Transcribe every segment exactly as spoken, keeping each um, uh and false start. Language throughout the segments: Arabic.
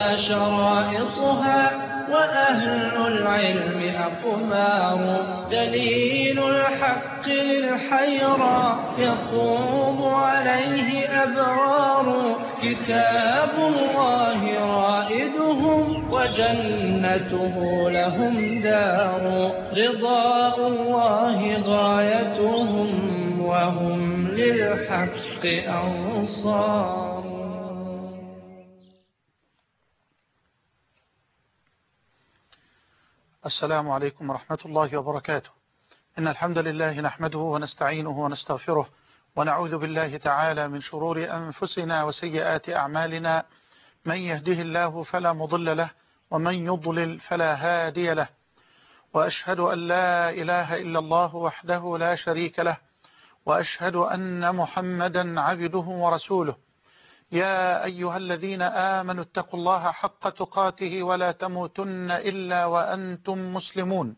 شرائطها وأهل العلم أقمار دليل الحق للحيرى يقوم عليه أبرار كتاب الله رائدهم وجنته لهم دار رضاء الله غايتهم وهم للحق أنصار. السلام عليكم ورحمة الله وبركاته. إن الحمد لله نحمده ونستعينه ونستغفره ونعوذ بالله تعالى من شرور أنفسنا وسيئات أعمالنا، من يهده الله فلا مضل له ومن يضلل فلا هادي له، وأشهد أن لا إله إلا الله وحده لا شريك له، وأشهد أن محمدا عبده ورسوله. يا أيها الذين آمنوا اتقوا الله حق تقاته ولا تموتن إلا وأنتم مسلمون.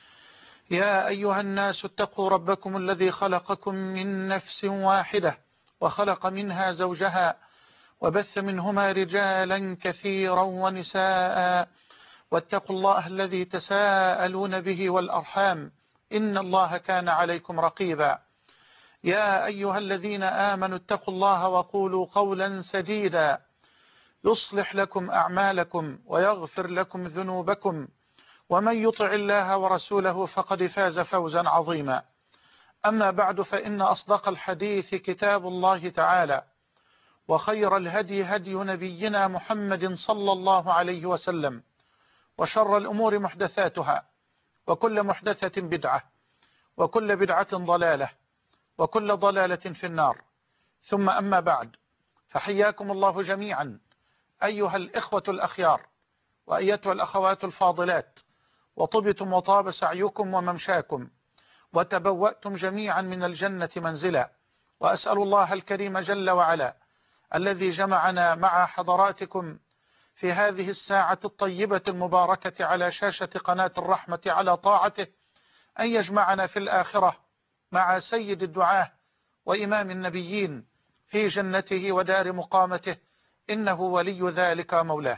يا أيها الناس اتقوا ربكم الذي خلقكم من نفس واحدة وخلق منها زوجها وبث منهما رجالا كثيرا ونساء، واتقوا الله الذي تساءلون به والأرحام إن الله كان عليكم رقيبا. يا أيها الذين آمنوا اتقوا الله وقولوا قولا سديدا يصلح لكم أعمالكم ويغفر لكم ذنوبكم، ومن يطع الله ورسوله فقد فاز فوزا عظيما. أما بعد، فإن أصدق الحديث كتاب الله تعالى، وخير الهدي هدي نبينا محمد صلى الله عليه وسلم، وشر الأمور محدثاتها، وكل محدثة بدعة، وكل بدعة ضلالة، وكل ضلالة في النار. ثم أما بعد، فحياكم الله جميعا أيها الإخوة الأخيار وأيتها الأخوات الفاضلات، وطبتم وطاب سعيكم وممشاكم، وتبوأتم جميعا من الجنة منزلا. وأسأل الله الكريم جل وعلا الذي جمعنا مع حضراتكم في هذه الساعة الطيبة المباركة على شاشة قناة الرحمة على طاعته أن يجمعنا في الآخرة مع سيد الدعاة وإمام النبيين في جنته ودار مقامته، إنه ولي ذلك مولاه.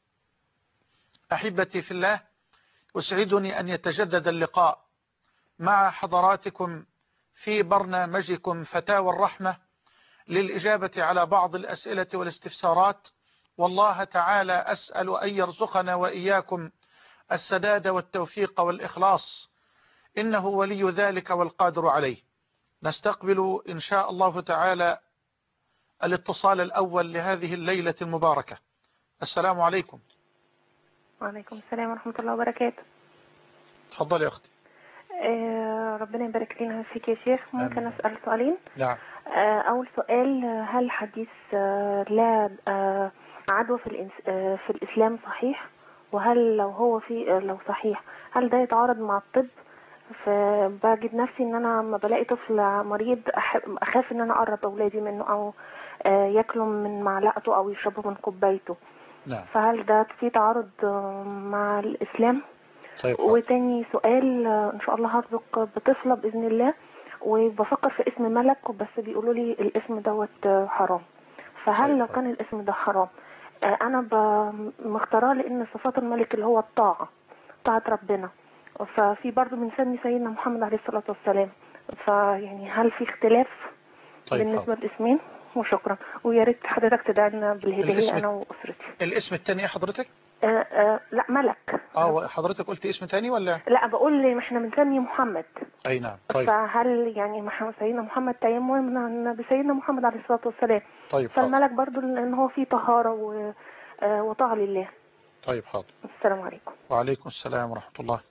أحبتي في الله، أسعدني أن يتجدد اللقاء مع حضراتكم في برنامجكم فتاوى الرحمة للإجابة على بعض الأسئلة والاستفسارات، والله تعالى أسأل أن يرزقنا وإياكم السداد والتوفيق والإخلاص، إنه ولي ذلك والقادر عليه. نستقبل إن شاء الله تعالى الاتصال الأول لهذه الليلة المباركة. السلام عليكم. وعليكم السلام ورحمة الله وبركاته. تفضل يا أختي. آه ربنا يبارك لنا فيك يا شيخ. ممكن آمين. أسأل سؤالين؟ نعم. آه أول سؤال، هل حديث آه لا آه عدوى في, الإنس آه في الإسلام صحيح؟ وهل لو هو في آه لو صحيح هل ده يتعارض مع الطب؟ فبجد نفسي ان انا لما بلاقي طفل مريض اخاف ان انا اقرب اولادي منه، او ياكلوا من معلقته او يشربوا من كوبايته. نعم. فهل ده في تعارض مع الاسلام؟ طيب. وتاني سؤال، ان شاء الله هرزق بطفله باذن الله، وبفكر في اسم ملك بس بيقولوا لي الاسم دوت حرام. فهل طيب. لو كان الاسم ده حرام، انا مختاراه لان صفات الملك اللي هو الطاعه، طاعه ربنا، ففي برضه بنسمي سيدنا محمد عليه الصلاة والسلام، فيعني هل في اختلاف طيب بالنسبة للاسمين؟ وشكرا، ويا ريت حضرتك تدعنا بالهداية انا واسرتي. الاسم الثاني ايه حضرتك؟ آه آه لا ملك. اه حضرتك قلت اسم ثاني ولا؟ لا بقول لي احنا بنسمي محمد. اي نعم. طيب. فهل يعني سيدنا محمد تيمم بسيدنا محمد عليه الصلاة والسلام؟ طيب. فالملك برضه لان هو فيه طهارة وطاعة لله. طيب حاضر. السلام عليكم. وعليكم السلام ورحمة الله.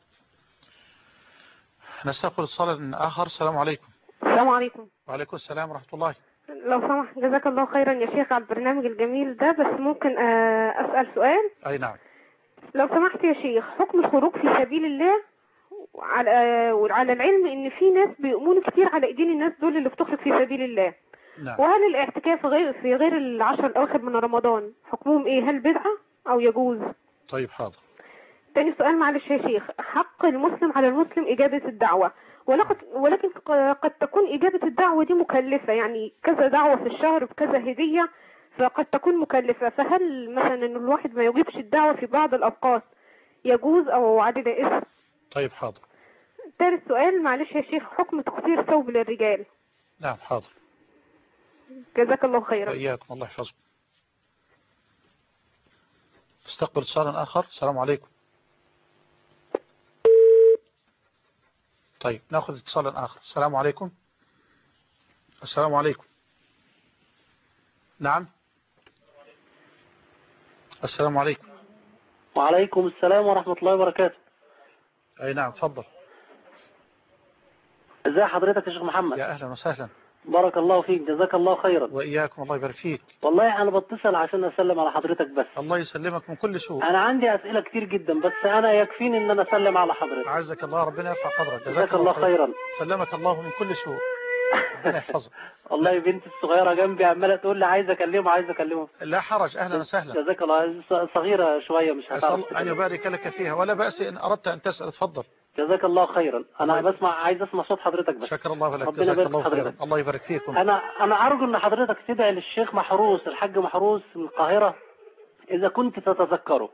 نستقبل اتصال آخر. السلام عليكم. السلام عليكم. وعليكم السلام ورحمة الله. لو سمحت، جزاك الله خيرا يا شيخ على البرنامج الجميل ده، بس ممكن أسأل سؤال؟ أي نعم. لو سمحت يا شيخ، حكم الخروج في سبيل الله وعلى وعلى العلم ان في ناس بيؤمنوا كتير على ايدين الناس دول اللي بتخرج في سبيل الله. نعم. وهل الاعتكاف غير في غير العشر الاواخر من رمضان حكمهم ايه؟ هل بدعة او يجوز؟ طيب حاضر. تاني سؤال معلش يا شيخ، حق المسلم على المسلم إجابة الدعوة، ولكن قد تكون إجابة الدعوة دي مكلفة، يعني كذا دعوة في الشهر بكذا هدية، فقد تكون مكلفة، فهل مثلا إن الواحد ما يجيبش الدعوة في بعض الأوقات يجوز أو عادة اسم؟ طيب حاضر. ثالث سؤال معلش يا شيخ، حكم تقصير ثوب للرجال. نعم حاضر. جزاك الله خيرا. وإياكم الله يحفظكم. استقبل اتصالا آخر. السلام عليكم. طيب ناخذ اتصالا آخر. السلام عليكم. السلام عليكم. نعم. السلام عليكم. وعليكم السلام ورحمة الله وبركاته. أي نعم تفضل. ازي حضرتك يا شيخ محمد؟ يا أهلا وسهلا. بارك الله فيك، جزاك الله خيرا. وإياكم الله يبارك فيك. والله أنا بتصل عشان أسلم على حضرتك بس. الله يسلمك من كل سوء. أنا عندي أسئلة كتير جدا بس أنا يكفيني إن أنا أسلم على حضرتك. أعزك الله، ربنا يرفع قدرك. جزاك الله خيرا. سلمك الله من كل سوء. ربنا يحفظك. والله بنتي الصغيرة جنبي عمالة تقول لي عايز أكلمه عايز أكلمه. لا حرج، أهلا وسهلا. جزاك الله. صغيرة شوية مش هتعرف. أن يبارك لك فيها، ولا بأس إن أردت أن تسأل. تفضل. جزاك الله خيرا. أنا بسمع عايز أسمع صوت حضرتك بس. شكر الله لك. ربنا جزاك يبارك الله حضرتك. خيرا. الله يبارك فيكم. أنا أنا أرجو إن حضرتك تدعي للشيخ محروس، الحاج محروس من القاهرة، إذا كنت تتذكره.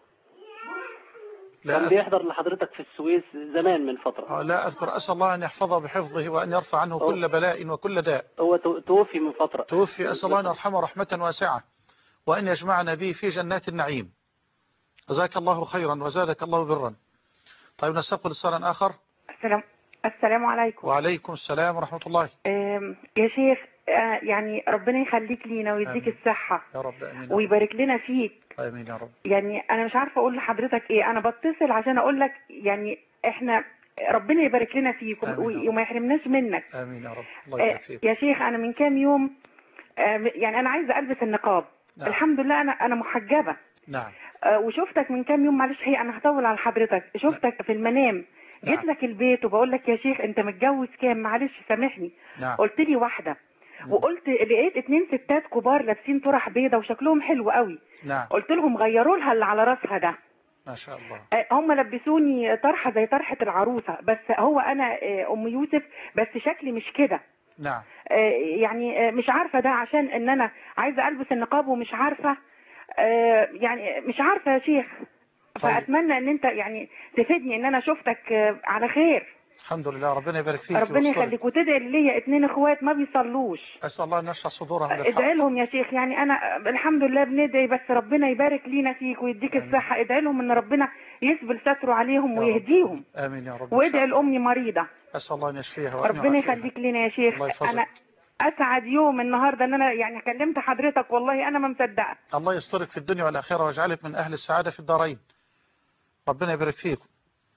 كان لا بيحضر لحضرتك في السويس زمان من فترة. لا أذكر. أسأل الله أن يحفظه بحفظه وأن يرفع عنه أوه. كل بلاء وكل داء. هو توفي من فترة. توفي. أسأل الله أن يرحمه رحمة واسعة وأن يجمعنا به في جنات النعيم. جزاك الله خيرا وزادك الله برا. طيب نستقبل اتصالا آخر. السلام السلام عليكم. وعليكم السلام ورحمة الله. يا شيخ يعني ربنا يخليك لينا ويديك الصحة يا رب. آمين. ويبارك لنا فيك. آمين يا رب. يعني أنا مش عارفة أقول لحضرتك إيه. أنا بتصل عشان أقول لك يعني إحنا ربنا يبارك لنا فيك وما يحرمناش منك. آمين يا رب. الله يبارك فيك. يا شيخ أنا من كام يوم يعني أنا عايزة ألبس النقاب. نعم. الحمد لله أنا أنا محجبة. نعم. وشفتك من كام يوم، معلش هي أنا هطول على حضرتك. شفتك نعم. في المنام. جيت لك البيت وبقول لك يا شيخ انت متجوز كام؟ معلش سامحني. نعم. قلت لي واحده. مم. وقلت لقيت اتنين ستات كبار لابسين طرح بيضه وشكلهم حلو قوي. نعم. قلت لهم غيروا لها اللي على راسها ده. ما شاء الله. هم لبسوني طرحه زي طرحه العروسه، بس هو انا ام يوسف بس شكلي مش كده. نعم. يعني مش عارفه ده عشان ان انا عايزه البس النقاب ومش عارفه، يعني مش عارفه يا شيخ. طيب. فأتمنى ان انت يعني تفيدني ان انا شفتك على خير. الحمد لله. ربنا يبارك فيك. ربنا يخليك. وتدعي لي اتنين اخوات ما بيصلوش. اسال الله ان يشرح صدورهم للحق. ادعي لهم يا شيخ. يعني انا الحمد لله بندعي، بس ربنا يبارك لينا فيك ويديك آمين. الصحه. ادعي لهم ان ربنا يسبل ستره عليهم ويهديهم. امين يا رب. وادعي لامي مريضه. اسال الله ان يشفيها. ربنا يخليك لينا يا شيخ. انا اسعد يوم النهارده ان انا يعني كلمت حضرتك، والله انا ما مصدقه. الله يسترك في الدنيا والاخره ويجعلك من اهل السعاده في الدارين. ربنا يبارك فيكم.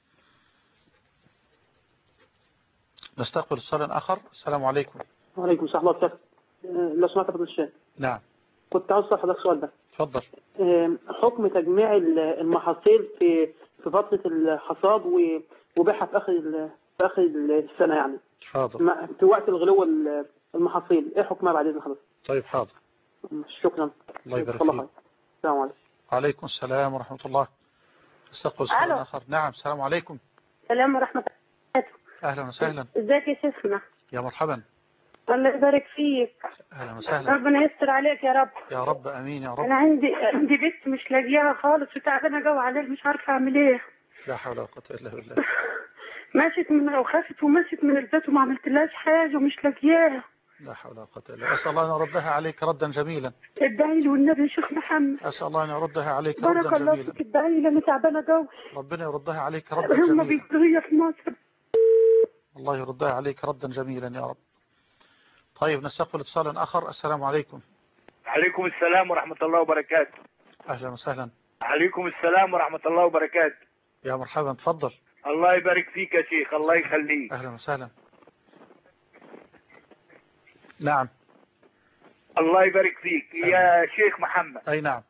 نستقبل اتصالا آخر. السلام عليكم. وعليكم السلام ورحمة الله وبركاته. لو سمحت يا فضيلة الشيخ. نعم. كنت عاوز أسأل حضرتك سؤال ده. اتفضل. حكم تجميع المحاصيل في في فترة الحصاد وبيعها في آخر في آخر السنة يعني. حاضر. في وقت الغلو المحاصيل، إيه حكمها بعد إذن حضرتك؟ طيب حاضر. شكرا. الله يبارك فيك. السلام عليكم. وعليكم السلام ورحمة الله. استقبل سؤال آخر. نعم. السلام عليكم. السلام ورحمة الله. أهلا وسهلا. ازيك يا شيخنا؟ يا مرحبا. الله يبارك فيك. أهلا وسهلا. ربنا يستر عليك يا رب. يا رب امين يا رب. انا عندي عندي بنت مش لاقياها خالص وتعبانه جو عليها، مش عارفه اعمل ايه. لا حول ولا قوه الا بالله. مشيت من وخافت ومشيت من البيت وما عملتلهاش حاجه ومش لاقياها. لا حول ولا قوه الا بالله. اسال الله ان يردها عليك ردا جميلا. ادعي لي والنبي يا شيخ محمد. اسال الله ان يردها عليك ردا جميلا. بارك الله فيك. ادعي لي انا تعبانه جو. ربنا يردها عليك ردا جميلا. هم بيجروا في مصر. الله يردها عليك ردا جميلا يا رب. طيب نستقبل اتصالا آخر. السلام عليكم. عليكم السلام ورحمة الله وبركاته. أهلا وسهلا. عليكم السلام ورحمة الله وبركاته. يا مرحبا. تفضل. الله يبارك فيك يا شيخ. الله يخليك. أهلا وسهلا. نعم. الله يبارك فيك يا شيخ محمد. أي نعم.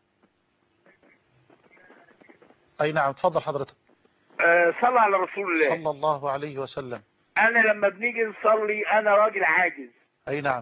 أي نعم. تفضل حضرتك. أه صلى على رسول الله صلى الله عليه وسلم. أنا لما بنيجي نصلي أنا راجل عاجز. أي نعم.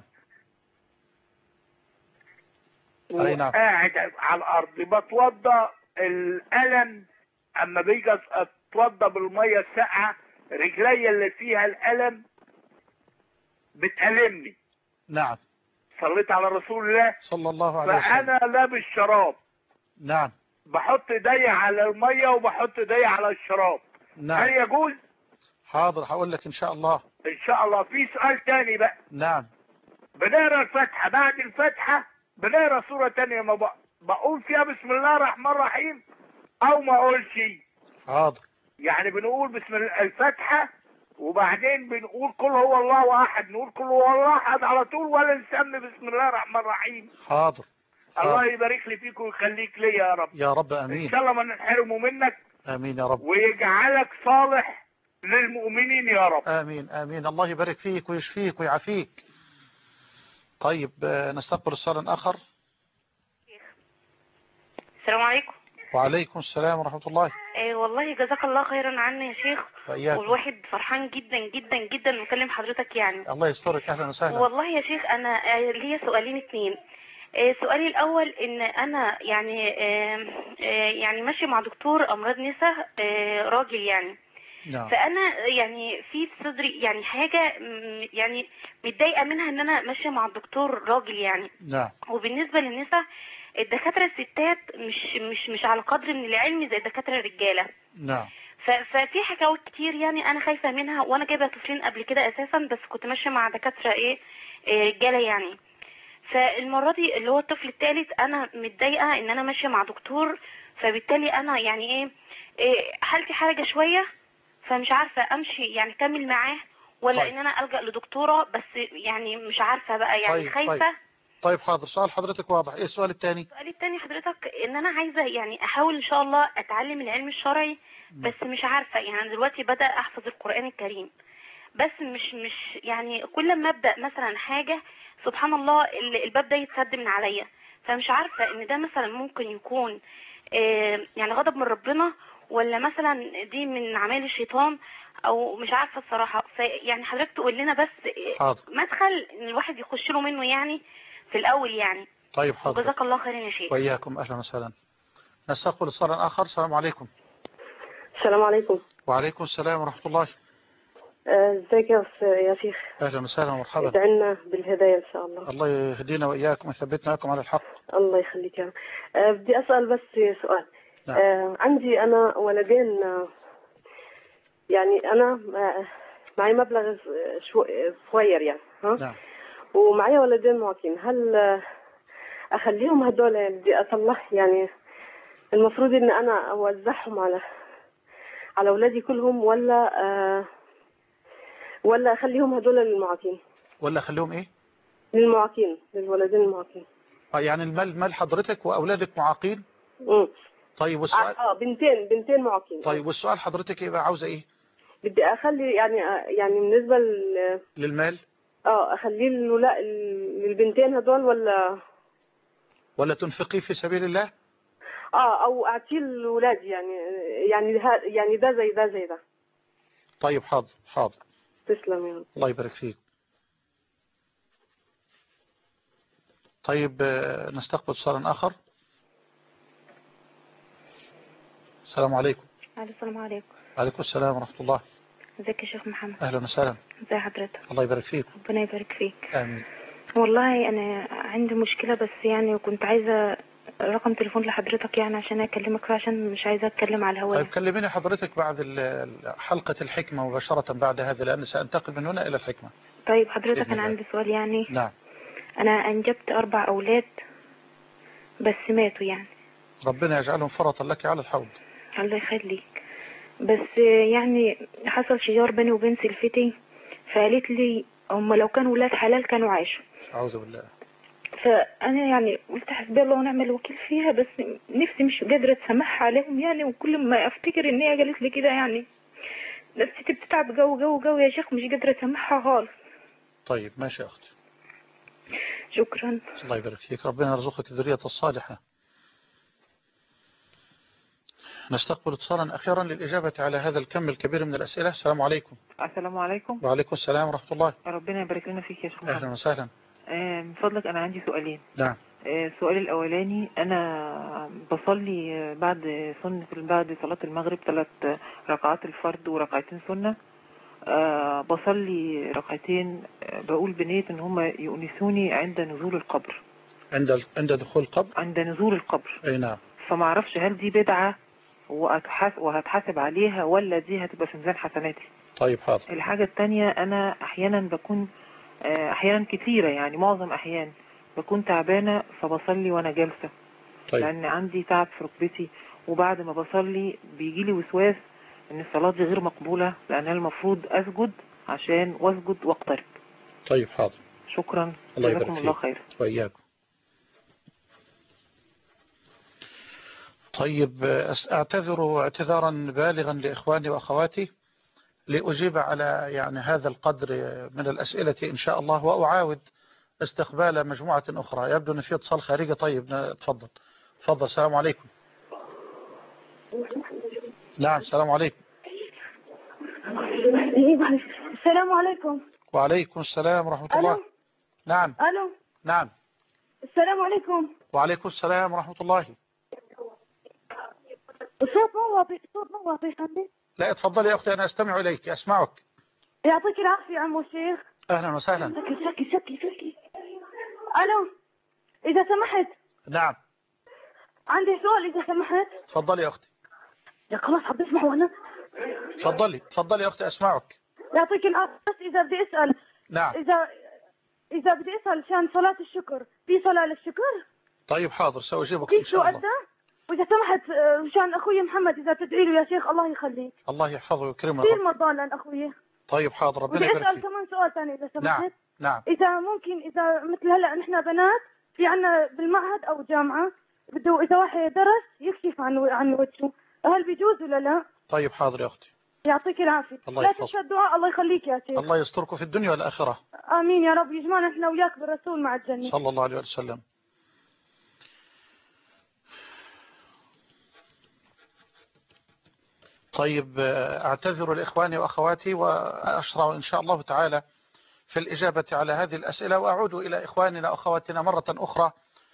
أي نعم. قاعد على الأرض بتوضى، الألم أما بيجي أتوضى بالمية الساقعة رجلي اللي فيها الألم بتألمني. نعم. صليت على رسول الله صلى الله عليه وسلم. فانا لابس شراب. نعم. بحط ايدي على الميه وبحط ايدي على الشراب. نعم. هل يجوز؟ حاضر هقول لك ان شاء الله. ان شاء الله. في سؤال تاني بقى. نعم. بنقرا الفاتحه، بعد الفاتحه بنقرا سوره تانية، ما بق- بقول فيها بسم الله الرحمن الرحيم او ما اقولش؟ حاضر. يعني بنقول بسم الله الفاتحه وبعدين بنقول قل هو الله احد، نقول قل هو الله احد على طول ولا نسمي بسم الله الرحمن الرحيم؟ حاضر. الله حاضر. يبارك لي فيك ويخليك لي يا رب. يا رب ان امين. شاء الله ما نحرمه منك. امين يا رب. ويجعلك صالح للمؤمنين يا رب. امين امين. الله يبارك فيك ويشفيك ويعافيك. طيب آه، نستقبل اتصال اخر. السلام عليكم. وعليكم السلام ورحمة الله. آه والله جزاك الله خيرا عنا يا شيخ. وإياكم. والواحد فرحان جدا جدا جدا مكلم حضرتك يعني. الله يسترك. اهلا وسهلا. والله يا شيخ انا آه ليا سؤالين اتنين. آه سؤالي الاول ان انا يعني آه آه يعني ماشي مع دكتور امراض نساء آه راجل يعني. نعم. فانا يعني في صدري يعني حاجه م- يعني متضايقه منها ان انا ماشيه مع الدكتور راجل يعني. نعم. وبالنسبه للنساء الدكاتره الستات مش مش مش على قدر من العلم زي الدكاتره الرجاله. نعم. ف- ففي حكاوي كتير يعني انا خايفه منها، وانا جايبه طفلين قبل كده اساسا، بس كنت ماشيه مع دكاتره ايه إيه رجاله يعني. فالمره دي اللي هو الطفل الثالث انا متضايقه ان انا ماشيه مع دكتور، فبالتالي انا يعني ايه, إيه حالتي حاجه شويه، فمش عارفه امشي يعني كمل معاه ولا طيب. ان انا الجا لدكتوره، بس يعني مش عارفه بقى يعني طيب. خايفه. طيب. طيب حاضر. سؤال حضرتك واضح. ايه السؤال الثاني؟ السؤال الثاني حضرتك ان انا عايزه يعني احاول ان شاء الله اتعلم العلم الشرعي، بس مش عارفه يعني انا دلوقتي بدأ احفظ القرآن الكريم، بس مش مش يعني كل ما ابدأ مثلا حاجه سبحان الله ال- الباب ده يتسد من عليا، فمش عارفه ان ده مثلا ممكن يكون آه، يعني غضب من ربنا، ولا مثلا دي من اعمال الشيطان، او مش عارفه الصراحه. فيعني حضرتك تقول لنا بس حاضر. مدخل ان الواحد يخش له منه يعني في الاول يعني. طيب حاضر. جزاك الله خيرا يا شيخ. وإياكم. أهلا وسهلا. نستقبل اتصالا آخر. السلام عليكم. السلام عليكم. وعليكم السلام ورحمة الله. ازيك يا يا شيخ؟ أهلا وسهلا ومرحبا. ادعنا بالهداية إن شاء الله. الله يهدينا وإياكم ويثبتنا لكم على الحق. الله يخليك يا رب. أه بدي أسأل بس سؤال. نعم. أه عندي أنا ولدين، أه يعني أنا أه معي مبلغ شو صغير يعني ها. نعم. ومعي ولدين معاقين، هل أه أخليهم هدول بدي أطلع يعني المفروض إن أنا أوزعهم على على أولادي كلهم، ولا أه ولا أخليهم هدول للمعاقين؟ ولا خليهم إيه؟ للمعاقين، للولدين المعاقين. آه يعني المال مال حضرتك وأولادك معاقين؟ امم طيب والسؤال. اه بنتين بنتين معاقين. طيب والسؤال حضرتك إيه بقى؟ عاوزة إيه؟ بدي اخلي يعني يعني بالنسبه لل للمال؟ اه اخليه لا للبنتين هدول، ولا ولا تنفقيه في سبيل الله؟ اه او اعطيه لاولادي يعني يعني ها يعني ده زي ده زي ده. طيب حاضر. حاضر. تسلم يا رب. الله يبارك فيك. طيب آه، نستقبل اتصالا آخر. السلام عليكم. السلام عليكم. وعليكم السلام ورحمة الله. ازيك يا شيخ محمد؟ أهلا وسهلا. ازي حضرتك؟ الله يبارك فيك. ربنا يبارك فيك. آمين. والله أنا عندي مشكلة، بس يعني كنت عايزة رقم تليفون لحضرتك يعني عشان أكلمك فيه، عشان مش عايزة أتكلم على الهواء. طيب كلميني حضرتك بعد ال- حلقة الحكمة مباشرة بعد هذا، لأن سأنتقل من هنا إلى الحكمة. طيب حضرتك بإذن أنا الله. عندي سؤال يعني. نعم. أنا أنجبت أربع أولاد بس ماتوا يعني. ربنا يجعلهم فرطا لك على الحوض. الله يخليك. بس يعني حصل شجار بيني وبين سلفتي، فقالت لي هم لو كانوا ولاد حلال كانوا عاشوا. أعوذ بالله. فأنا يعني قلت حسبي الله ونعم الوكيل فيها، بس نفسي مش قادرة أتسامحها عليهم يعني، وكل ما أفتكر إن هي قالت لي كده يعني نفسيتي بتتعب جو جو جو يا شيخ، مش قادرة أسامحها خالص. طيب ماشي يا أختي. شكرا. الله يبارك فيك. ربنا يرزقك الذرية الصالحة. نستقبل اتصالا أخيرا للإجابة على هذا الكم الكبير من الأسئلة. السلام عليكم. السلام عليكم. وعليكم السلام ورحمة الله. ربنا يبارك لنا فيك يا شيخ محمد. أهلا وسهلا. آه، من فضلك أنا عندي سؤالين. نعم. آه، السؤال الأولاني، أنا بصلي بعد سنة بعد صلاة المغرب ثلاث ركعات الفرض وركعتين سنة. آه بصلي ركعتين، آه بقول بنية ان هم يؤنسوني عند نزول القبر. عند عند دخول القبر؟ عند نزول القبر. اي نعم. فما اعرفش هل دي بدعة وهتحاسب عليها ولا دي هتبقى في ميزان حسناتي. طيب حاضر. الحاجة التانية، انا احيانا بكون احيانا كثيرة يعني معظم احيان بكون تعبانة فبصلي وانا جالسة. طيب. لان عندي تعب في ركبتي، وبعد ما بصلي بيجي لي وسواس ان الصلاة دي غير مقبولة، لان المفروض اسجد عشان واسجد واقترب. طيب حاضر. شكرا. الله يبارك جزاكم الله فيك. خير. وإياكم. طيب أعتذر اعتذارا بالغا لإخواني وأخواتي لأجيب على يعني هذا القدر من الأسئلة إن شاء الله، وأعاود استقبال مجموعة أخرى. يبدو أن في اتصال خارجي. طيب تفضل تفضل. السلام عليكم. نعم السلام عليكم. السلام عليكم. وعليكم السلام ورحمة الله. ألو. نعم. ألو. نعم. السلام عليكم. وعليكم السلام ورحمة الله. الصوت مو واضح، الصوت مو واضح عندي. لا اتفضلي يا أختي، أنا أستمع إليك أسمعك. يعطيك العافية عمو الشيخ. أهلا وسهلا. سكي سكي سكي سكي. ألو إذا سمحت. نعم. عندي سؤال إذا سمحت. تفضلي يا أختي. يا خلاص عم تسمعوا أنا. تفضلي تفضلي يا أختي أسمعك. يعطيك العافية. بس إذا بدي أسأل. نعم. إذا إذا بدي أسأل شان صلاة الشكر، في صلاة للشكر؟ طيب حاضر سأجيبك إن شاء الله. وإذا سمحت مشان أخوي محمد إذا تدعي له يا شيخ الله يخليك. الله يحفظه ويكرمه. كثير مرضى لأن أخوي. طيب حاضر ربنا يبارك فيك. بدي يبارك أسأل كمان سؤال ثاني إذا سمحت. نعم نعم. إذا ممكن إذا مثل هلا نحن بنات في عنا بالمعهد أو جامعة بده إذا واحد درس يكشف عن عن وجهه، هل بيجوز ولا لا؟ طيب حاضر يا أختي. يعطيك العافية. لا تنسى الدعاء. الله يخليك يا شيخ. الله يستركم في الدنيا والآخرة. آمين يا رب. يجمعنا احنا وياك بالرسول مع الجنة صلى الله عليه وسلم. طيب أعتذر لإخواني وأخواتي وأشرع إن شاء الله تعالى في الإجابة على هذه الأسئلة، وأعود إلى إخواننا وأخواتنا مرة أخرى.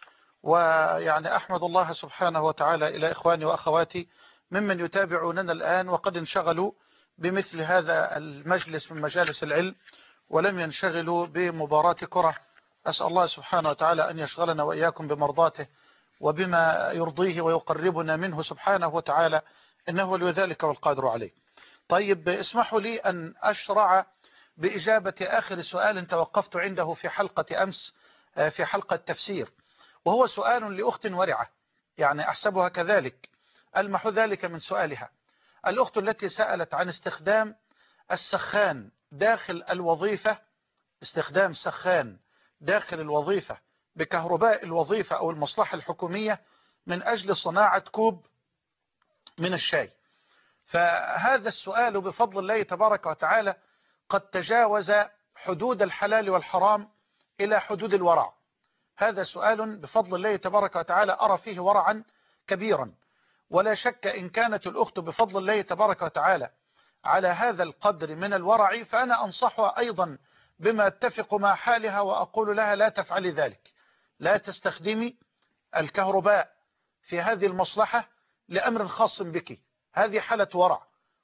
ويعني أحمد الله سبحانه وتعالى إلى إخواني وأخواتي ممن يتابعوننا الآن وقد انشغلوا بمثل هذا المجلس من مجالس العلم ولم ينشغلوا بمباراة كرة. أسأل الله سبحانه وتعالى أن يشغلنا وإياكم بمرضاته وبما يرضيه ويقربنا منه سبحانه وتعالى، إنه ولي ذلك والقادر عليه. طيب اسمحوا لي أن أشرع بإجابة آخر سؤال توقفت عنده في حلقة أمس في حلقة تفسير، وهو سؤال لأخت ورعة يعني أحسبها كذلك، ألمح ذلك من سؤالها. الأخت التي سألت عن استخدام السخان داخل الوظيفة، استخدام سخان داخل الوظيفة بكهرباء الوظيفة أو المصلحة الحكومية من أجل صناعة كوب من الشاي. فهذا السؤال بفضل الله تبارك وتعالى قد تجاوز حدود الحلال والحرام إلى حدود الورع. هذا سؤال بفضل الله تبارك وتعالى أرى فيه ورعا كبيرا، ولا شك إن كانت الأخت بفضل الله تبارك وتعالى على هذا القدر من الورع فأنا أنصحها أيضا بما اتفق مع حالها وأقول لها لا تفعلي ذلك، لا تستخدمي الكهرباء في هذه المصلحة لأمر خاص بك، هذه حالة ورع،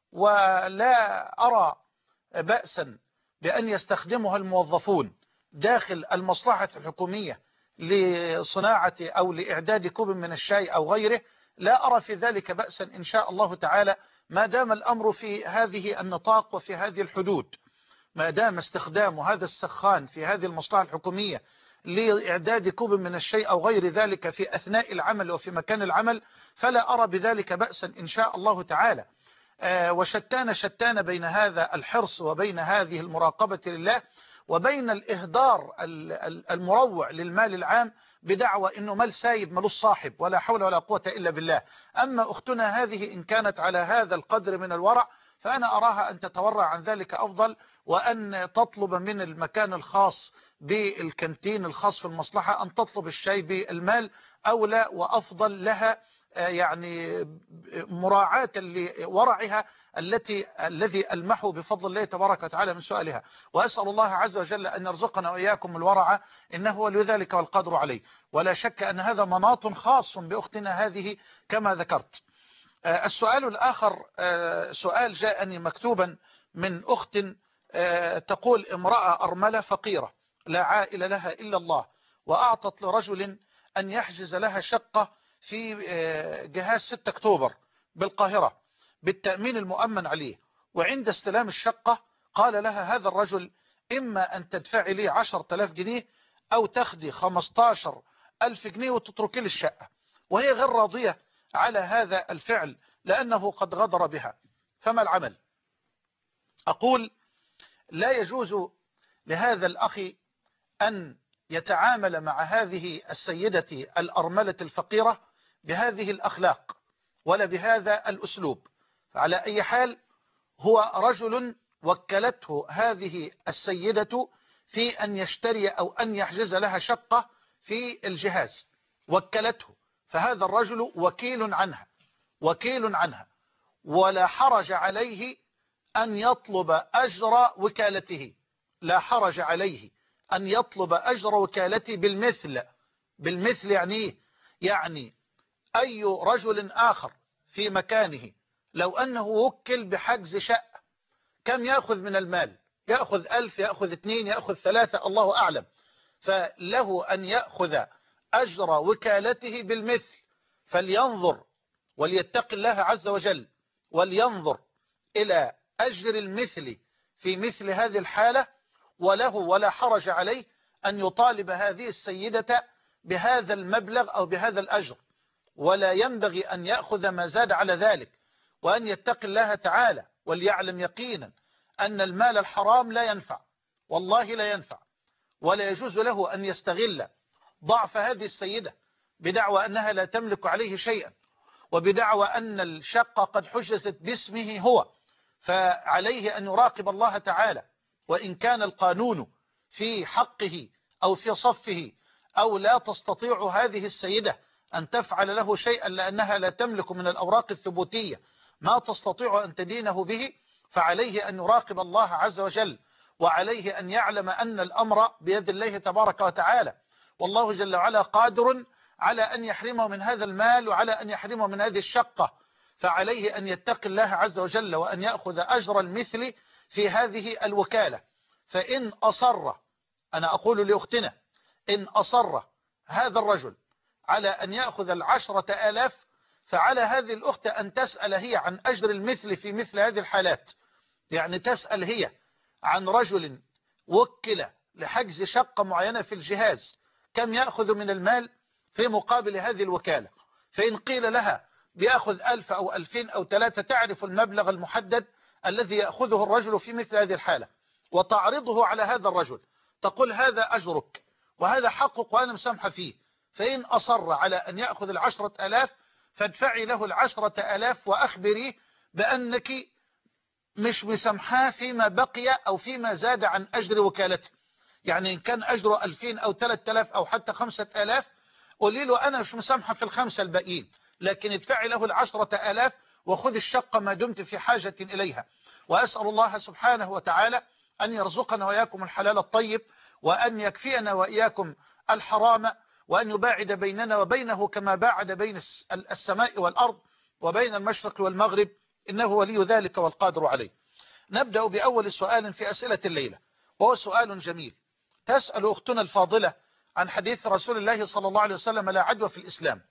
ولا أرى بأسا بأن يستخدمها الموظفون داخل المصلحة الحكومية لصناعة أو لإعداد كوب من الشاي أو غيره، لا أرى في ذلك بأسا إن شاء الله تعالى ما دام الأمر في هذه النطاق وفي هذه الحدود. ما دام استخدام هذا السخان في هذه المصلحة الحكومية لإعداد كوب من الشاي أو غير ذلك في أثناء العمل وفي مكان العمل فلا أرى بذلك بأسا إن شاء الله تعالى. آه وشتان شتان بين هذا الحرص وبين هذه المراقبة لله وبين الإهدار المروع للمال العام بدعوى إنه مال سايب ملوش صاحب ولا حول ولا قوة إلا بالله. أما أختنا هذه إن كانت على هذا القدر من الورع فأنا أراها أن تتورع عن ذلك أفضل، وأن تطلب من المكان الخاص بالكنتين الخاص في المصلحة أن تطلب الشاي بالمال أولى وأفضل لها، يعني مراعاة لورعها التي الذي ألمحه بفضل الله تبارك وتعالى من سؤالها. وأسأل الله عز وجل أن يرزقنا وإياكم الورع إنه ولي ذلك والقدر عليه. ولا شك أن هذا مناط خاص بأختنا هذه كما ذكرت. السؤال الآخر سؤال جاءني مكتوبا من أخت تقول امرأة أرملة فقيرة لا عائل لها إلا الله، وأعطت لرجل أن يحجز لها شقة في جهاز ستة أكتوبر بالقاهرة بالتأمين المؤمن عليه، وعند استلام الشقة قال لها هذا الرجل إما أن تدفعي لي عشرة آلاف جنيه أو تاخدي خمستاشر ألف جنيه وتتركي لي الشقة، وهي غير راضية على هذا الفعل لأنه قد غدر بها، فما العمل؟ أقول لا يجوز لهذا الأخ أن يتعامل مع هذه السيدة الأرملة الفقيرة بهذه الأخلاق ولا بهذا الأسلوب. على أي حال هو رجل وكلته هذه السيدة في أن يشتري أو أن يحجز لها شقة في الجهاز، وكلته، فهذا الرجل وكيل عنها وكيل عنها ولا حرج عليه أن يطلب أجر وكالته، لا حرج عليه أن يطلب أجر وكالته بالمثل. بالمثل يعني إيه؟ يعني أي رجل آخر في مكانه لو أنه وكل بحجز شقة كم يأخذ من المال؟ يأخذ ألف، يأخذ اثنين، يأخذ ثلاثة، الله أعلم، فله أن يأخذ أجر وكالته بالمثل. فلينظر وليتق الله عز وجل ولينظر إلى أجر المثل في مثل هذه الحالة، وله ولا حرج عليه أن يطالب هذه السيدة بهذا المبلغ أو بهذا الأجر، ولا ينبغي أن يأخذ ما زاد على ذلك، وأن يتق الله تعالى وليعلم يقينا أن المال الحرام لا ينفع، والله لا ينفع، ولا يجوز له أن يستغل ضعف هذه السيدة بدعوى أنها لا تملك عليه شيئا، وبدعوى أن الشقة قد حجزت باسمه هو، فعليه أن يراقب الله تعالى، وإن كان القانون في حقه أو في صفه أو لا تستطيع هذه السيدة أن تفعل له شيئا لأنها لا تملك من الأوراق الثبوتية ما تستطيع أن تدينه به، فعليه أن يراقب الله عز وجل، وعليه أن يعلم أن الأمر بيد الله تبارك وتعالى، والله جل وعلا قادر على أن يحرمه من هذا المال وعلى أن يحرمه من هذه الشقة، فعليه أن يتقي الله عز وجل وأن يأخذ أجر المثل في هذه الوكالة. فإن أصر، أنا أقول لأختنا، إن أصر هذا الرجل على أن يأخذ العشرة آلاف، فعلى هذه الأخت أن تسأل هي عن أجر المثل في مثل هذه الحالات، يعني تسأل هي عن رجل وكل لحجز شقة معينة في الجهاز كم يأخذ من المال في مقابل هذه الوكالة، فإن قيل لها بيأخذ ألف أو ألفين أو ثلاثة تعرف المبلغ المحدد الذي يأخذه الرجل في مثل هذه الحالة، وتعرضه على هذا الرجل، تقول هذا أجرك وهذا حقك وأنا مسامحة فيه، فإن أصر على أن يأخذ العشرة آلاف فادفعي له العشرة آلاف وأخبريه بأنك مش مسامحاه فيما بقي أو فيما زاد عن أجر وكالته، يعني إن كان أجره ألفين أو ثلاثة آلاف أو حتى خمسة آلاف قولي له أنا مش مسامحة في الخمسة الباقيين، لكن ادفعي له العشرة آلاف وخذ الشقة ما دمت في حاجة إليها. وأسأل الله سبحانه وتعالى أن يرزقنا وإياكم الحلال الطيب، وأن يكفينا وإياكم الحرام، وأن يباعد بيننا وبينه كما باعد بين السماء والأرض وبين المشرق والمغرب، إنه ولي ذلك والقادر عليه. نبدأ بأول سؤال في أسئلة الليلة، وهو سؤال جميل. تسأل أختنا الفاضلة عن حديث رسول الله صلى الله عليه وسلم لا عدوى في الإسلام.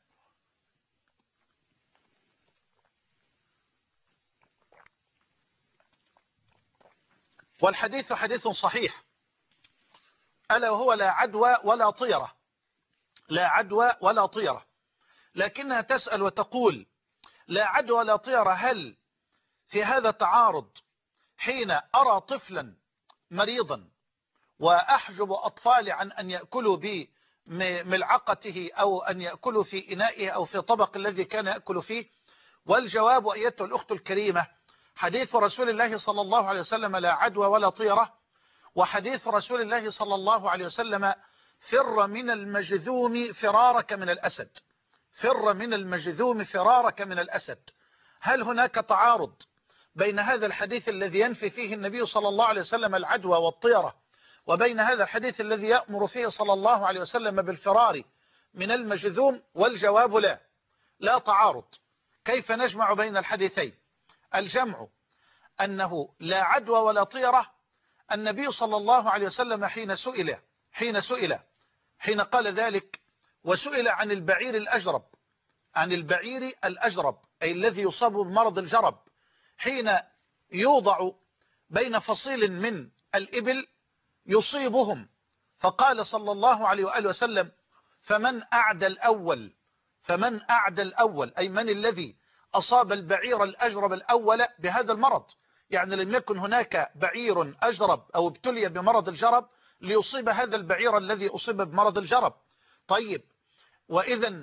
والحديث حديث صحيح، ألا وهو لا عدوى ولا طيرة، لا عدوى ولا طيرة، لكنها تسأل وتقول لا عدوى ولا طيرة، هل في هذا تعارض حين أرى طفلا مريضا وأحجب أطفالي عن أن يأكلوا بملعقته أو أن يأكلوا في إنائه أو في طبق الذي كان يأكل فيه؟ والجواب أيتها الأخت الكريمة، حديث رسول الله صلى الله عليه وسلم لا عدوى ولا طيرة، وحديث رسول الله صلى الله عليه وسلم فر من المجذوم فرارك من الأسد، فر من المجذوم فرارك من الأسد. هل هناك تعارض بين هذا الحديث الذي ينفي فيه النبي صلى الله عليه وسلم العدوى والطيرة وبين هذا الحديث الذي يأمر فيه صلى الله عليه وسلم بالفرار من المجذوم؟ والجواب لا، لا تعارض. كيف نجمع بين الحديثين؟ الجمع أنه لا عدوى ولا طيرة، النبي صلى الله عليه وسلم حين سئل حين سئل حين قال ذلك وسئل عن البعير الأجرب عن البعير الأجرب أي الذي يصاب بمرض الجرب حين يوضع بين فصيل من الإبل يصيبهم، فقال صلى الله عليه وآله وسلم فمن أعدى الأول فمن أعدى الأول أي من الذي أصاب البعير الأجرب الأول بهذا المرض، يعني لم يكن هناك بعير أجرب أو ابتلي بمرض الجرب ليصيب هذا البعير الذي أصيب بمرض الجرب. طيب، وإذا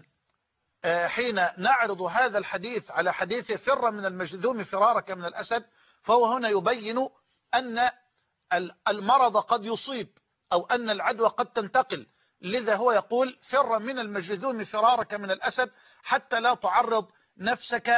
حين نعرض هذا الحديث على حديث فر من المجذوم فرارك من الأسد، فهو هنا يبين أن المرض قد يصيب أو أن العدوى قد تنتقل، لذا هو يقول فر من المجذوم فرارك من الأسد حتى لا تعرض نفسك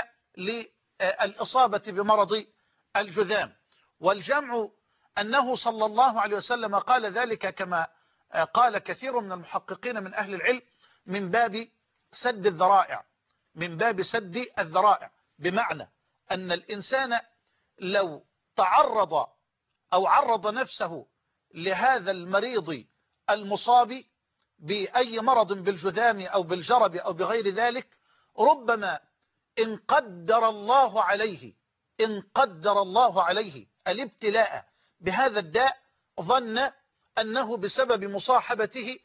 للإصابة بمرض الجذام. والجمع أنه صلى الله عليه وسلم قال ذلك كما قال كثير من المحققين من أهل العلم من باب سد الذرائع من باب سد الذرائع بمعنى أن الإنسان لو تعرض أو عرض نفسه لهذا المريض المصاب بأي مرض بالجذام أو بالجرب أو بغير ذلك، ربما إن قدر الله عليه إن قدر الله عليه الابتلاء بهذا الداء ظن أنه بسبب مصاحبته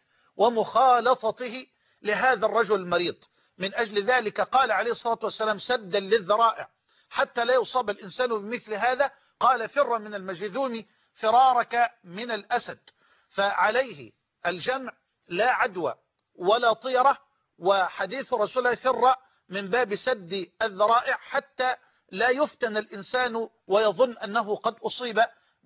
ومخالطته لهذا الرجل المريض. من أجل ذلك قال عليه الصلاة والسلام سدا للذرائع حتى لا يصاب الإنسان بمثل هذا، قال فر من المجذوم فرارك من الأسد. فعليه الجمع لا عدوى ولا طيرة، وحديث رسول الله فر من باب سد الذرائع حتى لا يفتن الإنسان ويظن أنه قد أصيب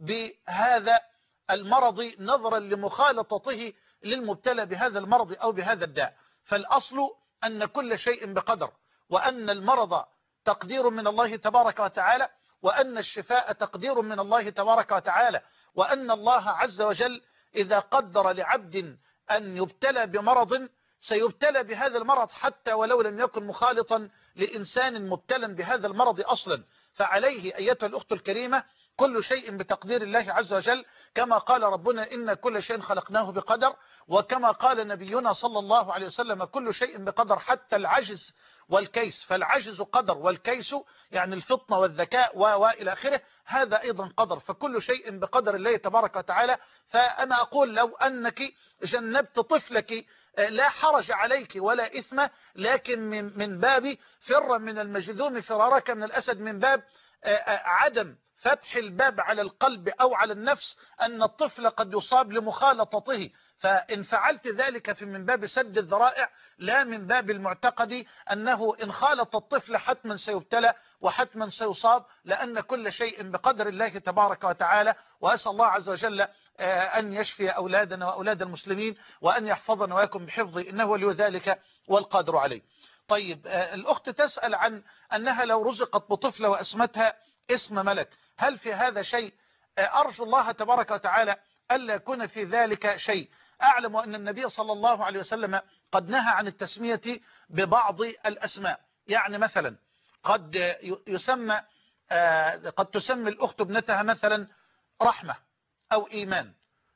بهذا المرض نظرا لمخالطته للمبتلى بهذا المرض أو بهذا الداء. فالأصل أن كل شيء بقدر، وأن المرض تقدير من الله تبارك وتعالى، وأن الشفاء تقدير من الله تبارك وتعالى، وأن الله عز وجل إذا قدر لعبد أن يبتلى بمرض سيبتلى بهذا المرض حتى ولو لم يكن مخالطا لإنسان مبتلا بهذا المرض أصلا. فعليه أيتها الأخت الكريمة كل شيء بتقدير الله عز وجل، كما قال ربنا إن كل شيء خلقناه بقدر، وكما قال نبينا صلى الله عليه وسلم كل شيء بقدر حتى العجز والكيس، فالعجز قدر والكيس يعني الفطنة والذكاء وإلى آخره هذا أيضا قدر، فكل شيء بقدر الله تبارك وتعالى. فأنا أقول لو أنك جنبت طفلك لا حرج عليك ولا إثم، لكن من من باب فر من المجذوم فرارك من الأسد، من باب عدم فتح الباب على القلب أو على النفس أن الطفل قد يصاب لمخالطته، فإن فعلت ذلك في من باب سد الذرائع لا من باب المعتقد أنه إن خالط الطفل حتما سيبتلى وحتما سيصاب، لأن كل شيء بقدر الله تبارك وتعالى. وأسأل الله عز وجل أن يشفي أولادنا وأولاد المسلمين وأن يحفظنا ويكون بحفظه إنه ولي ذلك والقادر عليه. طيب، الأخت تسأل عن أنها لو رزقت بطفلة وأسمتها اسم ملك، هل في هذا شيء؟ أرجو الله تبارك وتعالى ألا يكون في ذلك شيء. أعلم أن النبي صلى الله عليه وسلم قد نهى عن التسمية ببعض الأسماء، يعني مثلا قد يسمى قد تسمي الأخت ابنتها مثلا رحمة أو إيمان،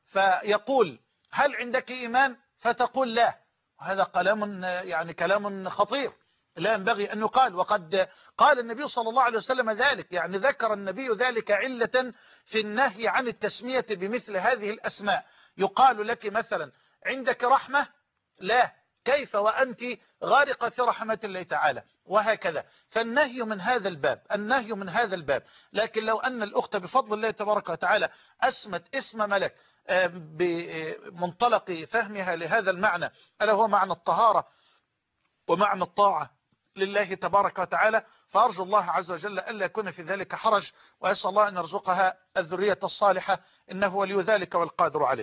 فيقول هل عندك إيمان؟ فتقول لا، هذا كلام يعني كلام خطير لا ينبغي أن يقال. وقد قال النبي صلى الله عليه وسلم ذلك، يعني ذكر النبي ذلك علة في النهي عن التسمية بمثل هذه الأسماء. يقال لك مثلا عندك رحمة؟ لا، كيف وأنت غارقة في رحمة الله تعالى، وهكذا. فالنهي من هذا الباب النهي من هذا الباب لكن لو أن الأخت بفضل الله تبارك وتعالى أسمت اسم ملك بمنطلق فهمها لهذا المعنى ألا هو معنى الطهارة ومعنى الطاعة لله تبارك وتعالى، فأرجو الله عز وجل ألا يكون في ذلك حرج، وأسأل الله أن يرزقها الذرية الصالحة إنه ولي ذلك والقادر عليه.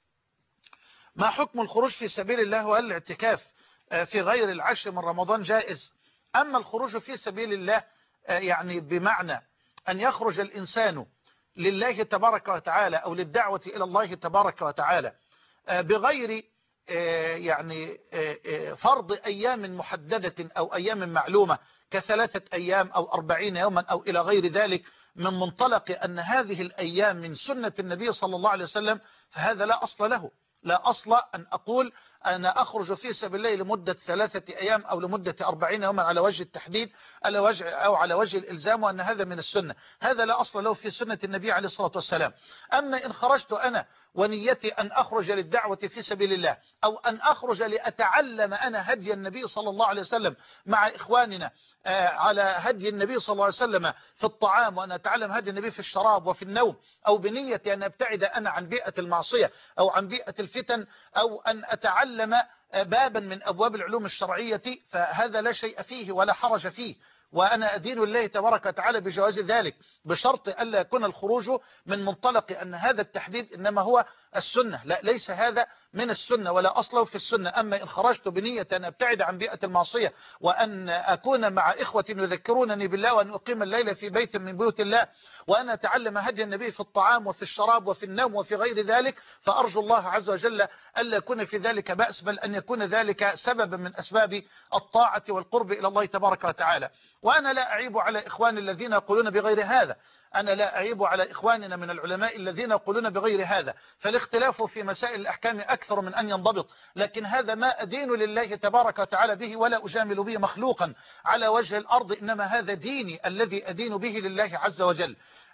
ما حكم الخروج في سبيل الله؟ وهل الاعتكاف في غير العشر من رمضان جائز؟ أما الخروج في سبيل الله يعني بمعنى أن يخرج الإنسان لله تبارك وتعالى أو للدعوة إلى الله تبارك وتعالى بغير يعني فرض أيام محددة أو أيام معلومة كثلاثة أيام أو أربعين يوما أو إلى غير ذلك، من منطلق أن هذه الأيام من سنة النبي صلى الله عليه وسلم فهذا لا أصل له. لا أصل أن أقول أنا أخرج في سبيل الله لمدة ثلاثة أيام أو لمدة أربعين يوما على وجه التحديد على وجه أو على وجه الإلزام، وأن هذا من السنة. هذا لا أصل له في سنة النبي عليه الصلاة والسلام. أما إن خرجت أنا ونيتي أن أخرج للدعوة في سبيل الله، أو أن أخرج لأتعلم أنا هدي النبي صلى الله عليه وسلم مع إخواننا على هدي النبي صلى الله عليه وسلم في الطعام، وأن أتعلم هدي النبي في الشراب وفي النوم، أو بنية أن أبتعد أنا عن بيئة المعصية أو عن بيئة الفتن، أو أن أتعلم بابا من أبواب العلوم الشرعية، فهذا لا شيء فيه ولا حرج فيه، وأنا أدين الله تبارك وتعالى بجواز ذلك، بشرط ألا يكون الخروج من منطلق أن هذا التحديد إنما هو السنة. لا، ليس هذا من السنة ولا أصله في السنة. أما إن خرجت بنية أن أبتعد عن بيئة المعصية، وأن أكون مع إخوة يذكرونني بالله، وأن أقيم الليل في بيت من بيوت الله، وأن أتعلم هدي النبي في الطعام وفي الشراب وفي النوم وفي غير ذلك، فأرجو الله عز وجل ألا يكون في ذلك بأس، بل أن يكون ذلك سببا من أسباب الطاعة والقرب إلى الله تبارك وتعالى. وأنا لا أعيب على إخواني الذين يقولون بغير هذا، أنا لا أعيب على إخواننا من العلماء الذين يقولون بغير هذا، فالاختلاف في مسائل الأحكام أكثر من أن ينضبط، لكن هذا ما أدين لله تبارك وتعالى به ولا أجامل به مخلوقا على وجه الأرض، إنما هذا ديني الذي أدين به لله عز وجل.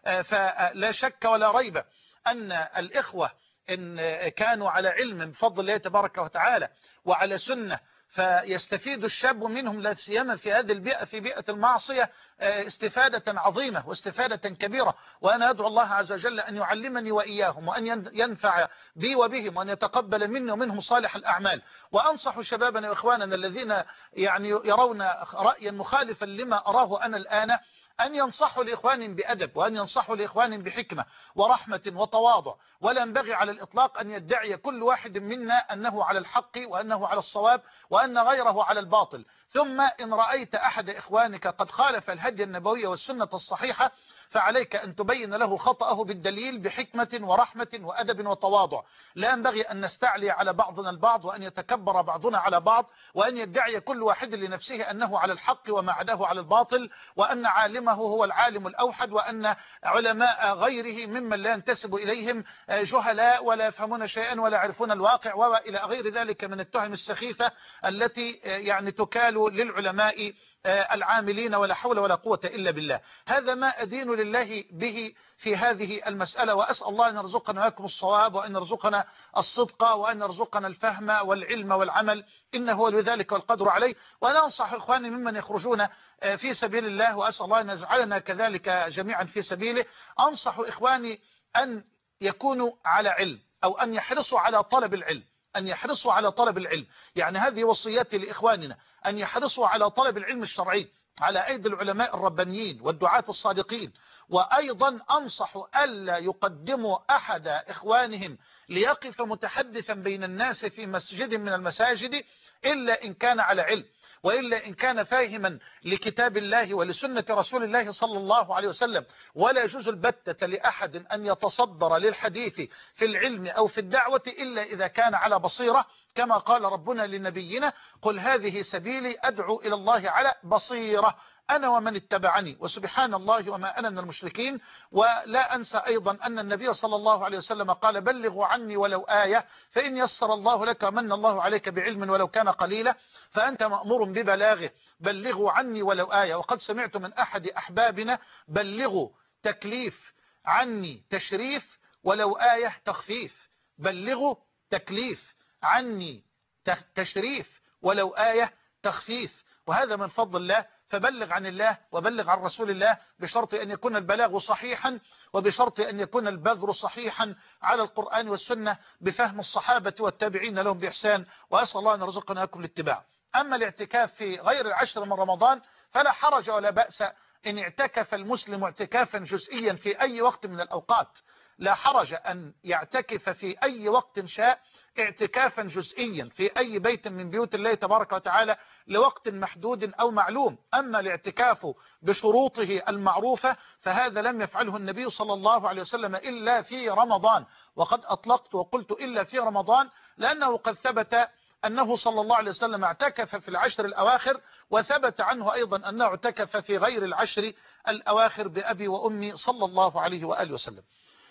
فلا شك ولا ريب أن الإخوة إن كانوا على علم بفضل الله تبارك وتعالى وعلى سنة، فيستفيد الشاب منهم لا سيما في هذه البيئة، في بيئة المعصية، استفادة عظيمة واستفادة كبيرة. وأنا أدعو الله عز وجل أن يعلمني وإياهم، وأن ينفع بي وبهم، وأن يتقبل مني ومنهم صالح الأعمال. وأنصح شبابنا وإخواننا الذين يعني يرون رأيا مخالفا لما أراه أنا الآن أن ينصحوا لإخوان بأدب، وأن ينصحوا لإخوان بحكمة ورحمة وتواضع. ولا ينبغي على الإطلاق أن يدعي كل واحد منا أنه على الحق وأنه على الصواب وأن غيره على الباطل. ثم إن رأيت أحد إخوانك قد خالف الهدي النبوي والسنة الصحيحة، فعليك أن تبين له خطأه بالدليل بحكمة ورحمة وأدب وتواضع. لا ينبغي أن نستعلي على بعضنا البعض، وأن يتكبر بعضنا على بعض، وأن يدعي كل واحد لنفسه أنه على الحق وما عداه على الباطل، وأن عالمه هو العالم الأوحد، وأن علماء غيره ممن لا ينتسب إليهم جهلاء ولا يفهمون شيئا ولا يعرفون الواقع، وإلى غير ذلك من التهم السخيفة التي يعني تكال للعلماء العاملين، ولا حول ولا قوة إلا بالله. هذا ما أدين لله به في هذه المسألة، وأسأل الله أن يرزقنا وياكم الصواب، وأن يرزقنا الصدق، وأن يرزقنا الفهم والعلم والعمل، إنه هو لذلك والقدر عليه. وأنا أنصح إخواني ممن يخرجون في سبيل الله، وأسأل الله أن يجعلنا كذلك جميعا في سبيله، أنصح إخواني أن يكونوا على علم، أو أن يحرصوا على طلب العلم، أن يحرصوا على طلب العلم. يعني هذه وصيتي لإخواننا، أن يحرصوا على طلب العلم الشرعي على أيدي العلماء الربانيين والدعاة الصادقين. وأيضا أنصح ألا يقدموا أحد إخوانهم ليقف متحدثا بين الناس في مسجد من المساجد إلا إن كان على علم، وإلا إن كان فاهما لكتاب الله ولسنة رسول الله صلى الله عليه وسلم. ولا يجوز البتة لأحد أن يتصدر للحديث في العلم أو في الدعوة إلا إذا كان على بصيرة، كما قال ربنا لنبينا: قل هذه سبيلي أدعو إلى الله على بصيرة أنا ومن اتبعني وسبحان الله وما أنا من المشركين. ولا أنسى أيضا أن النبي صلى الله عليه وسلم قال: بلغوا عني ولو آية، فإن يسر الله لك ومن الله عليك بعلم ولو كان قليلا، فأنت مأمور ببلاغه. بلغوا عني ولو آية. وقد سمعت من أحد أحبابنا: بلغوا تكليف عني تشريف، ولو آية تخفيف. بلغوا تكليف عني تشريف، ولو آية تخفيف. وهذا من فضل الله. فبلغ عن الله وبلغ عن رسول الله، بشرط أن يكون البلاغ صحيحا، وبشرط أن يكون البذر صحيحا على القرآن والسنة بفهم الصحابة والتابعين لهم بإحسان. وأسأل الله أن يرزقنا لكم الاتباع. أما الاعتكاف في غير العشر من رمضان فلا حرج ولا بأس إن اعتكف المسلم اعتكافا جزئيا في أي وقت من الأوقات. لا حرج أن يعتكف في أي وقت شاء اعتكافا جزئيا في أي بيت من بيوت الله تبارك وتعالى لوقت محدود أو معلوم. أما الاعتكاف بشروطه المعروفة فهذا لم يفعله النبي صلى الله عليه وسلم إلا في رمضان. وقد أطلقت وقلت إلا في رمضان، لأنه قد ثبت أنه صلى الله عليه وسلم اعتكف في العشر الأواخر، وثبت عنه أيضا أنه اعتكف في غير العشر الأواخر بأبي وأمي صلى الله عليه وآله وسلم.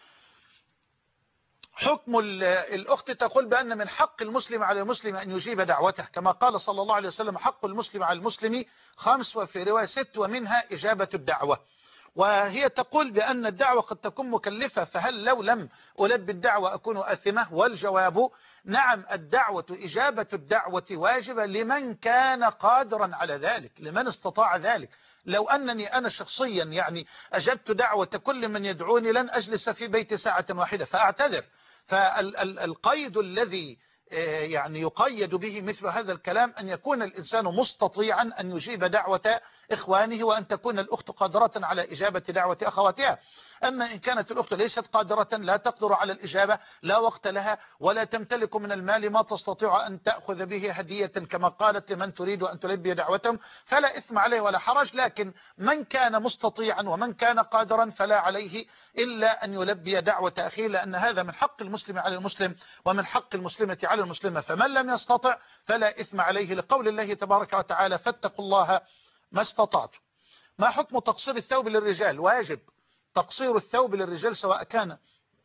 حكم الأخت تقول بأن من حق المسلم على المسلم أن يجيب دعوته، كما قال صلى الله عليه وسلم حق المسلم على المسلم خمس، وفي رواية ست، ومنها إجابة الدعوة. وهي تقول بأن الدعوة قد تكون مكلفة، فهل لو لم ألبي الدعوة أكون آثمة؟ والجواب نعم، الدعوة إجابة الدعوة واجبة لمن كان قادرا على ذلك، لمن استطاع ذلك. لو أنني أنا شخصيا يعني أجبت دعوة كل من يدعوني لن أجلس في بيت ساعة واحدة فأعتذر. فالقيد الذي يعني يقيد به مثل هذا الكلام أن يكون الإنسان مستطيعا أن يجيب دعوة إخوانه، وأن تكون الأخت قادرة على إجابة دعوة أخواتها. أما إن كانت الأخت ليست قادرة، لا تقدر على الإجابة، لا وقت لها، ولا تمتلك من المال ما تستطيع أن تأخذ به هدية كما قالت لمن تريد أن تلبي دعوتهم، فلا إثم عليه ولا حرج. لكن من كان مستطيعا ومن كان قادرا فلا عليه إلا أن يلبي دعوة أخيه، لأن هذا من حق المسلم على المسلم ومن حق المسلمة على المسلمة. فمن لم يستطع فلا إثم عليه، لقول الله تبارك وتعالى فاتقوا الله ما استطعتم. ما حكم تقصير الثوب للرجال؟ واجب تقصير الثوب للرجال، سواء كان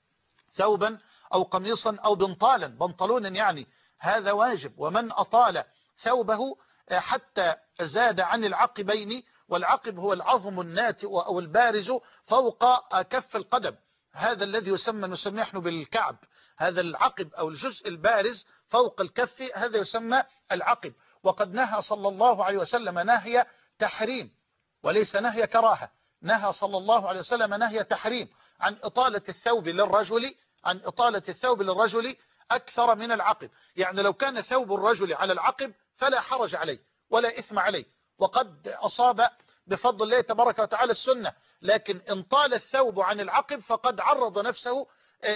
ثوبا أو قميصا أو بنطالا، بنطلون يعني، هذا واجب. ومن أطال ثوبه حتى زاد عن العقبين، والعقب هو العظم الناتئ أو البارز فوق كف القدم، هذا الذي يسمى نسميه نحن بالكعب، هذا العقب أو الجزء البارز فوق الكف، هذا يسمى العقب. وقد نهى صلى الله عليه وسلم نهي تحريم وليس نهي كراهة، نهى صلى الله عليه وسلم نهي تحريم عن إطالة الثوب للرجل عن إطالة الثوب للرجل أكثر من العقب. يعني لو كان ثوب الرجل على العقب فلا حرج عليه ولا إثم عليه، وقد أصاب بفضل الله تبارك وتعالى السنة. لكن إن طال الثوب عن العقب فقد عرض نفسه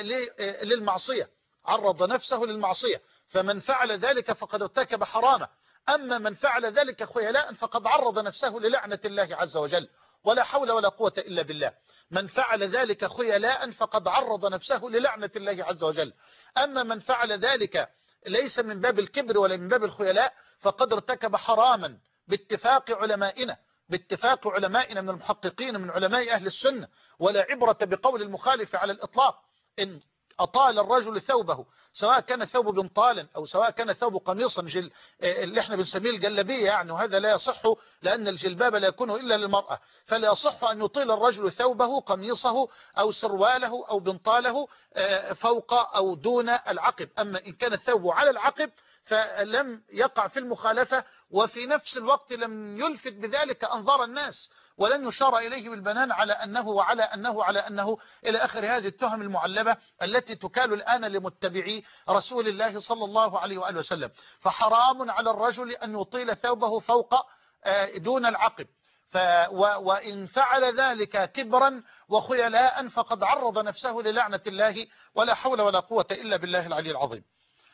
للمعصية عرض نفسه للمعصية فمن فعل ذلك فقد ارتكب حرامه. أما من فعل ذلك خيلاء فقد عرض نفسه للعنة الله عز وجل، ولا حول ولا قوة إلا بالله. من فعل ذلك خيلاء فقد عرض نفسه للعنة الله عز وجل. أما من فعل ذلك ليس من باب الكبر ولا من باب الخيلاء فقد ارتكب حراما باتفاق علمائنا باتفاق علمائنا من المحققين من علماء أهل السنة. ولا عبرة بقول المخالف على الإطلاق. إن أطال الرجل ثوبه سواء كان ثوب بنطال أو سواء كان ثوب قميصا جل اللي احنا بنسميه الجلبية يعني، وهذا لا يصح لأن الجلباب لا يكون إلا للمرأة، فلا يصح أن يطيل الرجل ثوبه قميصه أو سرواله أو بنطاله فوق أو دون العقب. أما إن كان الثوب على العقب فلم يقع في المخالفة، وفي نفس الوقت لم يلفت بذلك أنظار الناس، ولن يشار إليه بالبنان على أنه وعلى أنه على أنه إلى آخر هذه التهم المعلبة التي تكال الآن لمتبعي رسول الله صلى الله عليه وآله وسلم. فحرام على الرجل أن يطيل ثوبه فوق دون العقب، ف وإن فعل ذلك كبرا وخيلاء فقد عرض نفسه للعنة الله، ولا حول ولا قوة إلا بالله العلي العظيم.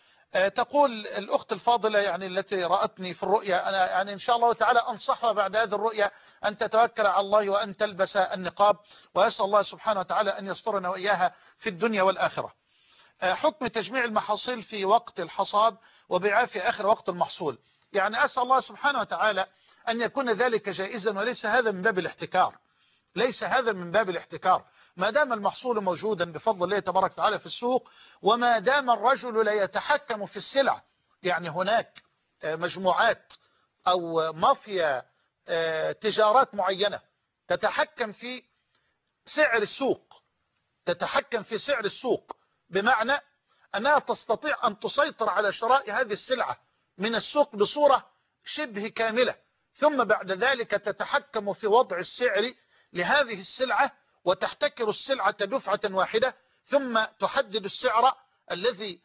تقول الأخت الفاضلة يعني التي رأتني في الرؤيا، أنا يعني إن شاء الله تعالى أنصحها بعد هذه الرؤيا أن تتوكل على الله وأن تلبس النقاب، وأسأل الله سبحانه وتعالى أن يسترنا وإياها في الدنيا والآخرة. حكم تجميع المحاصيل في وقت الحصاد وبيعها في آخر وقت المحصول، يعني أسأل الله سبحانه وتعالى أن يكون ذلك جائزا، وليس هذا من باب الاحتكار ليس هذا من باب الاحتكار. ما دام المحصول موجودا بفضل الله تبارك وتعالى في السوق، وما دام الرجل لا يتحكم في السلع، يعني هناك مجموعات أو مافيا تجارات معينة تتحكم في سعر السوق تتحكم في سعر السوق بمعنى أنها تستطيع أن تسيطر على شراء هذه السلعة من السوق بصورة شبه كاملة، ثم بعد ذلك تتحكم في وضع السعر لهذه السلعة وتحتكر السلعة دفعة واحدة، ثم تحدد السعر الذي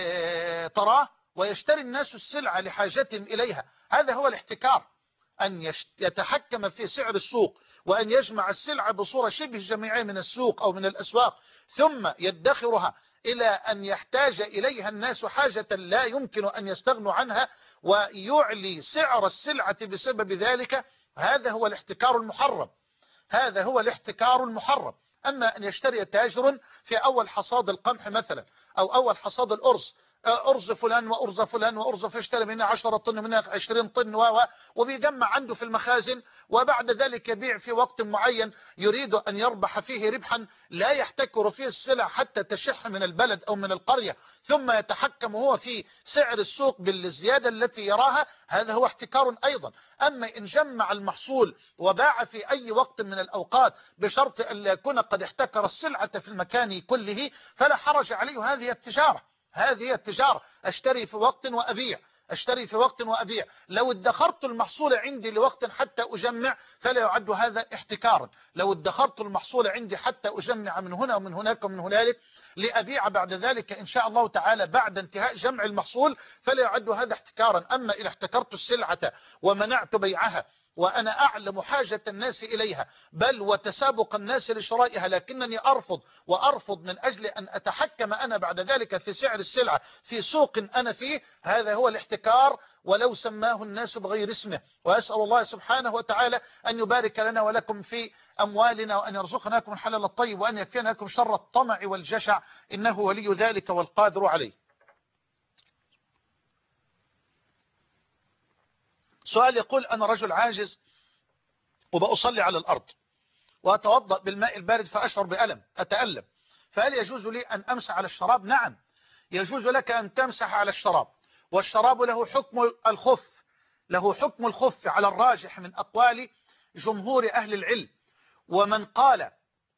تراه ويشتري الناس السلعة لحاجتهم إليها. هذا هو الاحتكار، أن يتحكم في سعر السوق وأن يجمع السلعة بصورة شبه جميعية من السوق أو من الأسواق، ثم يدخرها إلى أن يحتاج إليها الناس حاجة لا يمكن أن يستغنوا عنها، ويعلي سعر السلعة بسبب ذلك. هذا هو الاحتكار المحرم هذا هو الاحتكار المحرم. أما أن يشتري تاجر في أول حصاد القمح مثلا أو أول حصاد الأرز أرز فلان وأرز فلان وأرز فاشتري منها عشرة طن منها عشرين طن و وبيجمع عنده في المخازن، وبعد ذلك يبيع في وقت معين يريد أن يربح فيه ربحا لا يحتكر فيه السلع حتى تشح من البلد أو من القرية، ثم يتحكم هو في سعر السوق بالزيادة التي يراها، هذا هو احتكار أيضا. أما إن جمع المحصول وباع في أي وقت من الأوقات بشرط أن لا يكون قد احتكر السلعة في المكان كله فلا حرج عليه، هذه التجارة، هذه التجارة، أشتري في وقت وأبيع، أشتري في وقت وأبيع. لو ادخرت المحصول عندي لوقت حتى أجمع فلا يعد هذا احتكارا. لو ادخرت المحصول عندي حتى أجمع من هنا ومن هناك ومن هنالك لأبيع بعد ذلك إن شاء الله تعالى بعد انتهاء جمع المحصول فلا يعد هذا احتكارا. أما إن احتكرت السلعة ومنعت بيعها وأنا أعلم حاجة الناس إليها بل وتسابق الناس لشرائها، لكنني أرفض وأرفض من أجل أن أتحكم أنا بعد ذلك في سعر السلعة في سوق أنا فيه، هذا هو الاحتكار ولو سماه الناس بغير اسمه. وأسأل الله سبحانه وتعالى أن يبارك لنا ولكم في أموالنا وأن يرزقناكم الحلال الطيب وأن يكفيناكم شر الطمع والجشع، إنه ولي ذلك والقادر عليه. سؤال يقول: أنا رجل عاجز وبأصلي على الأرض وأتوضأ بالماء البارد فأشعر بألم أتألم، فهل يجوز لي أن أمسح على الشراب؟ نعم، يجوز لك أن تمسح على الشراب، والشراب له حكم الخف، له حكم الخف على الراجح من أقوال جمهور أهل العلم. ومن قال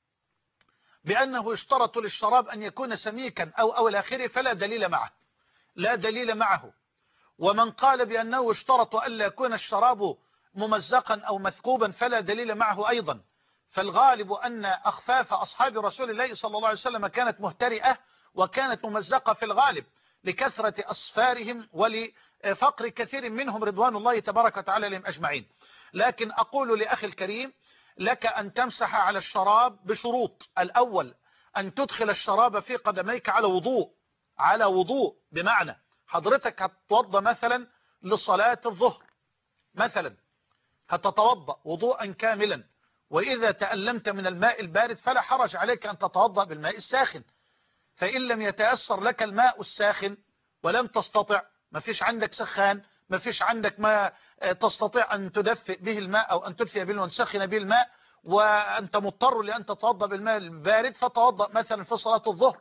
بأنه يشترط للشراب أن يكون سميكا أو أو الآخر فلا دليل معه، لا دليل معه. ومن قال بأنه يشترط ألا يكون الشراب ممزقا أو مثقوبا فلا دليل معه أيضا. فالغالب أن أخفاف أصحاب رسول الله صلى الله عليه وسلم كانت مهترئة وكانت ممزقة في الغالب لكثرة أصفارهم ولفقر كثير منهم رضوان الله تبارك وتعالى لهم أجمعين. لكن أقول لأخي الكريم: لك أن تمسح على الشراب بشروط. الأول أن تدخل الشراب في قدميك على وضوء، على وضوء، بمعنى حضرتك هتتوضى مثلا لصلاة الظهر مثلا، هتتوضى وضوءا كاملا، وإذا تألمت من الماء البارد فلا حرج عليك أن تتوضأ بالماء الساخن. فإن لم يتيسر لك الماء الساخن ولم تستطع، ما فيش عندك سخان، ما فيش عندك ما تستطيع أن تدفئ به الماء أو أن تدفئ به وتسخن به الماء، وأنت مضطر لأن تتوضأ بالماء البارد، فتوضأ مثلا في صلاة الظهر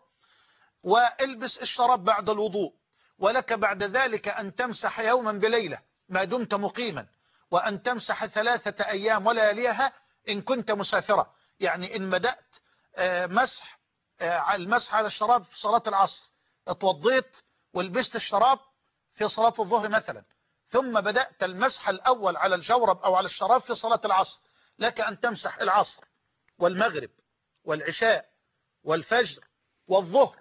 والبس الشراب بعد الوضوء. ولك بعد ذلك أن تمسح يوما بليلة ما دمت مقيما، وأن تمسح ثلاثة أيام ولياليها إن كنت مسافرة. يعني إن بدأت مسح المسح على الشراب في صلاة العصر، اتوضيت ولبست الشراب في صلاة الظهر مثلا، ثم بدأت المسح الأول على الجورب أو على الشراب في صلاة العصر، لك أن تمسح العصر والمغرب والعشاء والفجر والظهر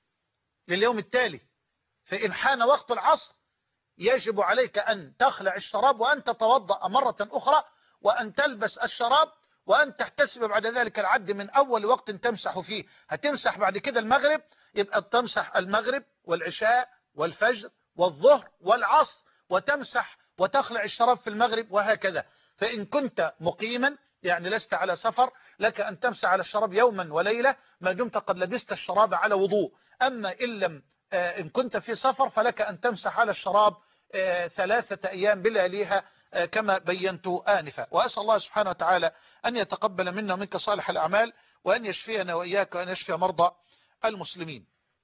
لليوم التالي. فإن حان وقت العصر يجب عليك أن تخلع الشراب وأن تتوضأ مرة أخرى وأن تلبس الشراب وأن تحتسب بعد ذلك العد من أول وقت تمسح فيه. هتمسح بعد كده المغرب، يبقى تمسح المغرب والعشاء والفجر والظهر والعصر، وتمسح وتخلع الشراب في المغرب، وهكذا. فإن كنت مقيما يعني لست على سفر، لك أن تمسح على الشراب يوما وليلة ما دمت قد لبست الشراب على وضوء. أما إن لم إن كنت في سفر فلك أن تمسح على الشراب ثلاثة أيام بلياليها كما بينت آنفا. وأسأل الله سبحانه وتعالى أن يتقبل منا ومنك صالح الأعمال، وأن يشفينا وإياك وأن يشفي مرضى المسلمين.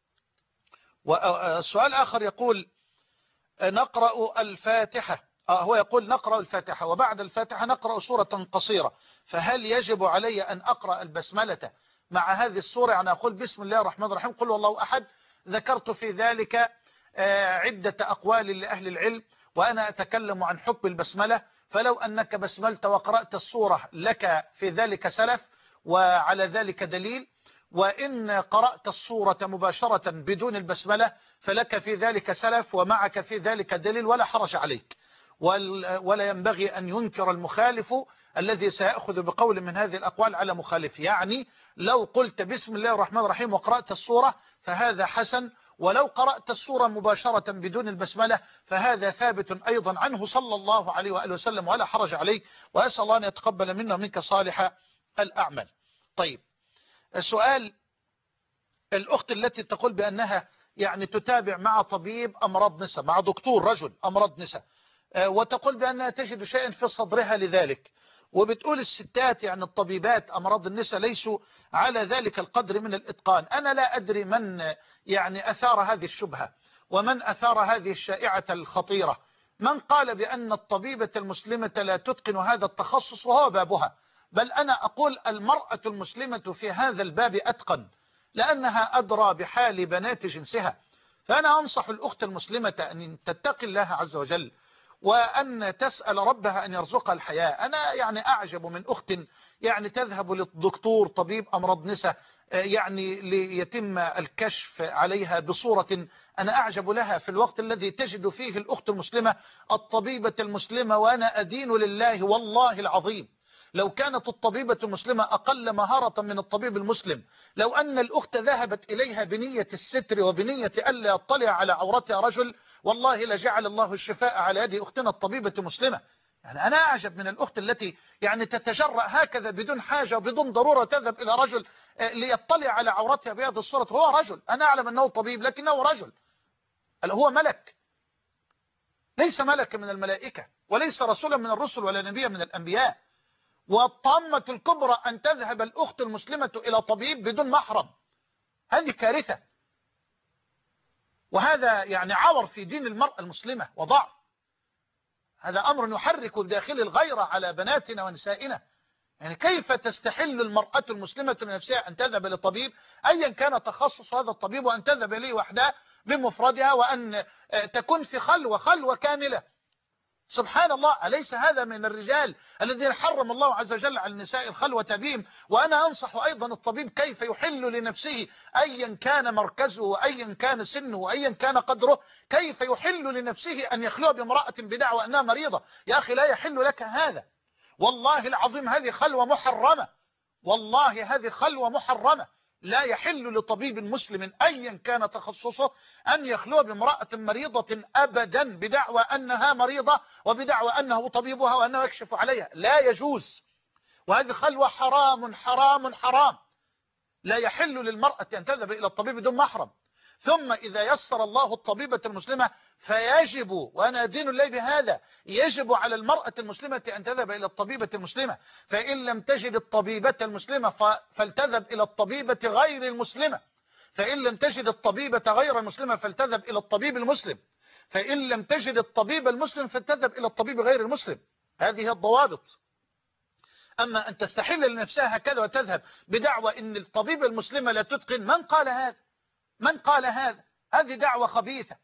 وسؤال آخر يقول: نقرأ الفاتحة، هو يقول نقرأ الفاتحة وبعد الفاتحة نقرأ سورة قصيرة، فهل يجب علي أن أقرأ البسملة مع هذه السورة؟ يعني أقول بسم الله الرحمن الرحيم قل والله أحد. ذكرت في ذلك عدة أقوال لأهل العلم، وأنا أتكلم عن حكم البسملة. فلو أنك بسملت وقرأت السورة لك في ذلك سلف وعلى ذلك دليل، وإن قرأت السورة مباشرة بدون البسملة فلك في ذلك سلف ومعك في ذلك دليل ولا حرج عليك. ولا ينبغي أن ينكر المخالف الذي سيأخذ بقول من هذه الأقوال على مخالف. يعني لو قلت بسم الله الرحمن الرحيم وقرأت السورة فهذا حسن، ولو قرأت السورة مباشرة بدون البسملة فهذا ثابت أيضا عنه صلى الله عليه وآله وسلم ولا حرج عليه. وأسأل الله أن يتقبل منا ومنك صالح الأعمال. طيب، السؤال: الأخت التي تقول بأنها يعني تتابع مع طبيب أمراض نساء، مع دكتور رجل أمراض نساء، وتقول بأنها تجد شيئا في صدرها لذلك، وبتقول الستات يعني الطبيبات أمراض النساء ليسوا على ذلك القدر من الإتقان. أنا لا أدري من يعني أثار هذه الشبهة ومن أثار هذه الشائعة الخطيرة. من قال بأن الطبيبة المسلمة لا تتقن هذا التخصص وهو بابها؟ بل أنا أقول المرأة المسلمة في هذا الباب أتقن، لأنها أدرى بحال بنات جنسها. فأنا أنصح الأخت المسلمة أن تتقي الله عز وجل، وأن تسأل ربها أن يرزقها الحياة. أنا يعني أعجب من أخت يعني تذهب للدكتور طبيب أمراض نساء يعني ليتم الكشف عليها بصورة أنا أعجب لها، في الوقت الذي تجد فيه الأخت المسلمة الطبيبة المسلمة. وأنا أدين لله والله العظيم لو كانت الطبيبة المسلمة أقل مهارة من الطبيب المسلم، لو أن الأخت ذهبت إليها بنية الستر وبنية ألا يطلع على عورتها رجل، والله لجعل الله الشفاء على يد أختنا الطبيبة المسلمة. يعني أنا أعجب من الأخت التي يعني تتجرأ هكذا بدون حاجة وبدون ضرورة تذهب إلى رجل ليطلع على عورتها بهذه الصورة. هو رجل، أنا أعلم أنه طبيب لكنه رجل، هو ملك، ليس ملك من الملائكة وليس رسولا من الرسل ولا نبيا من الأنبياء. والطامة الكبرى أن تذهب الأخت المسلمة إلى طبيب بدون محرم، هذه كارثة، وهذا يعني عور في دين المرأة المسلمة وضعف. هذا أمر يحرك بداخل الغيرة على بناتنا ونسائنا. يعني كيف تستحل المرأة المسلمة لنفسها أن تذهب لطبيب أيا كان تخصص هذا الطبيب، وأن تذهب إليه وحدها بمفردها، وأن تكون في خلوة خلوة كاملة؟ سبحان الله، أليس هذا من الرجال الذين حرم الله عز وجل على النساء الخلوة بهم؟ وأنا أنصح أيضا الطبيب كيف يحل لنفسه أيا كان مركزه وأيا كان سنه وأيا كان قدره، كيف يحل لنفسه أن يخلو بامرأة بدعوى أنها مريضة. يا أخي لا يحل لك هذا، والله العظيم هذه خلوة محرمة، والله هذه خلوة محرمة. لا يحل لطبيب مسلم أيا كان تخصصه أن يخلو بامرأة مريضة أبدا بدعوى أنها مريضة وبدعوى أنه طبيبها وأنه يكشف عليها، لا يجوز. وهذه خلوة حرام حرام حرام. لا يحل للمرأة أن تذهب إلى الطبيب بدون محرم. ثم إذا يسر الله الطبيبة المسلمة فيجب، وأنا أدين الله بهذا، يجب على المرأة المسلمة أن تذهب إلى الطبيبة المسلمة. فإن لم تجد الطبيبة المسلمة فلتذهب إلى الطبيبة غير المسلمة. فإن لم تجد الطبيبة غير المسلمة فلتذهب إلى الطبيب المسلم. فإن لم تجد الطبيب المسلم فلتذهب إلى الطبيب غير المسلم. هذه الضوابط. أما أن تستحل لنفسها هكذا وتذهب بدعوى أن الطبيب المسلمة لا تتقن، من قال هذا؟ من قال هذا؟ هذه دعوة خبيثة.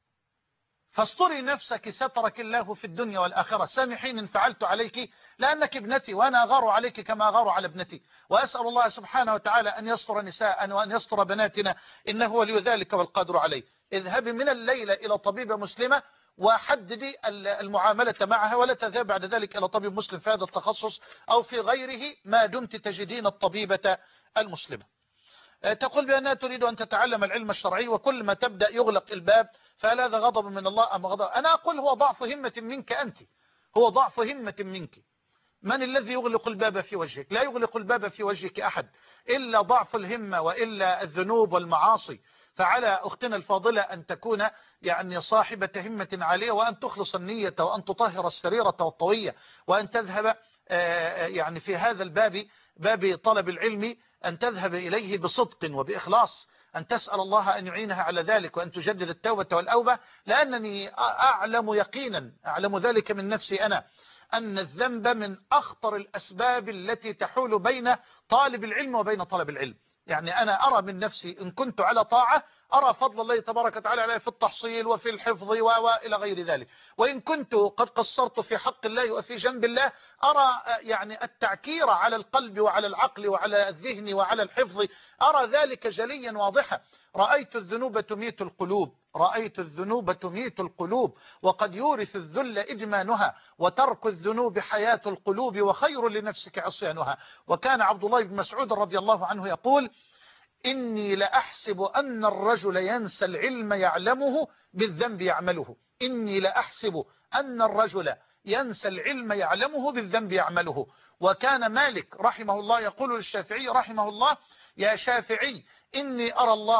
فاستري نفسك سترك الله في الدنيا والآخرة. سامحين إن فعلت عليك لأنك ابنتي، وأنا أغار عليك كما أغار على ابنتي. وأسأل الله سبحانه وتعالى أن يستر نساء وأن يستر بناتنا، إنه ولي ذلك والقادر عليه. اذهبي من الليلة إلى طبيبة مسلمة وحددي المعاملة معها، ولا تذهب بعد ذلك إلى طبيب مسلم في هذا التخصص أو في غيره ما دمت تجدين الطبيبة المسلمة. تقول بأنها تريد أن تتعلم العلم الشرعي، وكل ما تبدأ يغلق الباب، فهل هذا غضب من الله أم غضب؟ أنا أقول هو ضعف همة منك أنت، هو ضعف همة منك. من الذي يغلق الباب في وجهك؟ لا يغلق الباب في وجهك أحد إلا ضعف الهمة وإلا الذنوب والمعاصي. فعلى أختنا الفاضلة أن تكون يعني صاحبة همة عالية، وأن تخلص النية، وأن تطهر السريرة والطوية، وأن تذهب يعني في هذا الباب، باب طلب العلم، أن تذهب إليه بصدق وبإخلاص، أن تسأل الله أن يعينها على ذلك، وأن تجدد التوبة والأوبة. لأنني أعلم يقينا، أعلم ذلك من نفسي أنا، أن الذنب من أخطر الأسباب التي تحول بين طالب العلم وبين طلب العلم. يعني أنا أرى من نفسي إن كنت على طاعة أرى فضل الله تبارك وتعالى علي في التحصيل وفي الحفظ وإلى غير ذلك، وإن كنت قد قصرت في حق الله وفي جنب الله أرى يعني التعكير على القلب وعلى العقل وعلى الذهن وعلى الحفظ، أرى ذلك جليا واضحا. رأيت الذنوب تميت القلوب، رأيت الذنوب تميت القلوب، وقد يورث الذل إدمانها، وترك الذنوب حياة القلوب، وخير لنفسك عصيانها. وكان عبد الله بن مسعود رضي الله عنه يقول: إني لأحسب أن الرجل ينسى العلم يعلمه بالذنب يعمله. إني لأحسب أن الرجل ينسى العلم يعلمه بالذنب يعمله. وكان مالك رحمه الله يقول للشافعي رحمه الله: يا شافعي، إني أرى الله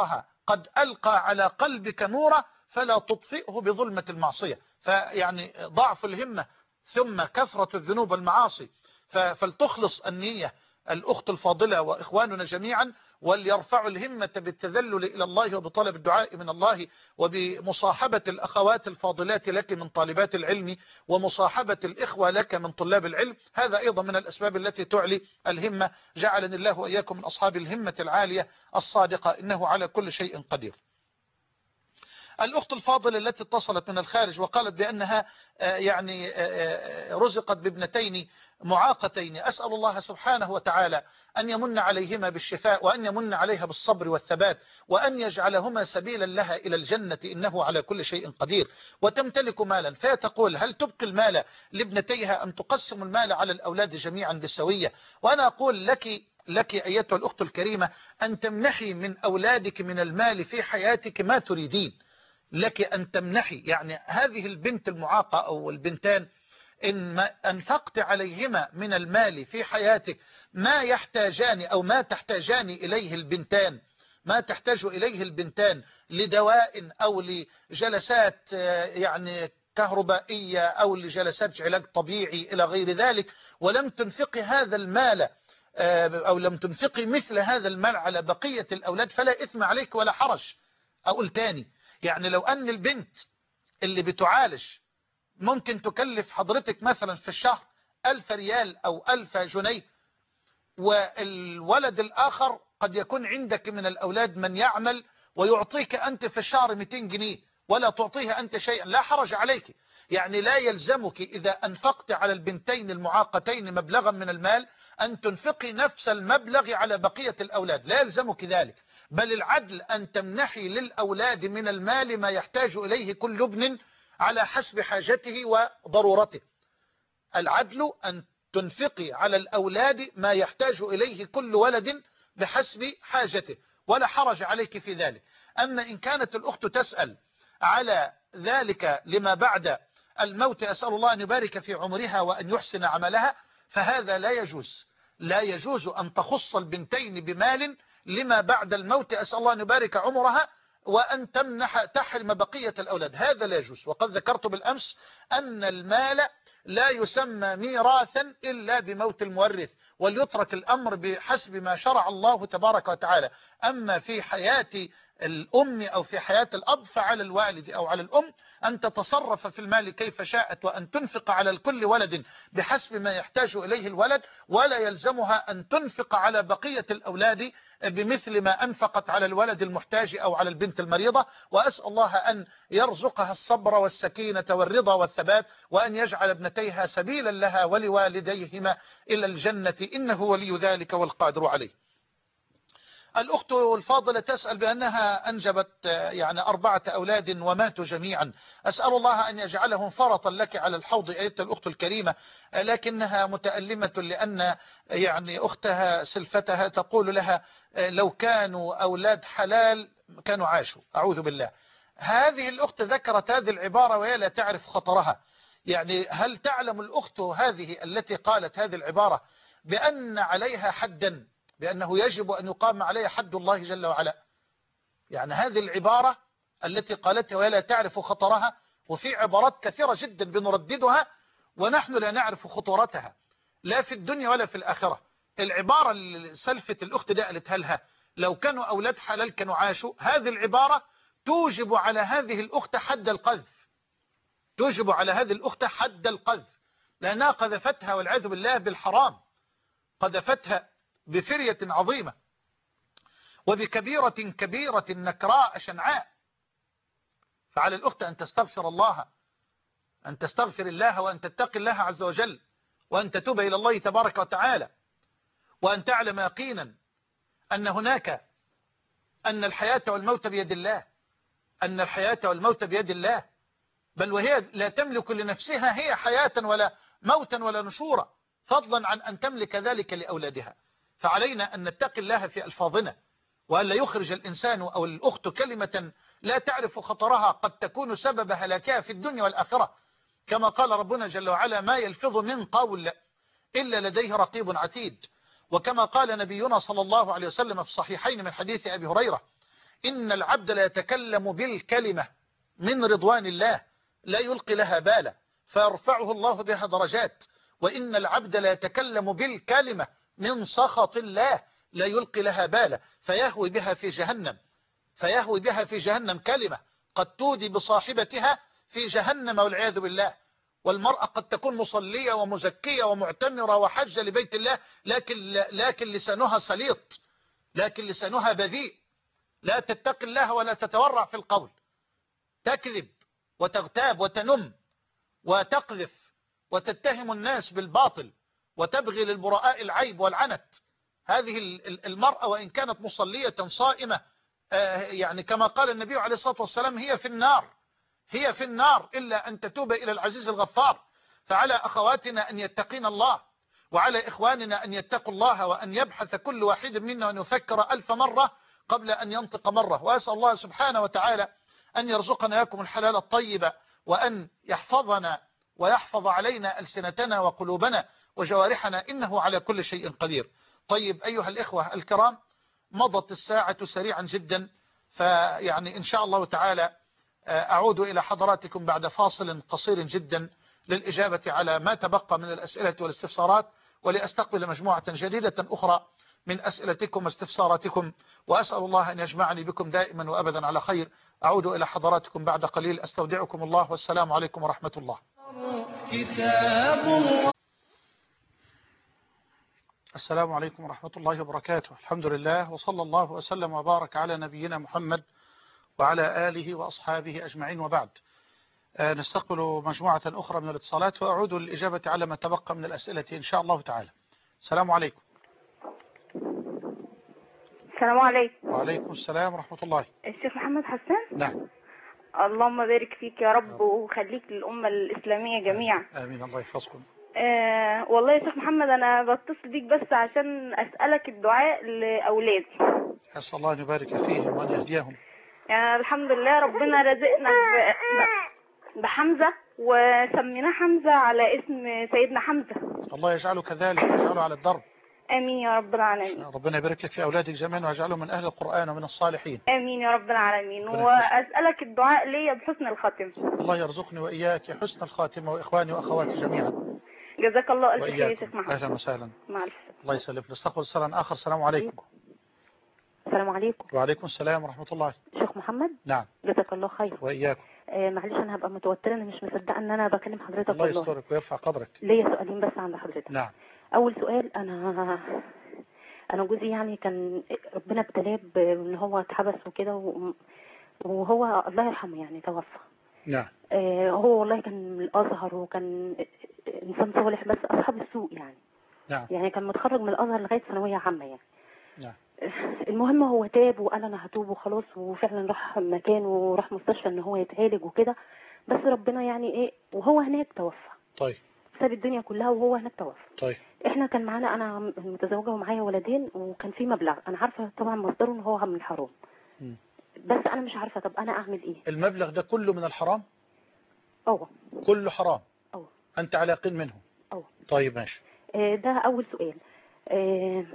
قد ألقى على قلبك نورا فلا تطفئه بظلمة المعصية. فيعني ضعف الهمة ثم كثرة الذنوب والمعاصي، فلتخلص النية الأخت الفاضلة وإخواننا جميعا، وليرفعوا الهمة بالتذلل إلى الله وبطلب الدعاء من الله، وبمصاحبة الأخوات الفاضلات لك من طالبات العلم، ومصاحبة الإخوة لك من طلاب العلم. هذا أيضا من الأسباب التي تعلي الهمة. جعلني الله وإياكم من أصحاب الهمة العالية الصادقة، إنه على كل شيء قدير. الأخت الفاضلة التي اتصلت من الخارج وقالت بأنها يعني رزقت بابنتين معاقتين، أسأل الله سبحانه وتعالى أن يمن عليهما بالشفاء، وأن يمن عليها بالصبر والثبات، وأن يجعلهما سبيلا لها إلى الجنة، إنه على كل شيء قدير. وتمتلك مالا، فيتقول هل تبقي المال لابنتيها أم تقسم المال على الأولاد جميعا بالسوية؟ وأنا أقول لك لك أيتها الأخت الكريمة أن تمنحي من أولادك من المال في حياتك ما تريدين، لك أن تمنحي. يعني هذه البنت المعاقة أو البنتان إن ما أنفقت عليهما من المال في حياتك ما يحتاجان أو ما تحتاجان إليه البنتان ما تحتاج إليه البنتان لدواء أو لجلسات يعني كهربائية أو لجلسات علاج طبيعي إلى غير ذلك، ولم تنفقي هذا المال أو لم تنفقي مثل هذا المال على بقية الأولاد، فلا إثم عليك ولا حرج. أقول تاني، يعني لو أن البنت اللي بتعالج ممكن تكلف حضرتك مثلا في الشهر ألف ريال أو ألف جنيه، والولد الآخر قد يكون عندك من الأولاد من يعمل ويعطيك أنت في الشهر مئتين جنيه ولا تعطيها أنت شيئا، لا حرج عليك. يعني لا يلزمك إذا أنفقت على البنتين المعاقتين مبلغا من المال أن تنفقي نفس المبلغ على بقية الأولاد، لا يلزمك ذلك، بل العدل أن تمنحي للأولاد من المال ما يحتاج إليه كل ابن على حسب حاجته وضرورته. العدل أن تنفقي على الأولاد ما يحتاج إليه كل ولد بحسب حاجته، ولا حرج عليك في ذلك. أما إن كانت الأخت تسأل على ذلك لما بعد الموت، أسأل الله أن يبارك في عمرها وأن يحسن عملها، فهذا لا يجوز. لا يجوز أن تخص البنتين بمال لما بعد الموت، أسأل الله أن يبارك عمرها، وأن تمنح تحرم بقية الأولاد، هذا لا يجوز. وقد ذكرت بالأمس أن المال لا يسمى ميراثا إلا بموت المورث، وليترك الأمر بحسب ما شرع الله تبارك وتعالى. أما في حياة الأم أو في حياة الأب فعلى الوالد أو على الأم أن تتصرف في المال كيف شاءت، وأن تنفق على الكل ولد بحسب ما يحتاج إليه الولد، ولا يلزمها أن تنفق على بقية الأولاد بمثل ما أنفقت على الولد المحتاج أو على البنت المريضة. وأسأل الله أن يرزقها الصبر والسكينة والرضا والثبات، وأن يجعل ابنتيها سبيلا لها ولوالديهما إلى الجنة، إنه ولي ذلك والقادر عليه. الأخت الفاضلة تسأل بأنها أنجبت يعني أربعة أولاد وماتوا جميعا، أسأل الله أن يجعلهم فرطا لك على الحوض أيتها الأخت الكريمة، لكنها متألمة لأن يعني أختها سلفتها تقول لها لو كانوا أولاد حلال كانوا عاشوا، أعوذ بالله. هذه الأخت ذكرت هذه العبارة وهي لا تعرف خطرها. يعني هل تعلم الأخت هذه التي قالت هذه العبارة بأن عليها حدا، بأنه يجب أن يقام عليها حد الله جل وعلا؟ يعني هذه العبارة التي قالتها وهي لا تعرف خطرها، وفي عبارات كثيرة جدا بنرددها ونحن لا نعرف خطورتها لا في الدنيا ولا في الآخرة. العبارة اللي سلفت الأخت دي قالتها لها لو كانوا أولاد حلال كانوا عاشوا، هذه العبارة توجب على هذه الأخت حد القذف، توجب على هذه الأخت حد القذف، لأنها قذفتها والعياذ بالله بالحرام، قذفتها بفرية عظيمة وبكبيرة كبيرة نكراء شنعاء. فعلى الأخت أن تستغفر الله، أن تستغفر الله، وأن تتقي الله عز وجل، وأن تتوب إلى الله تبارك وتعالى، وأن تعلم يقينا أن هناك أن الحياة والموت بيد الله، أن الحياة والموت بيد الله، بل وهي لا تملك لنفسها هي حياة ولا موتا ولا نشورا، فضلا عن أن تملك ذلك لأولادها. فعلينا أن نتقي الله في ألفاظنا، وأن لا يخرج الإنسان أو الأخت كلمة لا تعرف خطرها قد تكون سبب هلاكها في الدنيا والآخرة، كما قال ربنا جل وعلا ما يلفظ من قول إلا لديه رقيب عتيد. وكما قال نبينا صلى الله عليه وسلم في الصحيحين من حديث أبي هريرة إن العبد لا يتكلم بالكلمة من رضوان الله لا يلقي لها بالا فيرفعه الله بها درجات، وإن العبد لا يتكلم بالكلمة من سخط الله لا يلقي لها بالا فيهوي بها في جهنم فيهوي بها في جهنم كلمة قد تودي بصاحبتها في جهنم والعياذ بالله. والمرأة قد تكون مصلية ومزكية ومعتمرة وحجة لبيت الله، لكن لكن لسانها سليط، لكن لسانها بذيء، لا تتقي الله ولا تتورع في القول، تكذب وتغتاب وتنم وتقذف وتتهم الناس بالباطل وتبغي للبراء العيب والعنت. هذه المرأة وإن كانت مصلية صائمة يعني كما قال النبي عليه الصلاة والسلام هي في النار هي في النار إلا أن تتوب إلى العزيز الغفار. فعلى أخواتنا أن يتقين الله، وعلى إخواننا أن يتقوا الله، وأن يبحث كل واحد منا أن يفكر ألف مرة قبل أن ينطق مرة. وأسأل الله سبحانه وتعالى أن يرزقنا ياكم الحلال الطيب، وأن يحفظنا ويحفظ علينا ألسنتنا وقلوبنا وجوارحنا، إنه على كل شيء قدير. طيب أيها الإخوة الكرام، مضت الساعة سريعا جدا، فيعني إن شاء الله تعالى أعود إلى حضراتكم بعد فاصل قصير جدا للإجابة على ما تبقى من الأسئلة والاستفسارات، ولأستقبل مجموعة جديدة أخرى من أسئلتكم واستفساراتكم، وأسأل الله أن يجمعني بكم دائما وأبدا على خير. أعود إلى حضراتكم بعد قليل، أستودعكم الله، والسلام عليكم ورحمة الله. كتاب الله. السلام عليكم ورحمة الله وبركاته. الحمد لله، وصلى الله وسلم وبارك على نبينا محمد وعلى آله وأصحابه أجمعين، وبعد. آه نستقبل مجموعة أخرى من الاتصالات، وأعود للإجابة على ما تبقى من الأسئلة إن شاء الله تعالى. السلام عليكم. السلام عليكم. وعليكم السلام ورحمة الله. الشيخ محمد حسان. نعم. اللهم بارك فيك يا رب وخليك للأمة الإسلامية جميعا. آمين، الله يحفظكم. آه والله يا شيخ محمد أنا بتصل بيك بس عشان أسألك الدعاء لأولادي. أسأل الله أن يبارك فيهم وأن يهديهم. يعني الحمد لله ربنا رزقنا بحمزة، وسميناه حمزة على اسم سيدنا حمزة. الله يجعله كذلك، يجعله على الدرب. آمين يا رب العالمين. ربنا يبارك لك في أولادك جميعا ويجعلهم من أهل القرآن ومن الصالحين. آمين يا رب العالمين. وأسألك الدعاء لي بحسن الخاتمة. الله يرزقني وإياك حسن الخاتمة، وإخواني وأخواتي جميعا. جزاك الله ألف خير يا شيخ محمد. أهلا وسهلا. مع السلامة. الله يسلمك. نستقبل اتصالا آخر. السلام عليكم. السلام عليكم. وعليكم السلام ورحمة الله. شيخ محمد. نعم. جزاك الله خير. وإياكم. آه معلش أنا هبقى متوترة، أنا مش مصدقة إن أنا بكلم حضرتك. الله يسترك ويرفع قدرك. ليا سؤالين بس عند حضرتك. نعم. أول سؤال، أنا أنا جوزي يعني كان ربنا ابتلاه بإن هو اتحبس وكده، وهو الله يرحمه يعني توفى. نعم. آه هو والله كان من الأزهر، وكان إنسان صالح، بس أصحاب السوء يعني. نعم. يعني كان متخرج من الأزهر لغاية ثانوية عامة يعني. نعم. المهم هو تاب وقال أنا هتوب وخلاص، وفعلا راح مكان وراح مستشفى إن هو يتعالج وكده، بس ربنا يعني إيه، وهو هناك توفى. طيب. ساب الدنيا كلها وهو هناك توفى. طيب. احنا كان معانا، انا متزوجه ومعايا ولدين، وكان في مبلغ انا عارفه طبعا مصدره ان هو من الحرام. م. بس انا مش عارفه طب انا اعمل ايه. المبلغ ده كله من الحرام؟ اه كله حرام. اه انت على يقين منه؟ اه. طيب ماشي. آه ده اول سؤال. آه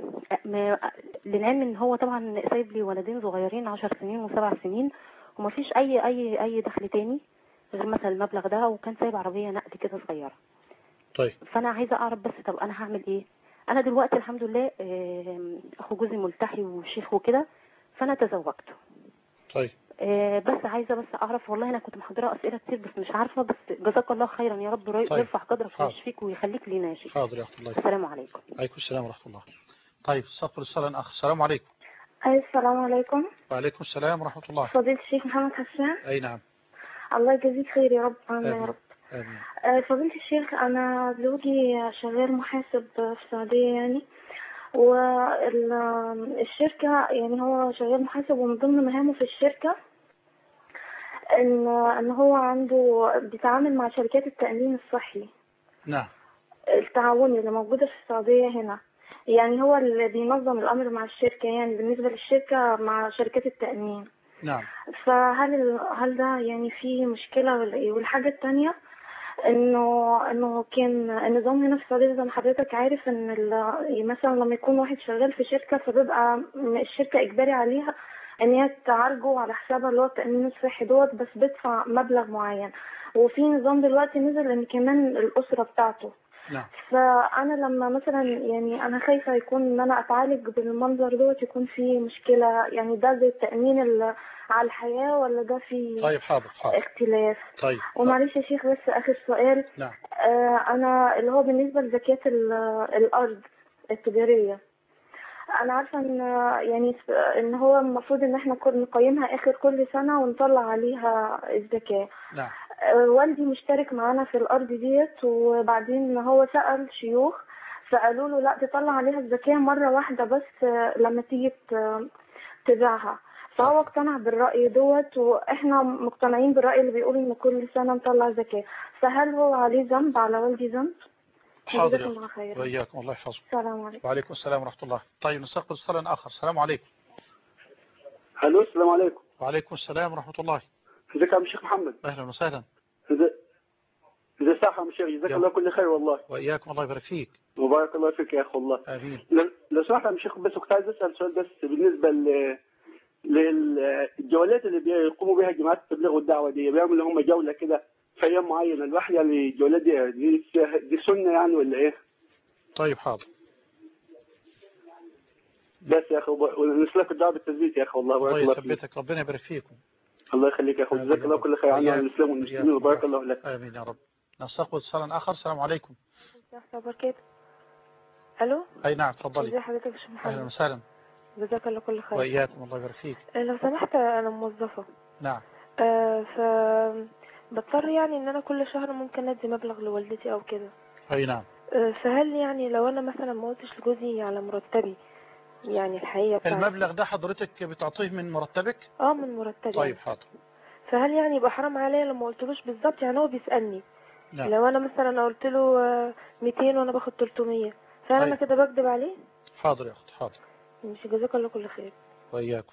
للعلم ان هو طبعا سايب لي ولدين صغيرين عشر سنين وسبع سنين، ومفيش اي اي اي دخل تاني غير مثلا المبلغ ده، وكان سايب عربيه نقل كده صغيره. طيب. فانا عايزه اعرف بس طب انا هعمل ايه. انا دلوقتي الحمد لله اخو جوزي ملتحي وشيخ وكده، فانا تزوجته. طيب. بس عايزه بس اعرف، والله انا كنت محضره اسئله كتير بس مش عارفه، بس جزاك الله خيرا يا رب. طيب. يرفع قدرك ويشفيك ويخليك لينا يا شيخ. حاضر يا اخت الله. السلام عليكم. عليكم السلام ورحمه الله. طيب استقبل السلام اخ. السلام عليكم. السلام عليكم. وعليكم السلام ورحمه الله. فضيله الشيخ محمد حسان. اي نعم. الله يجزيك خير يا رب. امين يا رب. آمين. فضيلة الشيخ أنا زوجي شغال محاسب في السعودية يعني، والشركة يعني هو شغال محاسب، ومن ضمن مهامه في الشركة إن إن هو عنده بيتعامل مع شركات التأمين الصحي. نعم. التعاوني اللي موجودة في السعودية هنا، يعني هو اللي بينظم الأمر مع الشركة، يعني بالنسبة للشركة مع شركات التأمين. نعم. فهل هل ده يعني فيه مشكلة ولا إيه؟ والحاجة التانية انه انه كان النظام هنا في السعوديه زي ما حضرتك عارف ان مثلا لما يكون واحد شغال في شركه، فبيبقى الشركه اجباري عليها ان هي تعالجه على حسابها اللي هو التأمين الصحي دوت، بس بدفع مبلغ معين. وفي نظام دلوقتي نزل ان كمان الأسرة بتاعته. نعم. فأنا لما مثلا يعني أنا خايفة يكون إن أنا أتعالج بالمنظر دوت يكون في مشكلة، يعني ده زي التأمين ال- على الحياة ولا ده في طيب حاضر حاضر. اختلاف؟ طيب. ومعلش يا شيخ بس آخر سؤال. نعم. آه أنا اللي هو بالنسبة لزكاة ال- الأرض التجارية، أنا عارفة إن يعني إن هو المفروض إن إحنا كل نقيمها آخر كل سنة ونطلع عليها الزكاة. نعم. آه، والدي مشترك معانا في الأرض ديت، وبعدين هو سأل شيوخ فقالوا له لا تطلع عليها الزكاة مرة واحدة بس آه، لما تيجي ت- تبيعها. فهو اقتنع بالرأي دوت، وإحنا مقتنعين بالرأي اللي بيقول إن كل سنة نطلع زكاة. فهل هو عليه ذنب، على والدي ذنب؟ حاضر جزاكم يا الله أخت. خيرا. وإياكم الله يحفظكم. السلام عليكم. وعليكم السلام ورحمة الله. طيب نستقبل اتصالا آخر. السلام عليكم. الو السلام عليكم. وعليكم السلام ورحمة الله. ازيك يا عم الشيخ محمد؟ أهلا وسهلا. ازي ازي الصحة يا عم الشيخ؟ جزاك الله كل خير والله. وإياكم الله يبارك فيك. وبارك الله فيك يا اخي والله. آمين. لو- لو سمحت يا عم الشيخ بس كنت عايز اسال سؤال بس بالنسبه ل للجولات اللي بيقوموا بها جماعات التبليغ والدعوه دي، بيعملوا هم جوله كده في ايام معينه، الواحد يعني الجولات دي دي, دي سنه يعني ولا ايه؟ طيب حاضر. بس يا اخي ونسلك الدعوه بالتثبيت يا اخي والله. بارك الله الله فيك. يثبتك. ربنا يبارك فيكم. الله يخليك يا اخي. جزاك الله كل خير عنا الاسلام والمسلمين وبارك الله لك. آمين يا رب. نستقبل اتصالا آخر. السلام عليكم. وبركاته. الو. أي نعم تفضلي. ازي حضرتك يا شيخ محمد؟ أهلا وسهلا. جزاك الله كل خير. وإياكم الله يبارك فيك. آه، لو سمحت انا موظفه. نعم. آه ف بضطر يعني ان انا كل شهر ممكن ادي مبلغ لوالدتي او كده. أي نعم. آه فهل يعني لو انا مثلا ما قلتش لجوزي على مرتبي يعني الحقيقه بتاعتي؟ المبلغ ده حضرتك بتعطيه من مرتبك؟ اه من مرتبي. طيب حاضر. فهل يعني يبقى حرام عليا لما قلتلوش بالظبط؟ يعني هو بيسالني. نعم. لو انا مثلا قلت له آه، مئتين وانا باخد ثلاثمية، فهل انا طيب. كده بكذب عليه؟ حاضر يا أخت حاضر. مش جزاك الله كل خير. وإياكم.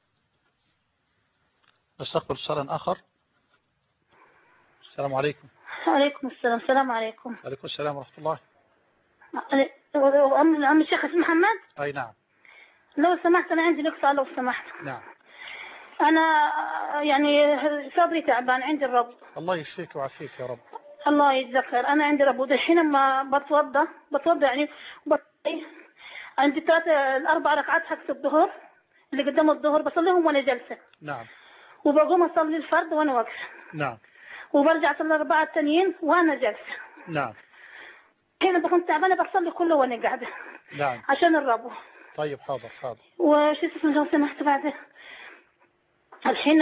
نستقبل اتصالا آخر. السلام عليكم. وعليكم السلام. السلام عليكم. وعليكم السلام ورحمة الله. أم أم الشيخ اسمه محمد. أي نعم. لو سمحت أنا عندي لك سؤال لو سمحت. نعم. أنا يعني صدري تعبان، عندي الرب. الله يشفيك ويعافيك يا رب. الله يجزاك خير. أنا عندي رب، ودحين لما بتوضى بتوضى يعني بصلي عندي ثلاث الأربع ركعات حق الظهر اللي قدام الظهر بصليهم وأنا جالسة. نعم. وبقوم أصلي الفرد وأنا واقفة. نعم. وبرجع أصلي الأربعة التانيين وأنا جالسة. نعم. حين بكون تعبانة بصلي كله وأنا قاعدة. نعم. عشان الرب. طيب حاضر حاضر. وش اسمه لو سمحت بعد الحين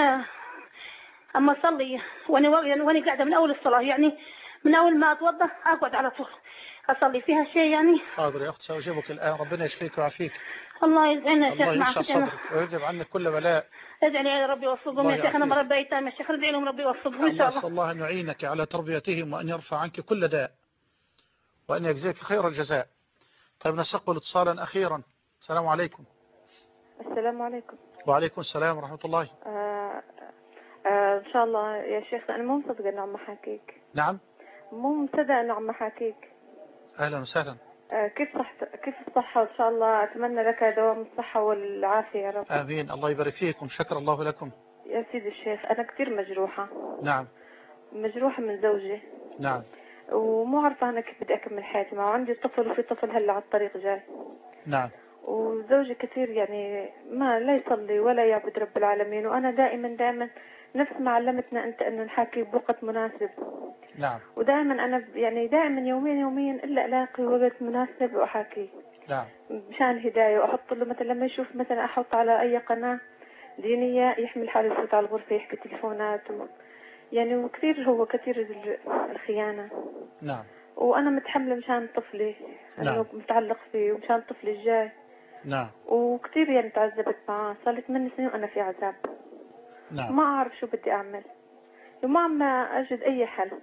اما اصلي وانا وانا قاعده من اول الصلاه، يعني من اول ما اتوضا اقعد على طول اصلي فيها شيء يعني. حاضر يا اخت ساجيبك الان. ربنا يشفيك ويعافيك. الله يجعلنا يا شيخ الله معك. يشفي صدرك ويذهب عنك كل بلاء. ادعي لي يا ربي يوفقهم يا شيخ. انا مربي ايتام يا شيخ، ادعي لهم ربي يوفقهم ان الله شاء الله. اسال الله ان يعينك على تربيتهم وان يرفع عنك كل داء وان يجزيك خير الجزاء. طيب نستقبل اتصالا اخيرا. السلام عليكم. السلام عليكم. وعليكم السلام ورحمة الله. آه آه ان شاء الله يا شيخ انا مو مصدقه انه عم حاكيك. نعم. مو مصدقه انه عم حاكيك. اهلا وسهلا. آه كيف صح كيف الصحه؟ وان شاء الله اتمنى لك دوام الصحه والعافيه يا رب. امين. الله يبارك فيكم. شكر الله لكم. يا سيدي الشيخ انا كثير مجروحه. نعم. مجروحه من زوجي. نعم. ومو عارفه انا كيف بدي اكمل حياتي معه. عندي طفل وفي طفل هلا على الطريق جاي. نعم. وزوجي كثير يعني ما لا يصلي ولا يعبد رب العالمين، وانا دائما دائما نفس ما علمتنا انت انه نحكي بوقت مناسب. نعم. ودائما انا يعني دائما يومين يوميا الا الاقي وقت مناسب واحكي. نعم. مشان هدايه، واحط له مثلا لما يشوف مثلا احط على اي قناه دينيه يحمل حاله يفوت على الغرفه يحكي تليفونات و... يعني وكثير هو كثير الخيانه. نعم. وانا متحمله مشان طفلي. نعم. انا متعلق فيه ومشان طفلي الجاي. نعم. وكثير يعني تعذبت معاه، صار لي ثمان سنين وانا في عذاب. نعم. ما اعرف شو بدي اعمل وما عم اجد اي حل.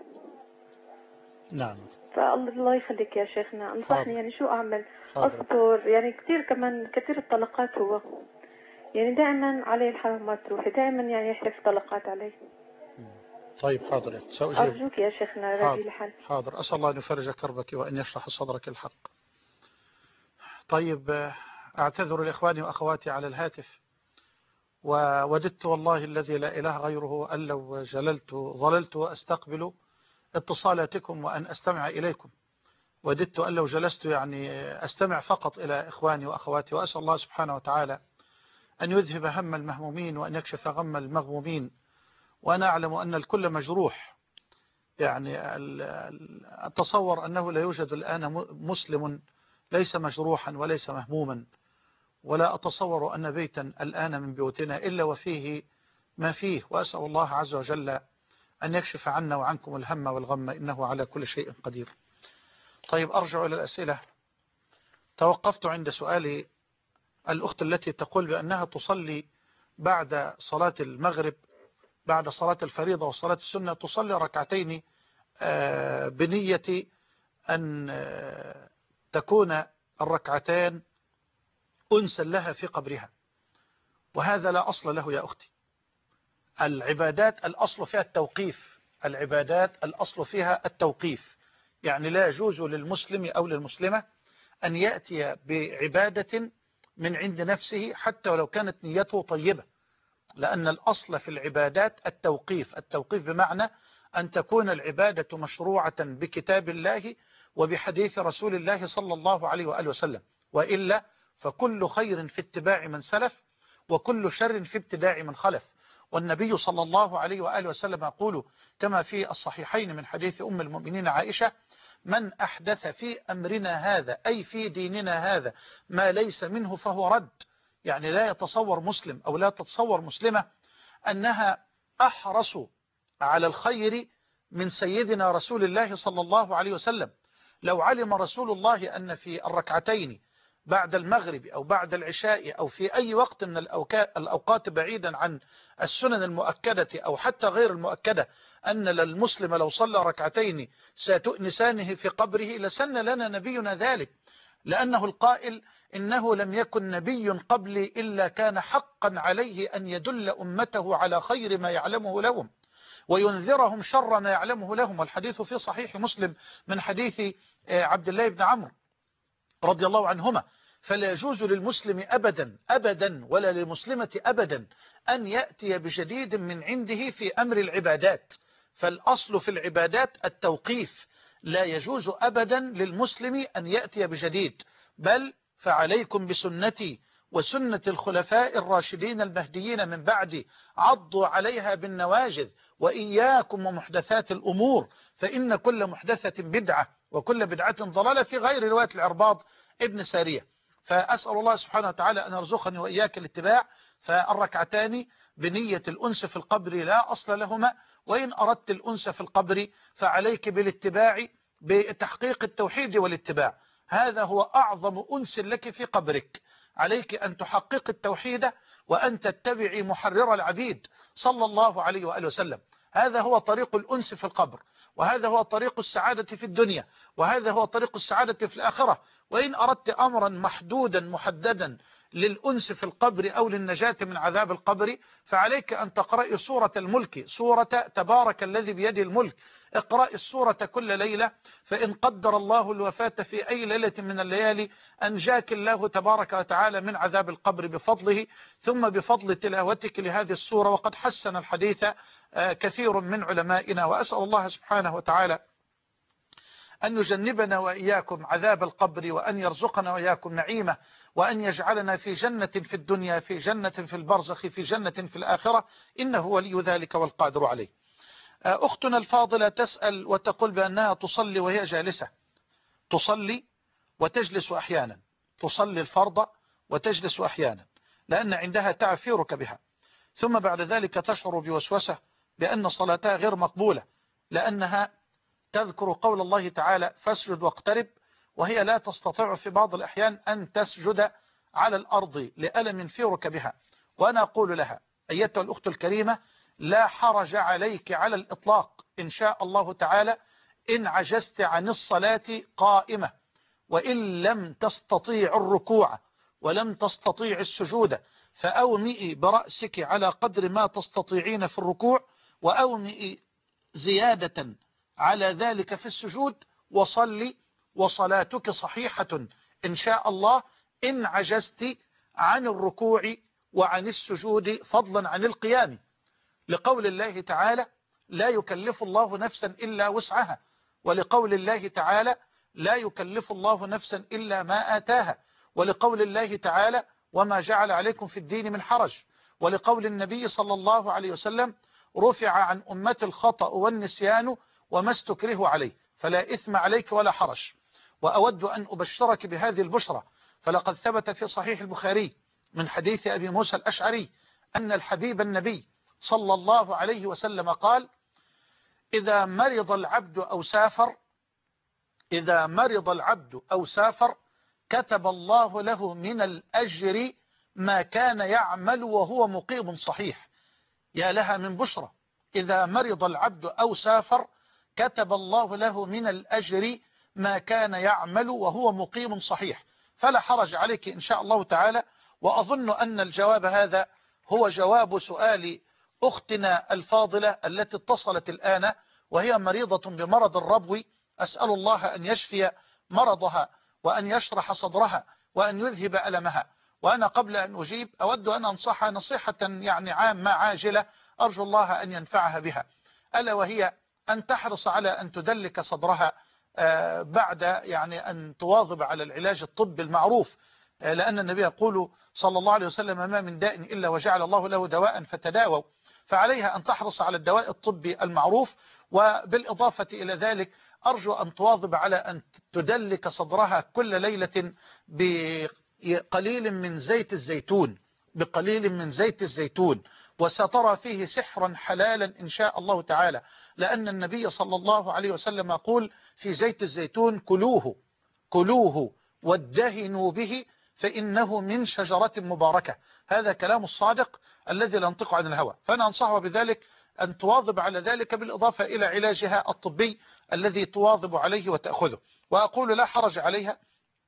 نعم. فالله يخليك يا شيخنا انصحني حاضر. يعني شو اعمل. حاضر. اصبر يعني كثير كمان كثير الطلقات هو يعني دائما عليه الحرامات روحي دائما يعني يحلف طلقات علي. طيب حاضر يا سأجيب. ارجوك يا شيخنا لاقي لي حل. حاضر. اسال الله ان يفرج كربك وان يشرح صدرك الحق. طيب اعتذر لاخواني واخواتي على الهاتف ووددت والله الذي لا إله غيره أن لو جللت ظللت أستقبل اتصالاتكم وأن أستمع إليكم. وددت أن لو جلست يعني أستمع فقط إلى إخواني وأخواتي، وأسأل الله سبحانه وتعالى أن يذهب هم المهمومين وأن يكشف غم المغمومين. وأنا أعلم أن الكل مجروح، يعني أتصور أنه لا يوجد الآن مسلم ليس مجروحا وليس مهموما، ولا أتصور أن بيتا الآن من بيوتنا إلا وفيه ما فيه. وأسأل الله عز وجل أن يكشف عنا وعنكم الهم والغم، إنه على كل شيء قدير. طيب أرجع إلى الأسئلة. توقفت عند سؤال الأخت التي تقول بأنها تصلي بعد صلاة المغرب، بعد صلاة الفريضة وصلاة السنة، تصلي ركعتين بنية أن تكون الركعتان أنسا لها في قبرها، وهذا لا أصل له يا أختي. العبادات الأصل فيها التوقيف، العبادات الأصل فيها التوقيف، يعني لا يجوز للمسلم أو للمسلمة أن يأتي بعبادة من عند نفسه حتى ولو كانت نيته طيبة، لأن الأصل في العبادات التوقيف. التوقيف بمعنى أن تكون العبادة مشروعة بكتاب الله وبحديث رسول الله صلى الله عليه وآله وسلم، وإلا فكل خير في اتباع من سلف وكل شر في ابتداع من خلف. والنبي صلى الله عليه وآله وسلم يقول كما في الصحيحين من حديث أم المؤمنين عائشة: من أحدث في أمرنا هذا، أي في ديننا هذا، ما ليس منه فهو رد. يعني لا يتصور مسلم أو لا تتصور مسلمة أنها أحرص على الخير من سيدنا رسول الله صلى الله عليه وسلم. لو علم رسول الله أن في الركعتين بعد المغرب أو بعد العشاء أو في أي وقت من الأوقات بعيدا عن السنن المؤكدة أو حتى غير المؤكدة أن للمسلم لو صلى ركعتين ستؤنسانه في قبره لسن لنا نبينا ذلك، لأنه القائل: إنه لم يكن نبي قبلي إلا كان حقا عليه أن يدل أمته على خير ما يعلمه لهم وينذرهم شر ما يعلمه لهم. والحديث في صحيح مسلم من حديث عبد الله بن عمرو رضي الله عنهما. فلا يجوز للمسلم أبدا أبدا ولا للمسلمة أبدا أن يأتي بجديد من عنده في أمر العبادات، فالأصل في العبادات التوقيف. لا يجوز أبدا للمسلم أن يأتي بجديد، بل فعليكم بسنتي وسنة الخلفاء الراشدين المهديين من بعدي، عضوا عليها بالنواجذ، وإياكم ومحدثات الأمور، فإن كل محدثة بدعة وكل بدعة ضلالة، في غير رواية العرباض ابن سارية. فأسأل الله سبحانه وتعالى أن يرزقني وإياك الاتباع. فالركعتان بنية الأنس في القبر لا أصل لهما، وإن أردت الأنس في القبر فعليك بالاتباع بتحقيق التوحيد والاتباع، هذا هو أعظم أنس لك في قبرك. عليك أن تحقق التوحيد وأن تتبعي محرر العبيد صلى الله عليه وآله وسلم. هذا هو طريق الأنس في القبر، وهذا هو طريق السعادة في الدنيا، وهذا هو طريق السعادة في الآخرة. وإن أردت أمرا محدودا محددا للأنس في القبر أو للنجاة من عذاب القبر فعليك أن تقرأ سورة الملك، سورة تبارك الذي بيده الملك. اقرأ السورة كل ليلة، فإن قدر الله الوفاة في أي ليلة من الليالي أنجاك الله تبارك وتعالى من عذاب القبر بفضله، ثم بفضل تلاوتك لهذه السورة. وقد حسن الحديث كثير من علمائنا. وأسأل الله سبحانه وتعالى أن يجنبنا وإياكم عذاب القبر، وأن يرزقنا وإياكم نعيمه، وأن يجعلنا في جنة في الدنيا، في جنة في البرزخ، في جنة في الآخرة، إنه ولي ذلك والقادر عليه. أختنا الفاضلة تسأل وتقول بأنها تصلي وهي جالسة، تصلي وتجلس أحيانا، تصلي الفرض وتجلس أحيانا، لأن عندها تعب في ركبها، ثم بعد ذلك تشعر بوسوسة بأن صلاتها غير مقبولة، لأنها تذكر قول الله تعالى: فاسجد واقترب، وهي لا تستطيع في بعض الأحيان أن تسجد على الأرض لألم في ركبها. وأنا أقول لها: أيتها الأخت الكريمة، لا حرج عليك على الإطلاق إن شاء الله تعالى إن عجزت عن الصلاة قائمة، وإن لم تستطيع الركوع ولم تستطيع السجود، فأومئي برأسك على قدر ما تستطيعين في الركوع، وأومئي زيادة على ذلك في السجود، وصلي، وصلاتك صحيحة إن شاء الله إن عجزت عن الركوع وعن السجود فضلا عن القيام، لقول الله تعالى لا يكلف الله نفسا إلا وسعها، ولقول الله تعالى لا يكلف الله نفسا إلا ما آتاها، ولقول الله تعالى وما جعل عليكم في الدين من حرج، ولقول النبي صلى الله عليه وسلم رفع عن أمة الخطأ والنسيان وما استكره عليه فلا إثم عليك ولا حرج. وأود أن أبشرك بهذه البشرى، فلقد ثبت في صحيح البخاري من حديث أبي موسى الأشعري أن الحبيب النبي صلى الله عليه وسلم قال إذا مرض العبد أو سافر إذا مرض العبد أو سافر كتب الله له من الأجر ما كان يعمل وهو مقيم صحيح. يا لها من بشرى، إذا مرض العبد أو سافر كتب الله له من الأجر ما كان يعمل وهو مقيم صحيح. فلا حرج عليك إن شاء الله تعالى. وأظن أن الجواب هذا هو جواب سؤال أختنا الفاضلة التي اتصلت الآن وهي مريضة بمرض الربو. أسأل الله أن يشفي مرضها وأن يشرح صدرها وأن يذهب ألمها. وأنا قبل أن أجيب أود أن أنصحها نصيحة يعني عامة عاجلة أرجو الله أن ينفعها بها، ألا وهي أن تحرص على أن تدلك صدرها بعد يعني أن تواظب على العلاج الطبي المعروف، لأن النبي يقول صلى الله عليه وسلم ما من داء إلا وجعل الله له دواء فتداووا، فعليها أن تحرص على الدواء الطبي المعروف. وبالإضافة إلى ذلك أرجو أن تواظب على أن تدلك صدرها كل ليلة بقليل من زيت الزيتون بقليل من زيت الزيتون وسترى فيه سحرا حلالا إن شاء الله تعالى، لأن النبي صلى الله عليه وسلم يقول في زيت الزيتون كلوه كلوه وادهنوا به فإنه من شجرة مباركة. هذا كلام الصادق الذي لا ينطق عن الهوى. فأنا أنصحها بذلك أن تواظب على ذلك بالإضافة إلى علاجها الطبي الذي تواظب عليه وتأخذه. وأقول لا حرج عليها.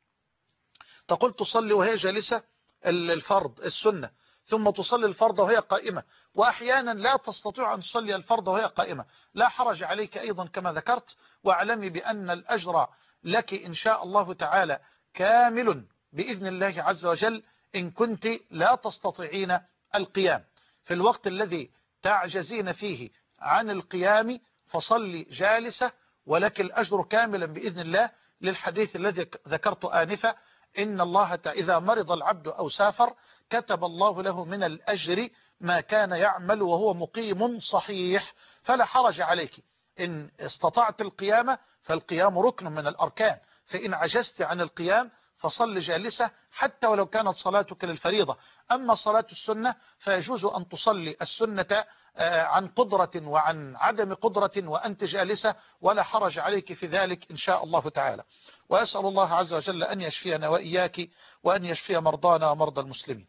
تقول تصلي وهي جالسة الفرض السنة، ثم تصلي الفرض وهي قائمة، وأحيانا لا تستطيع أن تصلي الفرض وهي قائمة. لا حرج عليك أيضا كما ذكرت، واعلمي بأن الأجر لك إن شاء الله تعالى كامل بإذن الله عز وجل إن كنت لا تستطيعين القيام. في الوقت الذي تعجزين فيه عن القيام فصلي جالسة ولك الأجر كاملا بإذن الله، للحديث الذي ذكرت آنفا إن الله إذا مرض العبد أو سافر كتب الله له من الأجر ما كان يعمل وهو مقيم صحيح. فلا حرج عليك إن استطعت القيامة فالقيام ركن من الأركان، فإن عجزت عن القيام فصل جالسة حتى ولو كانت صلاتك للفريضة. أما صلاة السنة فيجوز أن تصلي السنة عن قدرة وعن عدم قدرة وأنت جالسة، ولا حرج عليك في ذلك إن شاء الله تعالى. وأسأل الله عز وجل أن يشفينا وإياك وأن يشفي مرضانا ومرضى المسلمين.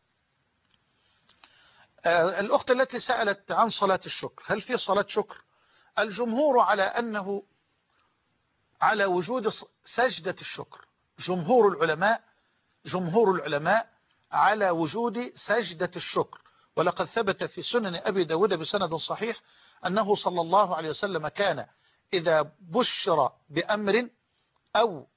الأخت التي سألت عن صلاة الشكر، هل في صلاة شكر؟ الجمهور على أنه على وجود سجدة الشكر. جمهور العلماء جمهور العلماء على وجود سجدة الشكر. ولقد ثبت في سنن أبي داود بسند صحيح أنه صلى الله عليه وسلم كان إذا بشر بأمر أو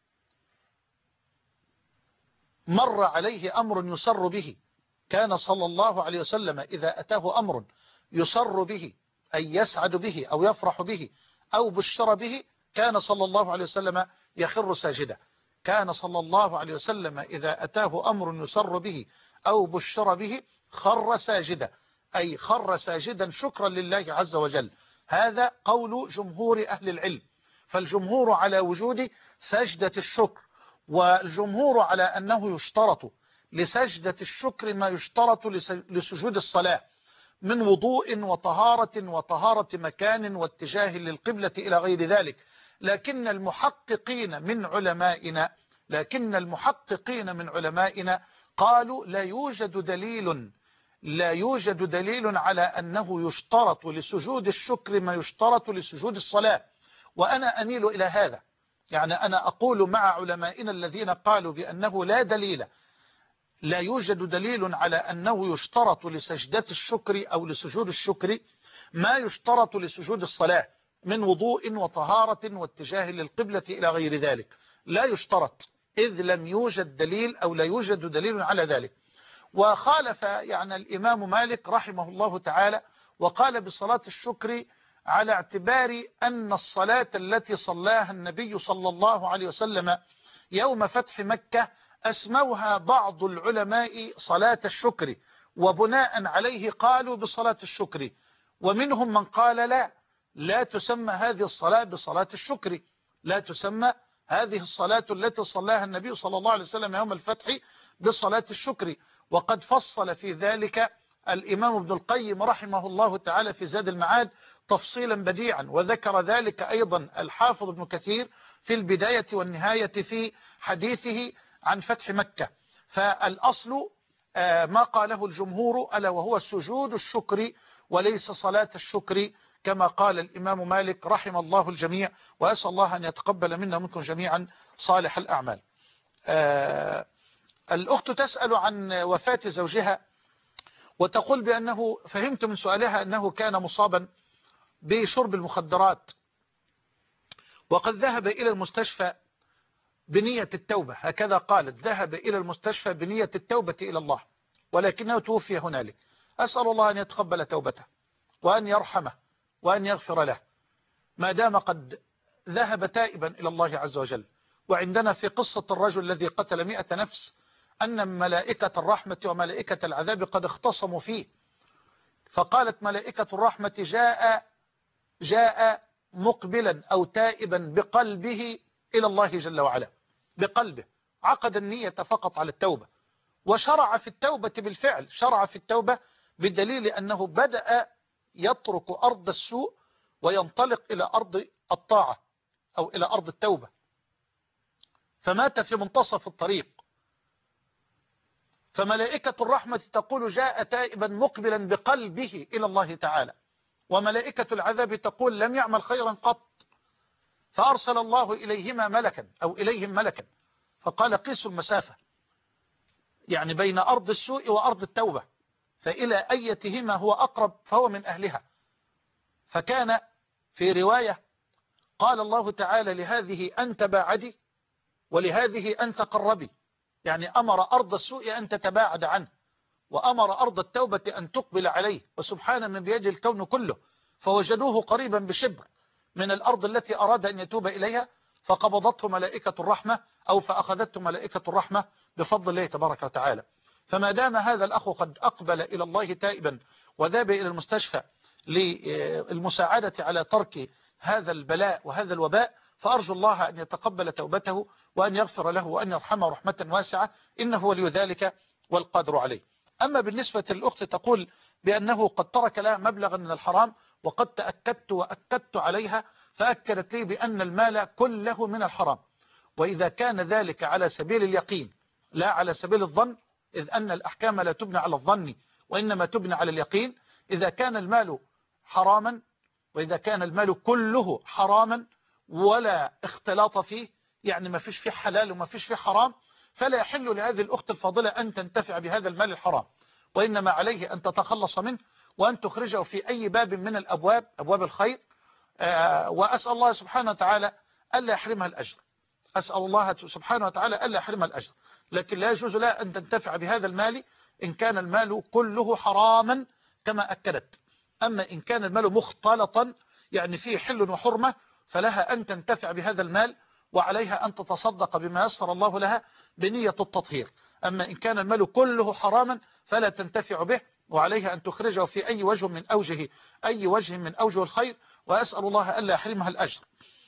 مر عليه أمر يسر به، كان صلى الله عليه وسلم إذا أتاه أمر يسر به أي يسعد به أو يفرح به أو بشر به كان صلى الله عليه وسلم يخر ساجدا. كان صلى الله عليه وسلم إذا أتاه أمر يسر به أو بشر به خر ساجدا، أي خر ساجدا شكرا لله عز وجل. هذا قول جمهور أهل العلم. فالجمهور على وجود سجدة الشكر، والجمهور على أنه يشترط لسجدة الشكر ما يشترط لسجود الصلاة من وضوء وطهارة وطهارة مكان واتجاه للقبلة إلى غير ذلك. لكن المحققين من علمائنا لكن المحققين من علمائنا قالوا لا يوجد دليل لا يوجد دليل على أنه يشترط لسجود الشكر ما يشترط لسجود الصلاة. وأنا أميل إلى هذا، يعني أنا أقول مع علمائنا الذين قالوا بأنه لا دليل لا يوجد دليل على أنه يشترط لسجدة الشكر أو لسجود الشكر ما يشترط لسجود الصلاة من وضوء وطهارة واتجاه للقبلة إلى غير ذلك. لا يشترط إذ لم يوجد دليل أو لا يوجد دليل على ذلك. وخالف يعني الإمام مالك رحمه الله تعالى وقال بصلاة الشكر على اعتبار أن الصلاة التي صلاها النبي صلى الله عليه وسلم يوم فتح مكة أسموها بعض العلماء صلاة الشكر، وبناء عليه قالوا بصلاة الشكر، ومنهم من قال لا لا تسمى هذه الصلاة بصلاة الشكر، لا تسمى هذه الصلاة التي صلاها النبي صلى الله عليه وسلم يوم الفتح بصلاة الشكر. وقد فصل في ذلك الإمام ابن القيم رحمه الله تعالى في زاد المعاد تفصيلا بديعا، وذكر ذلك أيضا الحافظ ابن كثير في البداية والنهاية في حديثه عن فتح مكة. فالأصل ما قاله الجمهور ألا وهو سجود الشكر وليس صلاة الشكر كما قال الإمام مالك رحم الله الجميع، وأسأل الله أن يتقبل منا ومنكم جميعا صالح الأعمال. آه الأخت تسأل عن وفاة زوجها وتقول بأنه فهمت من سؤالها أنه كان مصابا بشرب المخدرات وقد ذهب إلى المستشفى بنية التوبة، هكذا قالت، ذهب إلى المستشفى بنية التوبة إلى الله ولكنه توفي هنالك. أسأل الله أن يتقبل توبته وأن يرحمه وأن يغفر له ما دام قد ذهب تائبا إلى الله عز وجل. وعندنا في قصة الرجل الذي قتل مئة نفس أن ملائكة الرحمة وملائكة العذاب قد اختصموا فيه، فقالت ملائكة الرحمة جاء جاء مقبلا أو تائبا بقلبه إلى الله جل وعلا، بقلبه عقد النية فقط على التوبة وشرع في التوبة بالفعل، شرع في التوبة بدليل أنه بدأ يترك أرض السوء وينطلق إلى أرض الطاعة أو إلى أرض التوبة، فمات في منتصف الطريق. فملائكة الرحمة تقول جاء تائبا مقبلا بقلبه إلى الله تعالى، وملائكة العذاب تقول لم يعمل خيرا قط، فأرسل الله إليهما ملكا أو إليهم ملكا فقال قيسوا المسافة يعني بين أرض السوء وأرض التوبة، فإلى أيتهما هو أقرب فهو من أهلها. فكان في رواية قال الله تعالى لهذه أن تباعدي ولهذه أن تقربي، يعني أمر أرض السوء أن تتباعد عنه وأمر أرض التوبة أن تقبل عليه، وسبحان من بيده الكون كله. فوجدوه قريبا بشبر من الأرض التي أراد أن يتوب إليها فقبضته ملائكة الرحمة أو فأخذته ملائكة الرحمة بفضل الله تبارك وتعالى. فما دام هذا الأخ قد أقبل إلى الله تائبا وذهب إلى المستشفى للمساعدة على ترك هذا البلاء وهذا الوباء، فأرجو الله أن يتقبل توبته وأن يغفر له وأن يرحمه رحمة واسعة، إنه ولي ذلك والقادر عليه. أما بالنسبة للأخت تقول بأنه قد ترك لها مبلغا من الحرام وقد تأكدت وأكدت عليها فأكدت لي بأن المال كله من الحرام، وإذا كان ذلك على سبيل اليقين لا على سبيل الظن، إذ أن الأحكام لا تبنى على الظن وإنما تبنى على اليقين، إذا كان المال حراما وإذا كان المال كله حراما ولا اختلاط فيه، يعني ما فيش فيه حلال وما فيش فيه حرام، فلا يحل لهذه الأخت الفاضلة أن تنتفع بهذا المال الحرام، وإنما عليه أن تتخلص منه وأن تخرجه في أي باب من الأبواب أبواب الخير. آه وأسأل الله سبحانه وتعالى ألا يحرمها الأجر، أسأل الله سبحانه وتعالى ألا يحرمها الأجر، لكن لا يجوز لها أن تنتفع بهذا المال إن كان المال كله حراما كما أكدت. أما إن كان المال مختلطا يعني فيه حل وحرمة فلها أن تنتفع بهذا المال وعليها أن تتصدق بما يسر الله لها بنية التطهير. أما إن كان المال كله حراما فلا تنتفع به وعليها أن تخرجه في أي وجه من أوجه أي وجه من أوجه الخير، وأسأل الله ألا يحرمها الأجر.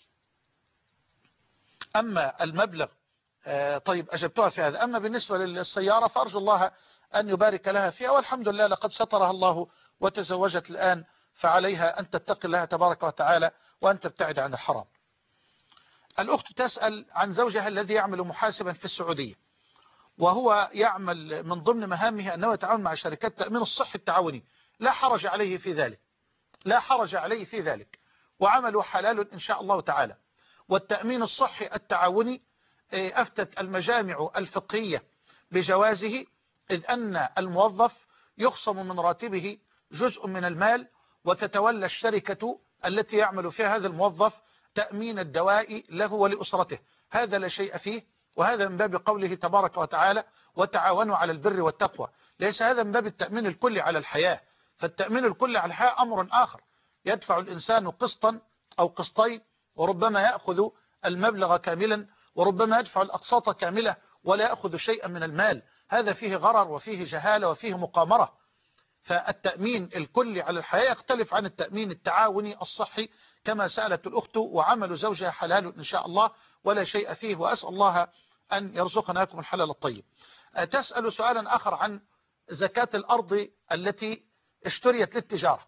أما المبلغ آه طيب أجبتها في هذا. أما بالنسبة للسيارة فأرجو الله أن يبارك لها فيها، والحمد لله لقد سترها الله وتزوجت الآن، فعليها أن تتقي الله تبارك وتعالى وأن تبتعد عن الحرام. الأخت تسأل عن زوجها الذي يعمل محاسبا في السعودية، وهو يعمل من ضمن مهامه أنه يتعاون مع شركات التأمين الصحي التعاوني، لا حرج عليه في ذلك، لا حرج عليه في ذلك، وعمله حلال إن شاء الله تعالى. والتأمين الصحي التعاوني أفتت المجامع الفقهية بجوازه، إذ أن الموظف يخصم من راتبه جزء من المال وتتولى الشركة التي يعمل فيها هذا الموظف تأمين الدواء له ولأسرته، هذا لا شيء فيه، وهذا من باب قوله تبارك وتعالى وتعاونوا على البر والتقوى، ليس هذا من باب التأمين الكلي على الحياة. فالتأمين الكلي على الحياة أمر آخر، يدفع الإنسان قسطا أو قسطين، وربما يأخذ المبلغ كاملا، وربما يدفع الأقساط كاملة ولا يأخذ شيئا من المال. هذا فيه غرر وفيه جهالة وفيه مقامرة. فالتأمين الكلي على الحياة يختلف عن التأمين التعاوني الصحي كما سألت الأخت، وعمل زوجها حلال إن شاء الله ولا شيء فيه، وأسأل الله أن يرزقناكم الحلال الطيب. تسأل سؤالا آخر عن زكاة الأرض التي اشتريت للتجارة،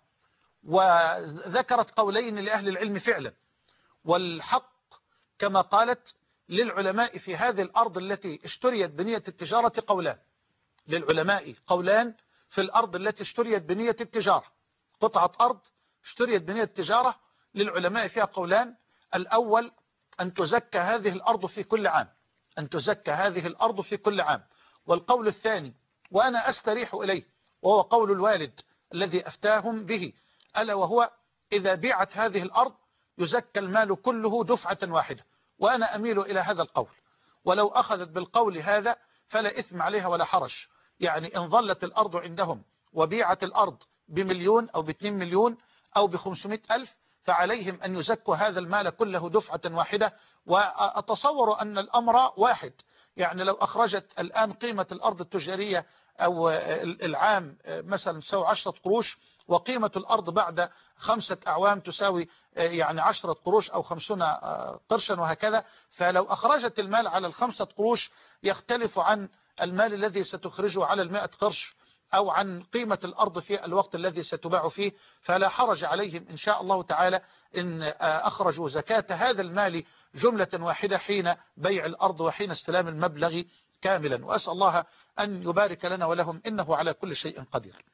وذكرت قولين لأهل العلم فعلا، والحق كما قالت للعلماء في هذه الأرض التي اشتريت بنية التجارة قولان. للعلماء قولان في الأرض التي اشتريت بنية التجارة، قطعة أرض اشتريت بنية التجارة، للعلماء فيها قولان. الأول أن تزكى هذه الأرض في كل عام، أن تزكى هذه الأرض في كل عام. والقول الثاني وأنا أستريح إليه، وهو قول الوالد الذي أفتاهم به، ألا وهو إذا بيعت هذه الأرض يزكى المال كله دفعة واحدة، وأنا أميل إلى هذا القول. ولو أخذت بالقول هذا فلا إثم عليها ولا حرج. يعني إن ظلت الأرض عندهم وبيعت الأرض بمليون أو باثنين مليون أو بخمسمائة ألف، فعليهم أن يزكوا هذا المال كله دفعة واحدة. وأتصور أن الأمر واحد، يعني لو أخرجت الآن قيمة الأرض التجارية أو العام مثلا تساوي عشرة قروش، وقيمة الأرض بعد خمسة أعوام تساوي يعني عشرة قروش أو خمسون قرشا وهكذا، فلو أخرجت المال على الخمسة قروش يختلف عن المال الذي ستخرجه على المائة قرش أو عن قيمة الأرض في الوقت الذي ستباع فيه. فلا حرج عليهم إن شاء الله تعالى إن أخرجوا زكاة هذا المال جملة واحدة حين بيع الأرض وحين استلام المبلغ كاملا. وأسأل الله أن يبارك لنا ولهم إنه على كل شيء قدير.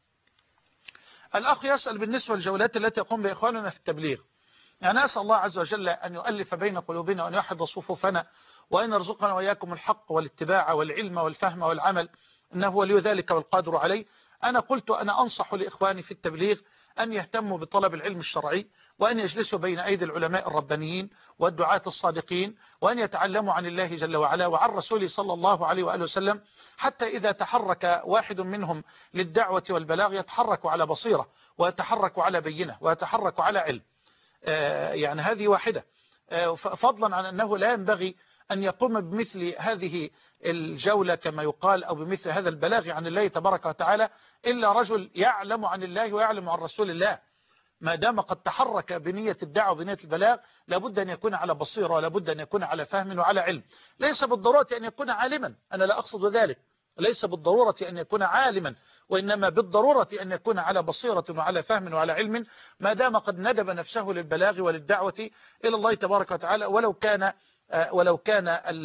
الأخ يسأل بالنسبة للجولات التي يقوم بإخواننا في التبليغ، يعني أسأل الله عز وجل أن يؤلف بين قلوبنا وأن يحفظ صفوفنا وأن يرزقنا وإياكم الحق والاتباع والعلم والفهم والعمل، إنه ولي ذلك والقادر عليه. أنا قلت أنا أنصح لإخواني في التبليغ أن يهتموا بطلب العلم الشرعي، وأن يجلسوا بين أيدي العلماء الربانيين والدعاة الصادقين، وأن يتعلموا عن الله جل وعلا وعن رسوله صلى الله عليه وآله وسلم، حتى إذا تحرك واحد منهم للدعوة والبلاغ يتحرك على بصيرة ويتحرك على بينة ويتحرك على علم. آه يعني هذه واحدة. آه فضلا عن أنه لا ينبغي أن يقوم بمثل هذه الجولة كما يقال أو بمثل هذا البلاغ عن الله تبارك وتعالى إلا رجل يعلم عن الله ويعلم عن رسول الله. ما دام قد تحرك بنية الدعوة وبنية البلاغ لابد أن يكون على بصيرة ولابد أن يكون على فهم وعلى علم. ليس بالضرورة أن يكون عالما، أنا لا أقصد ذلك، ليس بالضرورة أن يكون عالما، وإنما بالضرورة أن يكون على بصيرة وعلى فهم وعلى علم، ما دام قد ندب نفسه للبلاغ وللدعوة إلى الله تبارك وتعالى، ولو كان ولو كان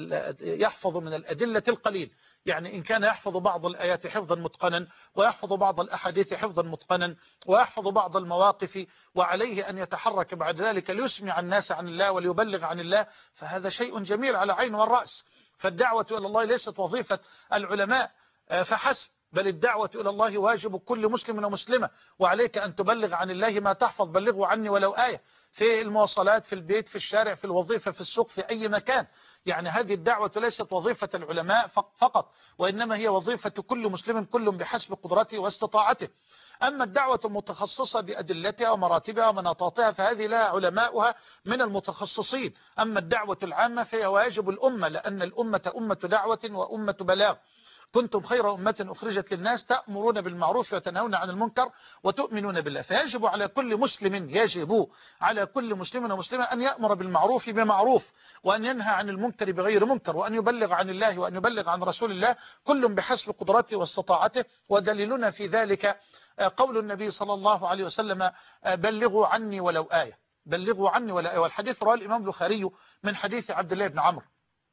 يحفظ من الأدلة القليل. يعني إن كان يحفظ بعض الآيات حفظا متقنا، ويحفظ بعض الأحاديث حفظا متقنا، ويحفظ بعض المواقف، وعليه أن يتحرك بعد ذلك ليسمع الناس عن الله وليبلغ عن الله، فهذا شيء جميل على عين والرأس. فالدعوة إلى الله ليست وظيفة العلماء فحسب، بل الدعوة إلى الله واجب كل مسلم ومسلمة، وعليك أن تبلغ عن الله ما تحفظ، بلغوا عني ولو آية، في المواصلات، في البيت، في الشارع، في الوظيفة، في السوق، في أي مكان. يعني هذه الدعوة ليست وظيفة العلماء فقط، وإنما هي وظيفة كل مسلم، كل بحسب قدرته واستطاعته. أما الدعوة المتخصصة بأدلتها ومراتبها ومناطاتها فهذه لها علماؤها من المتخصصين. أما الدعوة العامة فهي واجب الأمة، لأن الأمة أمة دعوة وأمة بلاغ. كنتم خير أمة أخرجت للناس تأمرون بالمعروف وتنهون عن المنكر وتؤمنون بالله. فيجب على كل مسلم يجب على كل مسلم ومسلمة أن يأمر بالمعروف بمعروف، وأن ينهى عن المنكر بغير منكر، وأن يبلغ عن الله وأن يبلغ عن رسول الله، كل بحسب قدرته واستطاعته. ودليلنا في ذلك قول النبي صلى الله عليه وسلم: بلغوا عني ولو آية، بلغوا عني ولو آية. والحديث رواه الإمام البخاري من حديث عبد الله بن عمرو: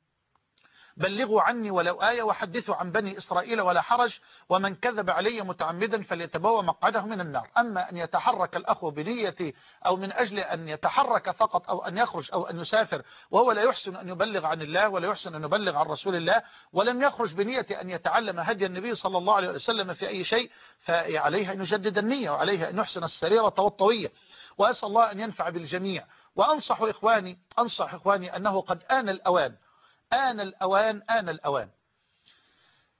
بلغوا عني ولو آية وحدثوا عن بني إسرائيل ولا حرج، ومن كذب علي متعمدا فليتبوأ مقعده من النار. أما أن يتحرك الأخ بنية أو من أجل أن يتحرك فقط أو أن يخرج أو أن يسافر وهو لا يحسن أن يبلغ عن الله ولا يحسن أن يبلغ عن رسول الله، ولم يخرج بنية أن يتعلم هدي النبي صلى الله عليه وسلم في أي شيء، فعليه أن يجدد النية وعليه أن يحسن السريرة والطوية. وأسأل الله أن ينفع بالجميع. وأنصح إخواني أنصح إخواني أنه قد آن الأوان آن الأوان آن الأوان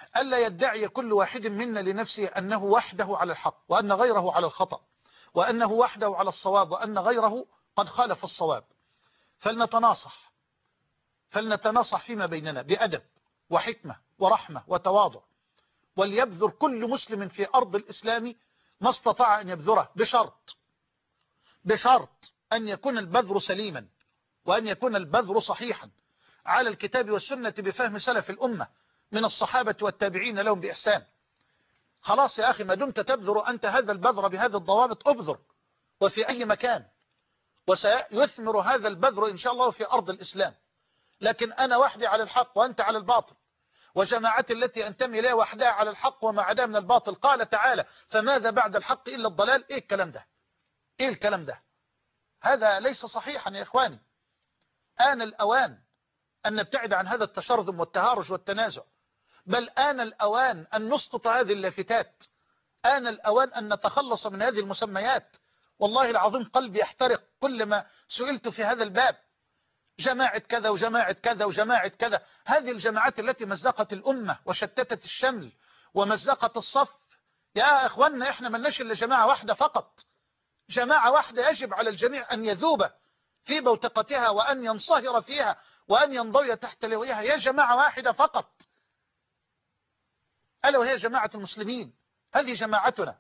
ألا يدعي كل واحد منا لنفسه أنه وحده على الحق وأن غيره على الخطأ، وأنه وحده على الصواب وأن غيره قد خالف الصواب. فلنتناصح فلنتناصح فيما بيننا بأدب وحكمة ورحمة وتواضع، وليبذر كل مسلم في أرض الإسلام ما استطاع أن يبذره، بشرط بشرط أن يكون البذر سليما، وأن يكون البذر صحيحا على الكتاب والسنة بفهم سلف الأمة من الصحابة والتابعين لهم بإحسان. خلاص يا أخي، ما دمت تبذر أنت هذا البذر بهذه الضوابط أبذر، وفي أي مكان، وسيثمر هذا البذر إن شاء الله في أرض الإسلام. لكن أنا وحدي على الحق وأنت على الباطل، وجماعتي التي أنتمي إليها وحدها على الحق وما عدا من الباطل. قال تعالى: فماذا بعد الحق إلا الضلال. إيه الكلام ده؟ إيه الكلام ده؟ هذا ليس صحيحا يا إخواني. آن الأوان أن نبتعد عن هذا التشرذم والتهارج والتنازع، بل آن الأوان أن نسقط هذه اللافتات، آن الأوان أن نتخلص من هذه المسميات. والله العظيم قلبي يحترق كلما سئلت في هذا الباب. جماعة كذا وجماعة كذا وجماعة كذا، هذه الجماعات التي مزقت الأمة وشتتت الشمل ومزقت الصف. يا إخواننا، إحنا ملناش إلا جماعة واحدة فقط، جماعة واحدة يجب على الجميع أن يذوب في بوتقتها وأن ينصهر فيها وأن ينضوي تحت لويها. هي جماعة واحدة فقط، ألا وهي جماعة المسلمين. هذه جماعتنا،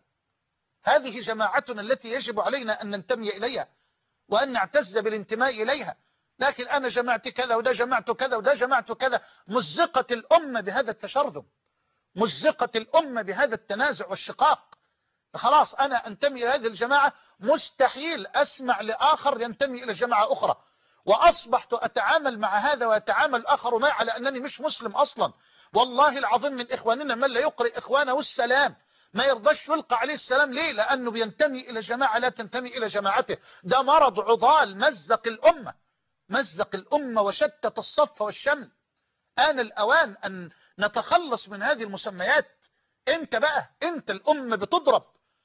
هذه جماعتنا التي يجب علينا أن ننتمي إليها وأن نعتز بالانتماء إليها. لكن أنا جمعت كذا وده جمعت كذا وده جمعت كذا. مزقت الأمة بهذا التشرذم، مزقت الأمة بهذا التنازع والشقاق. خلاص أنا أنتمي إلى هذه الجماعة، مستحيل أسمع لآخر ينتمي إلى جماعة أخرى، وأصبحت أتعامل مع هذا ويتعامل آخر معي على أنني مش مسلم أصلا. والله العظيم من إخواننا من لا يقرئ إخوانه السلام، ما يرضاش يلقى عليه السلام. ليه؟ لأنه بينتمي إلى جماعة لا تنتمي إلى جماعته. ده مرض عضال مزق الأمة، مزق الأمة وشتت الصف والشمل. آن الأوان أن نتخلص من هذه المسميات. انت بقى انت الأمة بتضرب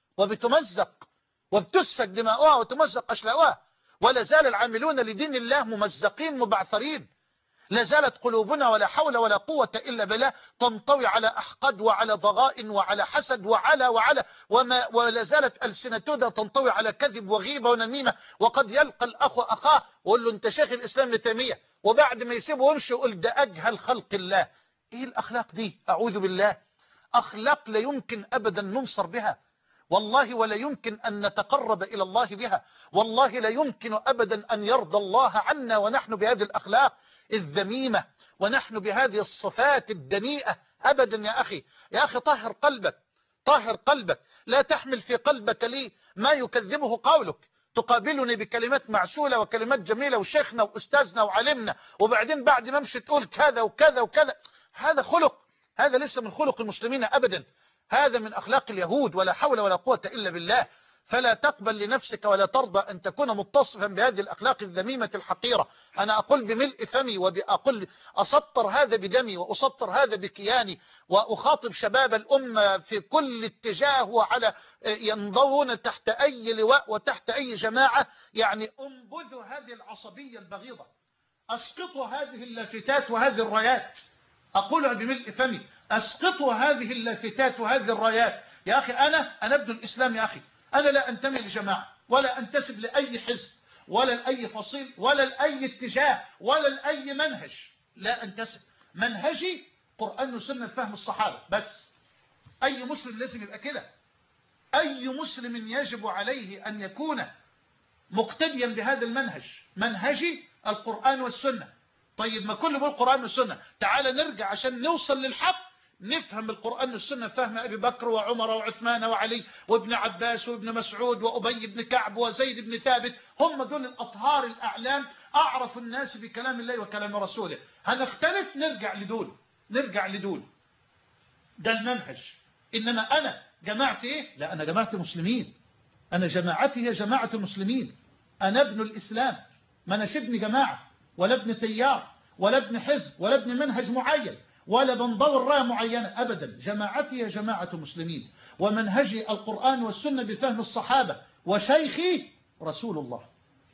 وبتمزق وبتسفك دماؤها وتمزق أشلاؤها، ولا زال العاملون لدين الله ممزقين مبعثرين. لا زالت قلوبنا ولا حول ولا قوة إلا بالله تنطوي على أحقاد وعلى ضغائن وعلى حسد وعلى وعلى وما ولا زالت ألسنتنا تنطوي على كذب وغيبة ونميمة. وقد يلقى الأخ أخاه ويقول له أنت شيخ الإسلام ابن تيمية، وبعد ما يسيبه ويمشي يقول ده أجهل خلق الله. إيه الأخلاق دي؟ أعوذ بالله. أخلاق لا يمكن أبدا ننصر بها، والله ولا يمكن أن نتقرب إلى الله بها، والله لا يمكن أبدا أن يرضى الله عنا ونحن بهذه الأخلاق الذميمة ونحن بهذه الصفات الدنيئة أبدا. يا أخي يا أخي طهر قلبك، طهر قلبك. لا تحمل في قلبك لي ما يكذبه قولك. تقابلني بكلمات معسولة وكلمات جميلة وشيخنا وأستاذنا وعلمنا، وبعدين بعد ما امشي تقول كذا وكذا وكذا. هذا خلق، هذا ليس من خلق المسلمين أبدا، هذا من أخلاق اليهود. ولا حول ولا قوة إلا بالله. فلا تقبل لنفسك ولا ترضى أن تكون متصفا بهذه الأخلاق الذميمة الحقيرة. أنا أقول بملء فمي وأقول أسطر هذا بدمي وأسطر هذا بكياني، وأخاطب شباب الأمة في كل اتجاه وعلى ينضون تحت أي لواء وتحت أي جماعة. يعني انبذوا هذه العصبية البغيضة، أسقطوا هذه اللافتات وهذه الرايات. أقولها بملء فمي، أسقطوا هذه اللافتات وهذه الرايات. يا أخي أنا أنا ابن الإسلام. يا أخي أنا لا أنتمي لجماعة ولا أنتسب لأي حزب ولا لأي فصيل ولا لأي اتجاه ولا لأي منهج. لا أنتسب. منهجي قرآن وسنة فهم الصحابة بس. أي مسلم لازم يبقى كده. أي مسلم يجب عليه أن يكون مقتديا بهذا المنهج. منهجي القرآن والسنة. طيب ما كل بقول القرآن والسنة، تعال نرجع عشان نوصل للحق نفهم القرآن والسنة فهم أبي بكر وعمر وعثمان وعلي وابن عباس وابن مسعود وأبي بن كعب وزيد بن ثابت. هم دول الأطهار الأعلام، أعرف الناس بكلام الله وكلام رسوله. هنختلف نرجع لدول، نرجع لدول. ده المنهج. إنما أنا جماعتي إيه؟ لا، أنا جماعة المسلمين. أنا جماعتي هي جماعة المسلمين. أنا ابن الإسلام، ما أنا ابن جماعة ولا ابن تيار ولا ابن حزب ولا ابن منهج معين ولا بنضوي راية معينة أبدا. جماعتي هي جماعة المسلمين، ومنهجي القرآن والسنة بفهم الصحابة، وشيخي رسول الله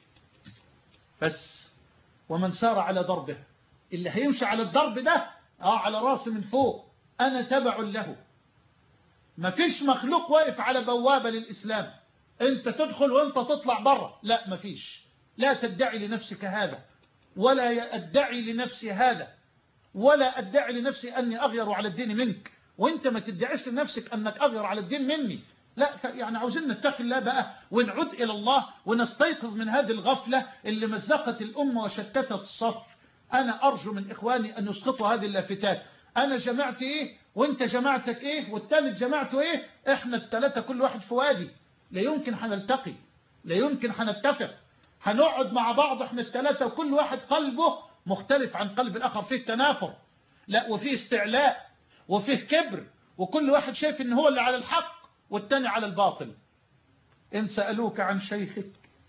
بس. ومن سار على ضربه، اللي هيمشي على الضرب ده اه على راسي من فوق. أنا تبع له. ما فيش مخلوق واقف على بوابة للإسلام أنت تدخل وأنت تطلع برا، لا ما فيش. لا تدعي لنفسك هذا، ولا أدعي لنفسي هذا، ولا أدعي لنفسي أني أغير على الدين منك، وأنت ما تدعيش لنفسك أنك أغير على الدين مني. لا، يعني عاوزين نتقي الله بقى ونعود إلى الله ونستيقظ من هذه الغفلة اللي مزقت الأمة وشتتت الصف. أنا أرجو من إخواني أن يسقطوا هذه اللافتات. أنا جماعتي إيه وأنت جماعتك إيه والثالث جماعته إيه، إحنا الثلاثة كل واحد في وادي. لا يمكن هنلتقي، لا يمكن هنتفق. هنقعد مع بعض إحنا الثلاثة وكل واحد قلبه مختلف عن قلب الآخر، فيه تنافر، لا وفيه استعلاء وفيه كبر، وكل واحد شايف إن هو اللي على الحق والتاني على الباطل. إن سألوك عن شيخك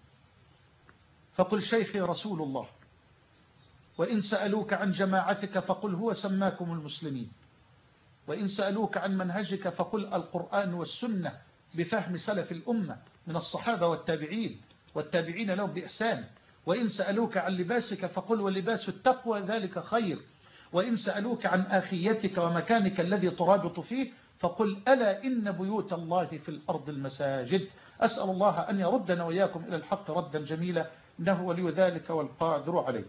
فقل شيخي رسول الله، وإن سألوك عن جماعتك فقل هو سماكم المسلمين، وإن سألوك عن منهجك فقل القرآن والسنة بفهم سلف الأمة من الصحابة والتابعين والتابعين لهم بإحسان، وإن سألوك عن لباسك فقل ولباس التقوى ذلك خير، وإن سألوك عن آخيتك ومكانك الذي ترابط فيه فقل ألا إن بيوت الله في الأرض المساجد. أسأل الله أن يردنا وإياكم إلى الحق ردا جميلا، إنه ولي ذلك والقادر عليه.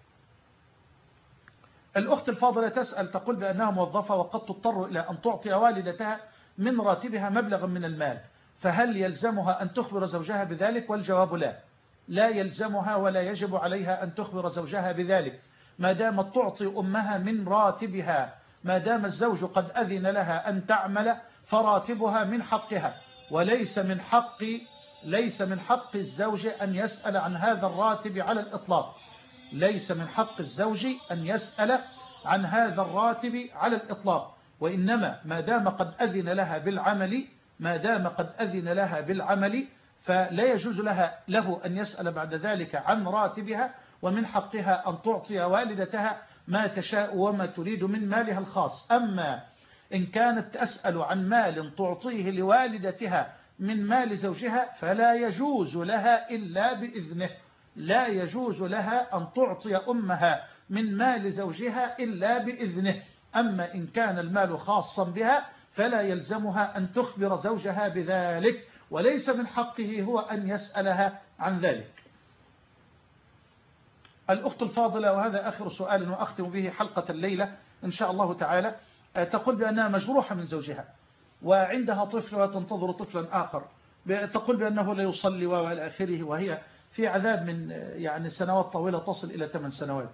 الأخت الفاضلة تسأل تقول بأنها موظفة وقد تضطر إلى أن تعطي والدتها من راتبها مبلغا من المال، فهل يلزمها أن تخبر زوجها بذلك؟ والجواب لا، لا يلزمها ولا يجب عليها أن تخبر زوجها بذلك ما دامت تعطي أمها من راتبها. ما دام الزوج قد أذن لها أن تعمل فراتبها من حقها، وليس من حق ليس من حق الزوج أن يسأل عن هذا الراتب على الإطلاق. ليس من حق الزوج أن يسأل عن هذا الراتب على الإطلاق، وإنما ما دام قد أذن لها بالعمل ما دام قد أذن لها بالعمل فلا يجوز لها له أن يسأل بعد ذلك عن راتبها، ومن حقها أن تعطي والدتها ما تشاء وما تريد من مالها الخاص. أما إن كانت تسأل عن مال تعطيه لوالدتها من مال زوجها فلا يجوز لها إلا بإذنه، لا يجوز لها أن تعطي أمها من مال زوجها إلا بإذنه. أما إن كان المال خاصا بها فلا يلزمها أن تخبر زوجها بذلك، وليس من حقه هو أن يسألها عن ذلك. الأخت الفاضلة، وهذا آخر سؤال وأختم به حلقة الليلة إن شاء الله تعالى، تقول بأنها مجروحة من زوجها وعندها طفل وتنتظر طفلا آخر، تقول بأنه لا يصلي وإلى آخره، وهي في عذاب من يعني سنوات طويلة تصل إلى ثمان سنوات.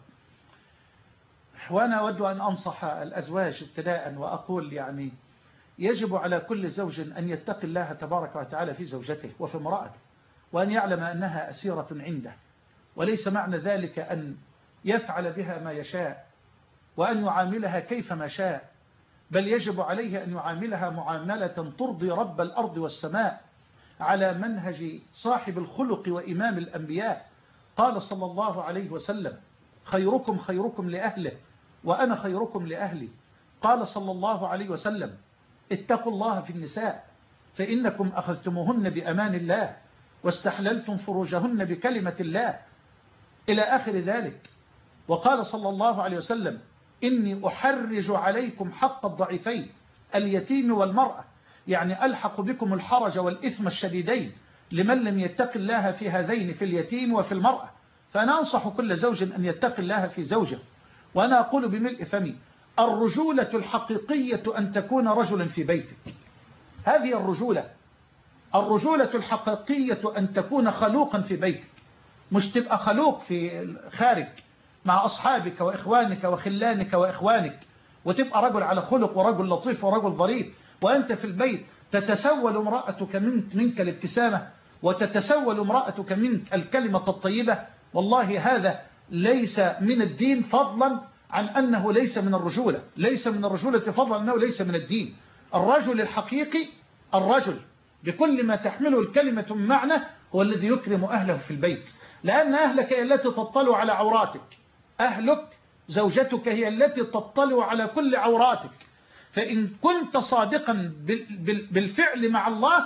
وأنا أود أن أنصح الأزواج ابتداء وأقول يعني يجب على كل زوج أن يتقي الله تبارك وتعالى في زوجته وفي امرأته، وأن يعلم أنها أسيرة عنده، وليس معنى ذلك أن يفعل بها ما يشاء وأن يعاملها كيفما شاء، بل يجب عليه أن يعاملها معاملة ترضي رب الأرض والسماء على منهج صاحب الخلق وإمام الأنبياء. قال صلى الله عليه وسلم خيركم خيركم لأهله وأنا خيركم لأهلي. قال صلى الله عليه وسلم اتقوا الله في النساء فإنكم أخذتموهن بأمان الله واستحللتم فروجهن بكلمة الله إلى آخر ذلك. وقال صلى الله عليه وسلم إني أحرج عليكم حق الضعيفين اليتيم والمرأة، يعني ألحق بكم الحرج والإثم الشديدين لمن لم يتق الله في هذين، في اليتيم وفي المرأة. فأنا أنصح كل زوج أن يتقي الله في زوجه. وأنا أقول بملء فمي الرجولة الحقيقية أن تكون رجلا في بيتك، هذه الرجولة. الرجولة الحقيقية أن تكون خلوقا في بيتك، مش تبقى خلوق في خارج مع أصحابك وإخوانك وخلانك وإخوانك، وتبقى رجل على خلق ورجل لطيف ورجل ظريف، وأنت في البيت تتسول امرأتك منك الابتسامة وتتسول امرأتك منك الكلمة الطيبة. والله هذا ليس من الدين، فضلا عن أنه ليس من الرجولة، ليس من الرجولة فضلا أنه ليس من الدين. الرجل الحقيقي الرجل بكل ما تحمله الكلمة من معنى هو الذي يكرم أهله في البيت، لأن أهلك هي التي تطلع على عوراتك، أهلك زوجتك هي التي تطلع على كل عوراتك. فإن كنت صادقا بالفعل مع الله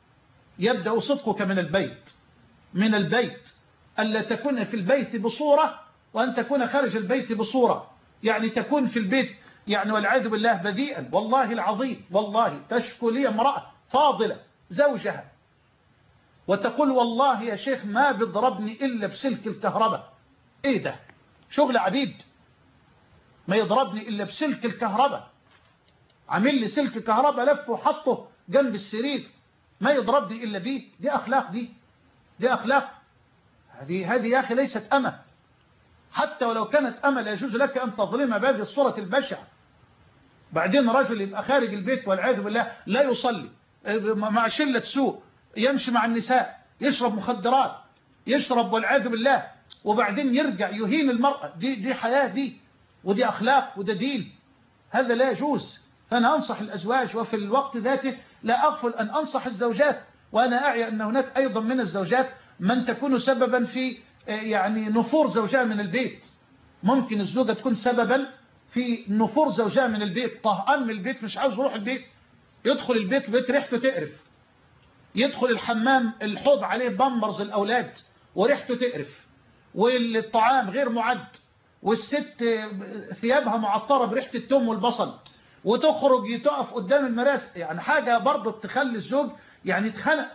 يبدأ صدقك من البيت، من البيت ألا تكون في البيت بصورة وأن تكون خارج البيت بصورة، يعني تكون في البيت يعني والعياذ بالله بذيئا، والله العظيم والله تشكو لي امرأة فاضلة زوجها وتقول والله يا شيخ ما بيضربني إلا بسلك الكهرباء. إيه ده؟ شغل عبيد. ما يضربني إلا بسلك الكهرباء، عامل لي سلك كهرباء لفه وحطه جنب السرير، ما يضربني إلا بيه. دي أخلاق، دي دي أخلاق. هذه هذه يا أخي ليست أمة. حتى ولو كانت أمة لا يجوز لك أن تظلمها بهذه الصورة البشعة. بعدين رجل يبقى خارج البيت والعياذ بالله لا يصلي، مع شلة سوء، يمشي مع النساء، يشرب مخدرات، يشرب والعياذ بالله، وبعدين يرجع يهين المرأة. دي دي حياة دي، ودي أخلاق، وده دين. هذا لا يجوز. فأنا أنصح الأزواج، وفي الوقت ذاته لا أغفل أن أنصح الزوجات. وأنا أعي أن هناك أيضا من الزوجات من تكون سببا في يعني نفور زوجها من البيت. ممكن الزوجة تكون سببا في نفور زوجها من البيت، طهقان من البيت، مش عاوز يروح البيت، يدخل البيت البيت ريحته تقرف، يدخل الحمام الحوض عليه بامبرز الأولاد وريحته تقرف، والطعام غير معد، والست ثيابها معطرة بريحة التوم والبصل، وتخرج تقف قدام المراسي. يعني حاجة برضه تخلي الزوج يعني يتخنق.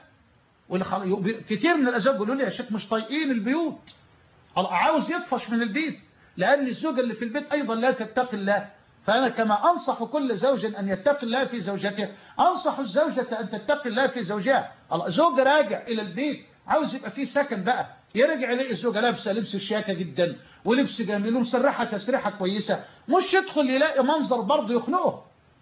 كتير من الأزواج يقولوا لي يا شيخ مش طايقين البيوت، عاوز يطفش من البيت، لأن الزوجة اللي في البيت أيضا لا تتقي الله. فأنا كما أنصح كل زوج أن يتقي الله في زوجته، أنصح الزوجة أن تتقي الله في زوجها. زوج راجع إلى البيت عاوز يبقى فيه سكن بقى، يرجع يلاقي الزوجة لابسة لبس شياكة جدا ولبس جميل ومسرحة تسريحة كويسة، مش يدخل يلاقي منظر برضه يخنقه.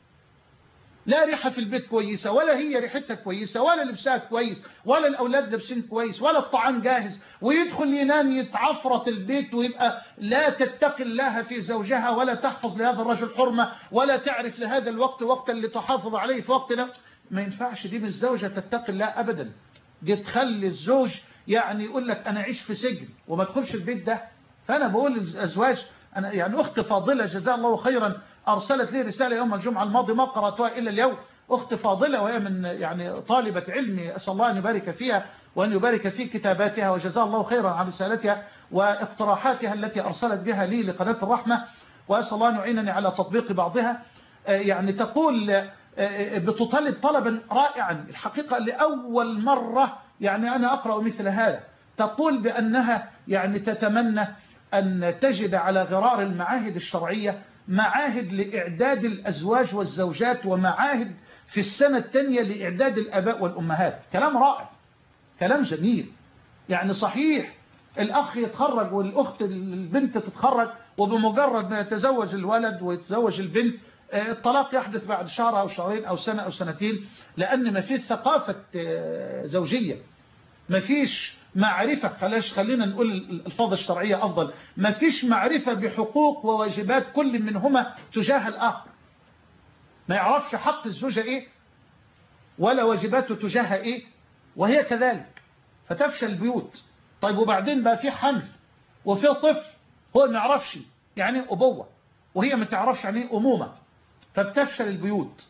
لا ريحة في البيت كويسة، ولا هي ريحتها كويسة، ولا لبسها كويس، ولا الأولاد لابسين كويس، ولا الطعام جاهز، ويدخل ينام يتعفرط البيت، ويبقى لا تتقي الله في زوجها، ولا تحفظ لهذا الرجل حرمة، ولا تعرف لهذا الوقت وقتا لتحافظ عليه في وقتنا. ما ينفعش. دي بالزوجة تتقي الله أبدا. دي تخلي الزوج يعني يقول لك أنا أعيش في سجن وما تدخلش البيت ده. فأنا بقول للأزواج، أنا يعني أخت فاضلة جزاها الله خيرا أرسلت لي رسالة يوم الجمعة الماضي ما قرأتها إلا اليوم. أخت فاضلة وهي من يعني طالبة علمي، أسأل الله أن يبارك فيها وأن يبارك في كتاباتها، وجزاها الله خيرا عن رسالتها واقتراحاتها التي أرسلت بها لي لقناة الرحمة، وأسأل الله أن يعينني على تطبيق بعضها. يعني تقول بتطالب طلبا رائعا الحقيقة لأول مرة يعني أنا أقرأ مثل هذا. تقول بأنها يعني تتمنى أن تجد على غرار المعاهد الشرعية معاهد لإعداد الأزواج والزوجات، ومعاهد في السنة الثانية لإعداد الآباء والأمهات. كلام رائع، كلام جميل. يعني صحيح الأخ يتخرج والأخت البنت تتخرج، وبمجرد ما يتزوج الولد ويتزوج البنت الطلاق يحدث بعد شهر أو شهرين أو سنة أو سنتين، لأن ما فيش ثقافة زوجية، ما فيش معرفة. خلاش خلينا نقول الفاظ الشرعية أفضل، ما فيش معرفة بحقوق وواجبات كل منهما تجاه الآخر. ما يعرفش حق الزوجة إيه ولا واجباته تجاهها إيه، وهي كذلك، فتفشل البيوت. طيب وبعدين بقى في حمل وفي طفل، هو ما يعرفش يعني أبوة، وهي ما تعرفش يعني أمومة، فبتفشل البيوت.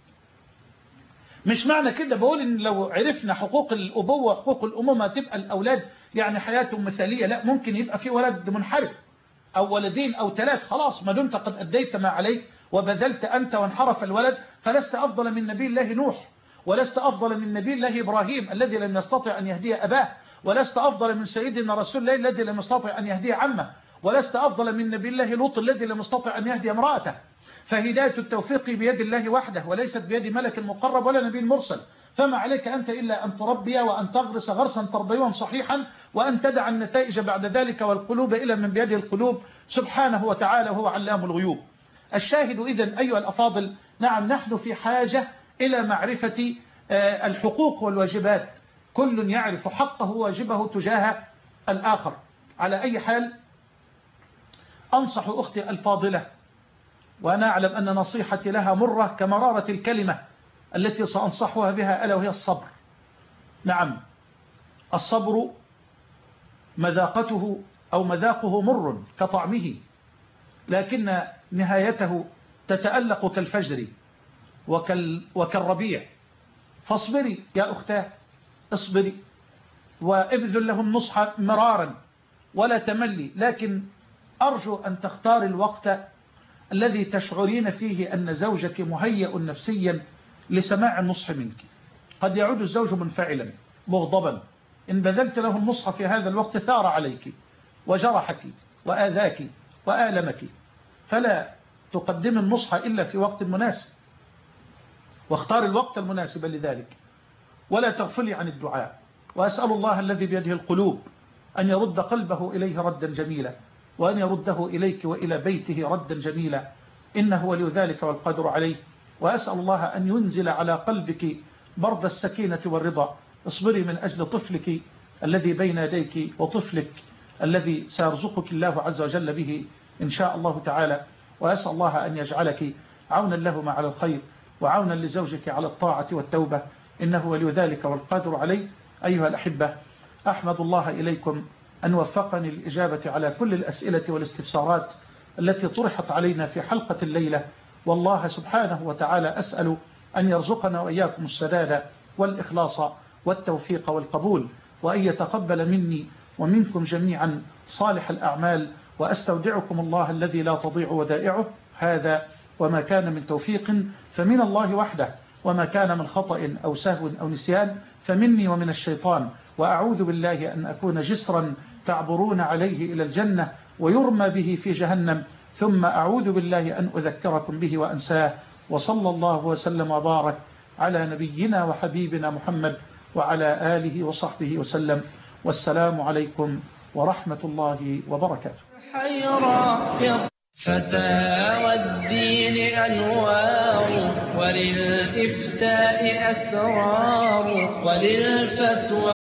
مش معنى كده بقول ان لو عرفنا حقوق الأبوة وحقوق الأمومة تبقى الأولاد يعني حياتهم مثالية. لا، ممكن يبقى في ولد منحرف أو ولدين أو ثلاث، خلاص ما دمت قد أديت ما عليك وبذلت أنت وانحرف الولد، فلست أفضل من نبي الله نوح، ولست أفضل من نبي الله إبراهيم الذي لم يستطع أن يهدي أباه، ولست أفضل من سيدنا رسول الله الذي لم يستطع أن يهدي عمه، ولست أفضل من نبي الله لوط الذي لم يستطع أن يهدي امرأته. فهداية التوفيق بيد الله وحده، وليست بيد ملك مقرب ولا نبي مرسل. فما عليك أنت إلا أن تربي وأن تغرس غرسا تربيا صحيحا، وأن تدع النتائج بعد ذلك، والقلوب إلى من بيده القلوب سبحانه وتعالى، هو علام الغيوب. الشاهد إذن أيها الأفاضل، نعم نحن في حاجة إلى معرفة الحقوق والواجبات، كل يعرف حقه وواجبه تجاه الآخر. على أي حال أنصح أختي الفاضلة، وأنا أعلم أن نصيحتي لها مرة كمرارة الكلمة التي سأنصحها بها، ألا وهي الصبر. نعم الصبر مذاقته أو مذاقه مر كطعمه، لكن نهايته تتألق كالفجر وكال وكالربيع. فاصبري يا أختاه، اصبري وابذل لهم نصحا مرارا ولا تملي، لكن أرجو أن تختار الوقت الذي تشعرين فيه أن زوجك مهيئ نفسيا لسماع النصح منك. قد يعود الزوج منفعلا مغضبا، إن بذلت له النصح في هذا الوقت ثار عليك وجرحك وآذاك وآلمك، فلا تقدم النصح إلا في وقت مناسب، واختار الوقت المناسب لذلك، ولا تغفلي عن الدعاء. وأسأل الله الذي بيده القلوب أن يرد قلبه إليه ردا جميلا، وأن يرده إليك وإلى بيته ردا جميلا، إنه ولي ذلك والقدر عليه. وأسأل الله أن ينزل على قلبك برد السكينة والرضا. اصبري من أجل طفلك الذي بين يديك، وطفلك الذي سيرزقك الله عز وجل به إن شاء الله تعالى. وأسأل الله أن يجعلك عونا لهما على الخير، وعونا لزوجك على الطاعة والتوبة، إنه ولي ذلك والقادر عليه. أيها الأحبة، أحمد الله إليكم أن وفقني الإجابة على كل الأسئلة والاستفسارات التي طرحت علينا في حلقة الليلة، والله سبحانه وتعالى أسأل أن يرزقنا وإياكم السداد والإخلاص والتوفيق والقبول، وأن يتقبل مني ومنكم جميعا صالح الأعمال. وأستودعكم الله الذي لا تضيع ودائعه. هذا وما كان من توفيق فمن الله وحده، وما كان من خطأ أو سهو أو نسيان فمني ومن الشيطان. وأعوذ بالله أن أكون جسرا تعبرون عليه إلى الجنة ويرمى به في جهنم، ثم أعوذ بالله أن أذكركم به وأنساه. وصلى الله وسلم وبارك على نبينا وحبيبنا محمد وعلى آله وصحبه وسلم، والسلام عليكم ورحمة الله وبركاته. فتاوى الدين أنوار، وللإفتاء أسرار، وللفتوى